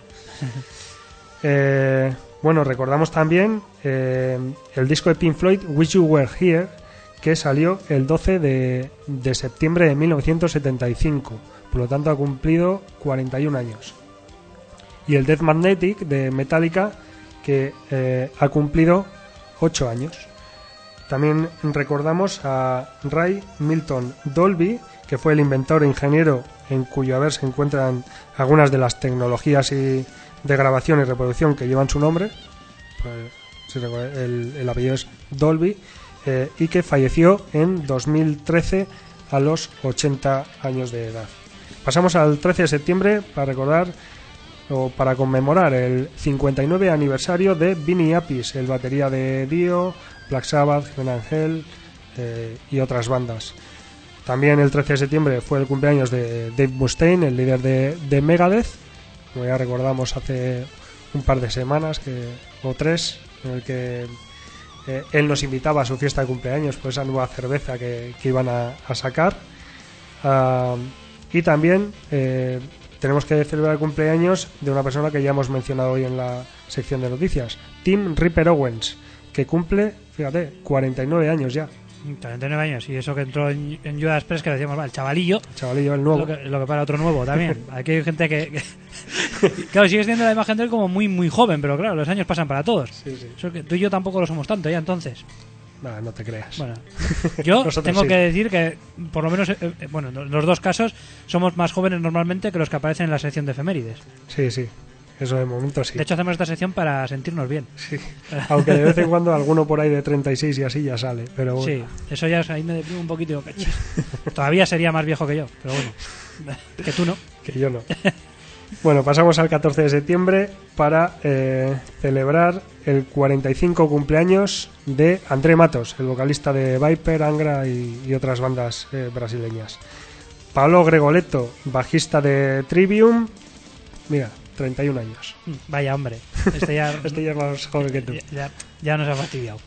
Eh, bueno, recordamos también eh, el disco de Pink Floyd, Wish You Were Here, que salió el doce de, de septiembre de mil novecientos setenta y cinco. Por lo tanto, ha cumplido cuarenta y un años. Y el Death Magnetic de Metallica, que eh, ha cumplido ocho años. También recordamos a Ray Milton Dolby, que fue el inventor e ingeniero en cuyo haber se encuentran algunas de las tecnologías y de grabación y reproducción que llevan su nombre. Pues, si recuerda, el, el apellido es Dolby, eh, y que falleció en dos mil trece a los ochenta años de edad. Pasamos al trece de septiembre para recordar o para conmemorar el cincuenta y nueve aniversario de Vinny Appice, el batería de Dio, Black Sabbath, Heaven and Hell eh, y otras bandas. También el trece de septiembre fue el cumpleaños de Dave Mustaine, el líder de, de Megadeth, como ya recordamos hace un par de semanas que, o tres, en el que eh, él nos invitaba a su fiesta de cumpleaños por esa nueva cerveza que, que iban a, a sacar. Uh, y también eh, tenemos que celebrar el cumpleaños de una persona que ya hemos mencionado hoy en la sección de noticias, Tim Ripper Owens, que cumple, fíjate, cuarenta y nueve años ya. cuarenta y nueve años, y eso que entró en, en Judas Priest, que decíamos, va, el chavalillo. El chavalillo, el nuevo. Lo que, lo que para otro nuevo también. Aquí hay gente que, que claro, sigues teniendo la imagen de él como muy muy joven, pero claro, los años pasan para todos. Sí, sí. Eso que tú y yo tampoco lo somos tanto ya entonces. Nah, no te creas. Bueno, yo Nosotros tengo sí. que decir que por lo menos, eh, eh, bueno, en los dos casos somos más jóvenes normalmente que los que aparecen en la sección de efemérides. Sí, sí. Eso de momento sí. De hecho, hacemos esta sección para sentirnos bien. Sí. Aunque de vez en cuando alguno por ahí de treinta y seis y así ya sale. Pero bueno. Sí, eso ya ahí me deprimo un poquito. Y digo, "Cachis". Todavía sería más viejo que yo, pero bueno, que tú no. Que yo no. Bueno, pasamos al catorce de septiembre para eh, celebrar el cuarenta y cinco cumpleaños de André Matos, el vocalista de Viper, Angra y, y otras bandas eh, brasileñas. Paolo Gregoletto, bajista de Trivium. Mira, treinta y un años. Vaya hombre, este ya, Este ya es más joven que tú. ya, ya- ya nos ha fastidiado.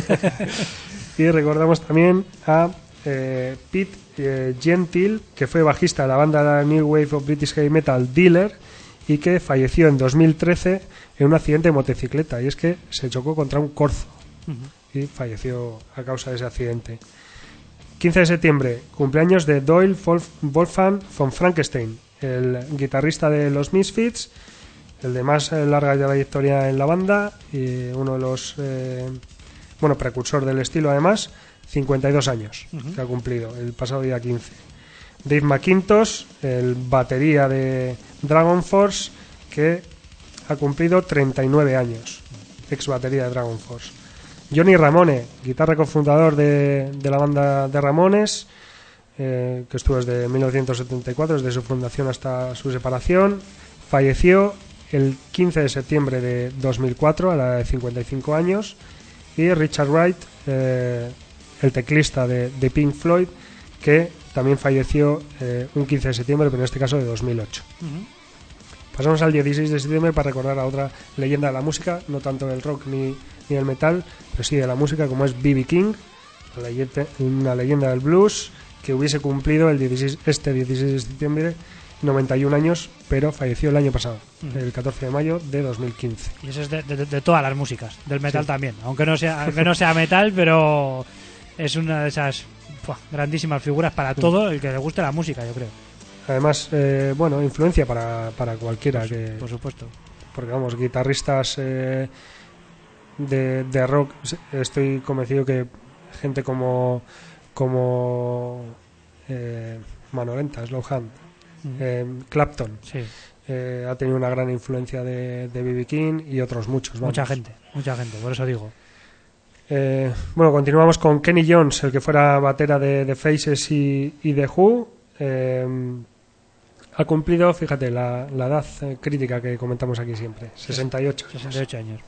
Y recordamos también a eh, Pete eh, Gentil, que fue bajista de la banda New Wave of British Heavy Metal Dealer y que falleció en dos mil trece en un accidente de motocicleta. Y es que se chocó contra un corzo y falleció a causa de ese accidente. quince de septiembre, cumpleaños de Doyle Wolf- Wolfgang von Frankenstein, el guitarrista de los Misfits, el de más eh, larga trayectoria en la banda y uno de los eh, bueno, precursor del estilo, además, cincuenta y dos años Ujú. que ha cumplido el pasado día quince. Dave McIntosh, el batería de Dragon Force, que ha cumplido treinta y nueve años, ex batería de Dragon Force. Johnny Ramone, guitarra cofundador de, de la banda de Ramones, eh, que estuvo desde mil novecientos setenta y cuatro, desde su fundación hasta su separación. Falleció el quince de septiembre de dos mil cuatro a la edad de cincuenta y cinco años. Y Richard Wright, eh, el teclista de, de Pink Floyd, que también falleció eh, un quince de septiembre, pero en este caso de dos mil ocho. Ujú. Pasamos al dieciséis de septiembre para recordar a otra leyenda de la música, no tanto del rock ni, ni del metal, pero sí de la música, como es B B King, una leyenda, una leyenda del blues, que hubiese cumplido el dieciséis, este dieciséis de septiembre noventa y un años, pero falleció el año pasado, Ujú. el catorce de mayo de dos mil quince. Y eso es de, de- de todas las músicas, del metal Sí. también, aunque no sea aunque no sea metal, pero es una de esas ¡fua! Grandísimas figuras para todo el que le guste la música, yo creo. Además, eh, bueno, influencia para, para cualquiera, que, Por supuesto. porque vamos, guitarristas eh, de, de rock, estoy convencido que gente como como eh, Manolenta, Slowhand, Ujú. eh, Clapton, Sí, eh, ha tenido una gran influencia de de B B King y otros muchos. vamos. mucha gente, mucha gente, por eso digo. Eh, bueno, continuamos con Kenny Jones, el que fuera batera de, de Faces y, y de Who. Eh, ha cumplido, fíjate, la, la edad eh, crítica que comentamos aquí siempre, sesenta y ocho años. sesenta y ocho años.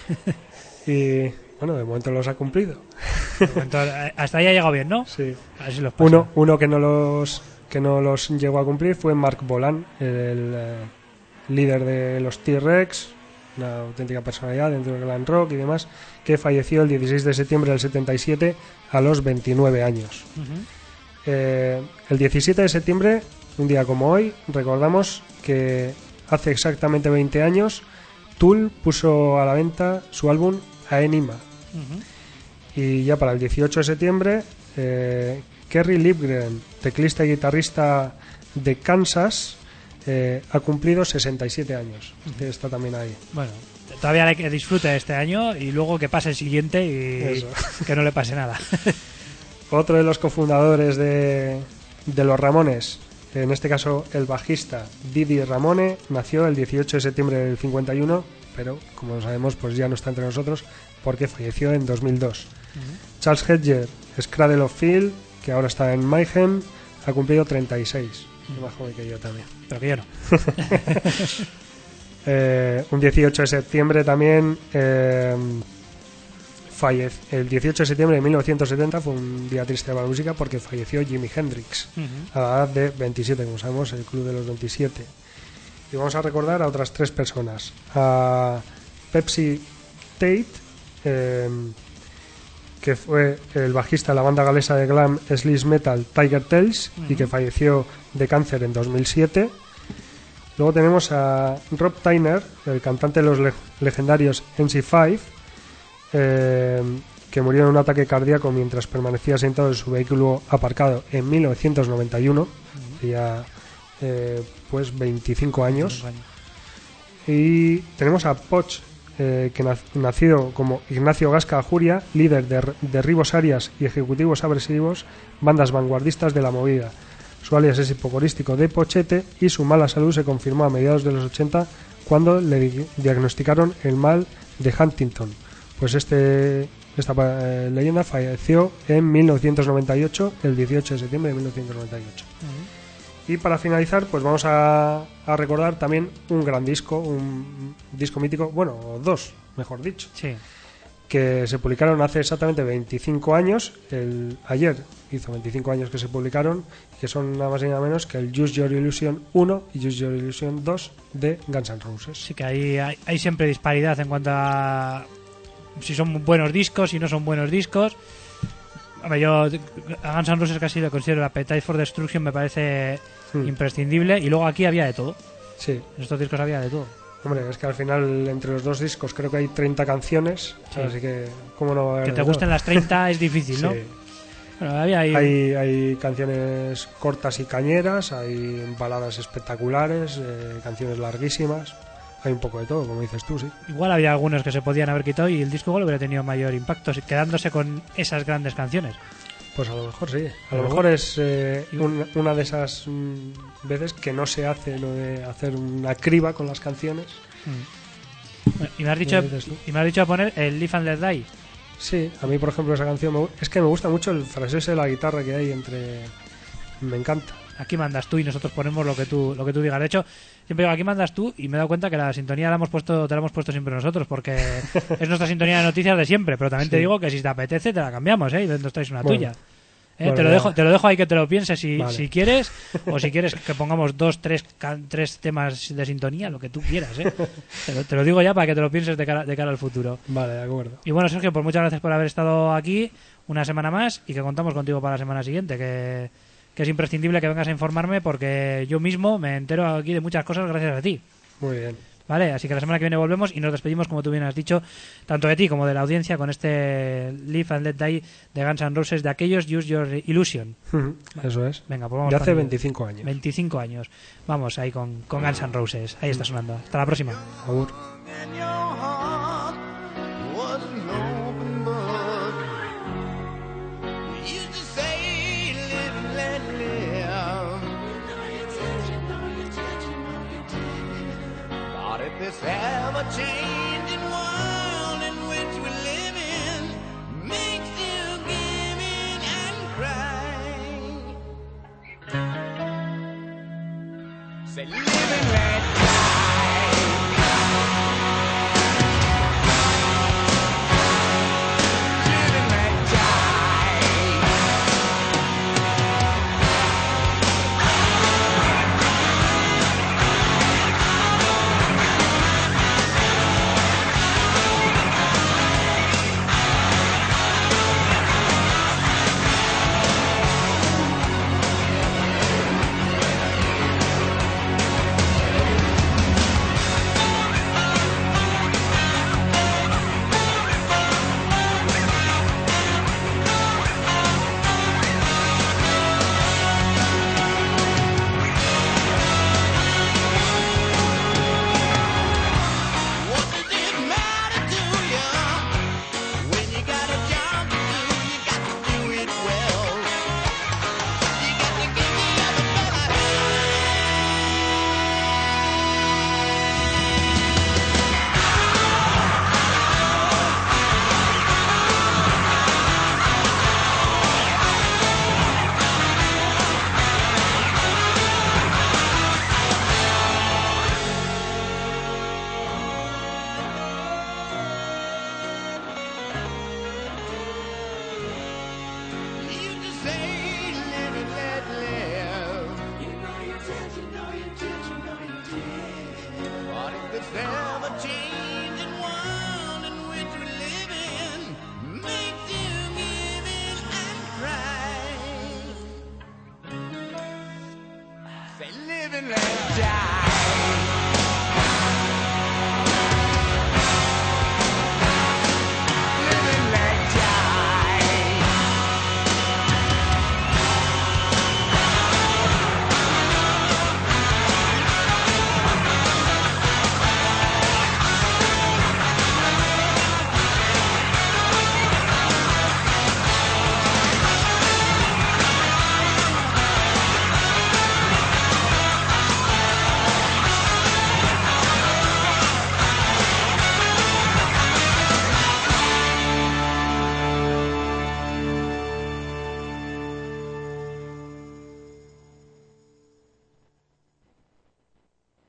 Y bueno, de momento los ha cumplido. Entonces, hasta ahí ha llegado bien, ¿no? Sí. A ver si los pasa. Uno, uno que no los que no los llegó a cumplir fue Mark Bolan, el eh, líder de los T-Rex, una auténtica personalidad dentro del glam rock y demás, que falleció el dieciséis de septiembre del setenta y siete a los veintinueve años. Ujú. Eh, el diecisiete de septiembre, un día como hoy, recordamos que hace exactamente veinte años Tool puso a la venta su álbum Aenima. Ujú. Y ya para el dieciocho de septiembre, eh, Kerry Livgren, teclista y guitarrista de Kansas, eh, ha cumplido sesenta y siete años. Este está también ahí. Bueno, todavía hay que disfrute este año y luego que pase el siguiente y Eso. que no le pase nada. Otro de los cofundadores de, de los Ramones, en este caso el bajista Didi Ramone, nació el dieciocho de septiembre del cincuenta y uno, pero como sabemos pues ya no está entre nosotros porque falleció en dos mil dos. Charles Hedger, Cradle of Filth, que ahora está en Mayhem, ha cumplido treinta y seis, es más joven que yo también. Pero que yo no. Eh, un dieciocho de septiembre también, eh, fallece, el dieciocho de septiembre de mil novecientos setenta fue un día triste para la música porque falleció Jimi Hendrix Ujú. a la edad de veintisiete, como sabemos, el club de los veintisiete. Y vamos a recordar a otras tres personas: a Pepsi Tate, eh, que fue el bajista de la banda galesa de glam sleaze metal Tiger Tales y que falleció de cáncer en dos mil siete. Luego tenemos a Rob Tyner, el cantante de los le- legendarios N C cinco, eh, que murió en un ataque cardíaco mientras permanecía sentado en su vehículo aparcado en mil novecientos noventa y uno, ya eh, pues veinticinco años. Y tenemos a Poch, eh, que nac- nacido como Ignacio Gasca Ajuria, líder de, R- de Ribos Arias y ejecutivos agresivos, bandas vanguardistas de la movida. Su alias es hipocorístico de Pochete y su mala salud se confirmó a mediados de los ochenta cuando le di- diagnosticaron el mal de Huntington. Pues este esta eh, leyenda falleció en mil novecientos noventa y ocho, el dieciocho de septiembre de mil novecientos noventa y ocho. Y para finalizar, pues vamos a, a recordar también un gran disco, un disco mítico, bueno, dos, mejor dicho, Sí. que se publicaron hace exactamente veinticinco años. El, ayer hizo veinticinco años que se publicaron, que son nada más y nada menos que el Use Your Illusion uno y Use Your Illusion dos de Guns N' Roses. Sí que hay, hay, hay siempre disparidad en cuanto a si son buenos discos, si no son buenos discos. A ver, yo a Guns N' Roses casi lo considero el Appetite for Destruction, me parece hmm. imprescindible, y luego aquí había de todo. Sí. En estos discos había de todo. Hombre, es que al final entre los dos discos creo que hay treinta canciones, sí. así que cómo no va a haber que te de gusten todo. Las treinta es difícil, ¿no? Sí. Bueno, había ahí... hay, hay canciones cortas y cañeras, hay baladas espectaculares, eh, canciones larguísimas, hay un poco de todo, como dices tú, sí. Igual había algunos que se podían haber quitado y el disco igual hubiera tenido mayor impacto, quedándose con esas grandes canciones. Pues a lo mejor sí, a lo mejor es eh, un, una de esas mm, veces que no se hace lo de hacer una criba con las canciones. Mm. Y me has dicho y me has dicho poner el Live and Let Die. Sí, a mí por ejemplo esa canción me, es que me gusta mucho el fraseo ese de la guitarra que hay entre, me encanta. Aquí mandas tú y nosotros ponemos lo que tú lo que tú digas. De hecho, siempre digo aquí mandas tú y me he dado cuenta que la sintonía la hemos puesto te la hemos puesto siempre nosotros porque es nuestra sintonía de noticias de siempre, pero también sí. te digo que si te apetece te la cambiamos, ¿eh? Y nos traes una bueno, tuya. ¿Eh? Bueno, te lo dejo te lo dejo ahí que te lo pienses si, vale. si quieres o si quieres que pongamos dos, tres tres temas de sintonía, lo que tú quieras, ¿eh? te, lo, te lo digo ya para que te lo pienses de cara, de cara al futuro. Vale, de acuerdo. Y bueno, Sergio, pues muchas gracias por haber estado aquí una semana más y que contamos contigo para la semana siguiente, que que es imprescindible que vengas a informarme porque yo mismo me entero aquí de muchas cosas gracias a ti. Muy bien. Vale, así que la semana que viene volvemos y nos despedimos, como tú bien has dicho, tanto de ti como de la audiencia con este Live and Let Die de Guns N' Roses, de aquellos Use Your Illusion. Uh-huh. Eso es. Venga, pues vamos. De hace veinticinco años. veinticinco años. Vamos ahí con, con Guns N' Roses. Ahí está sonando. Hasta la próxima. Agur. This ever-changing world in which we live in makes you give in and cry. Say, live and let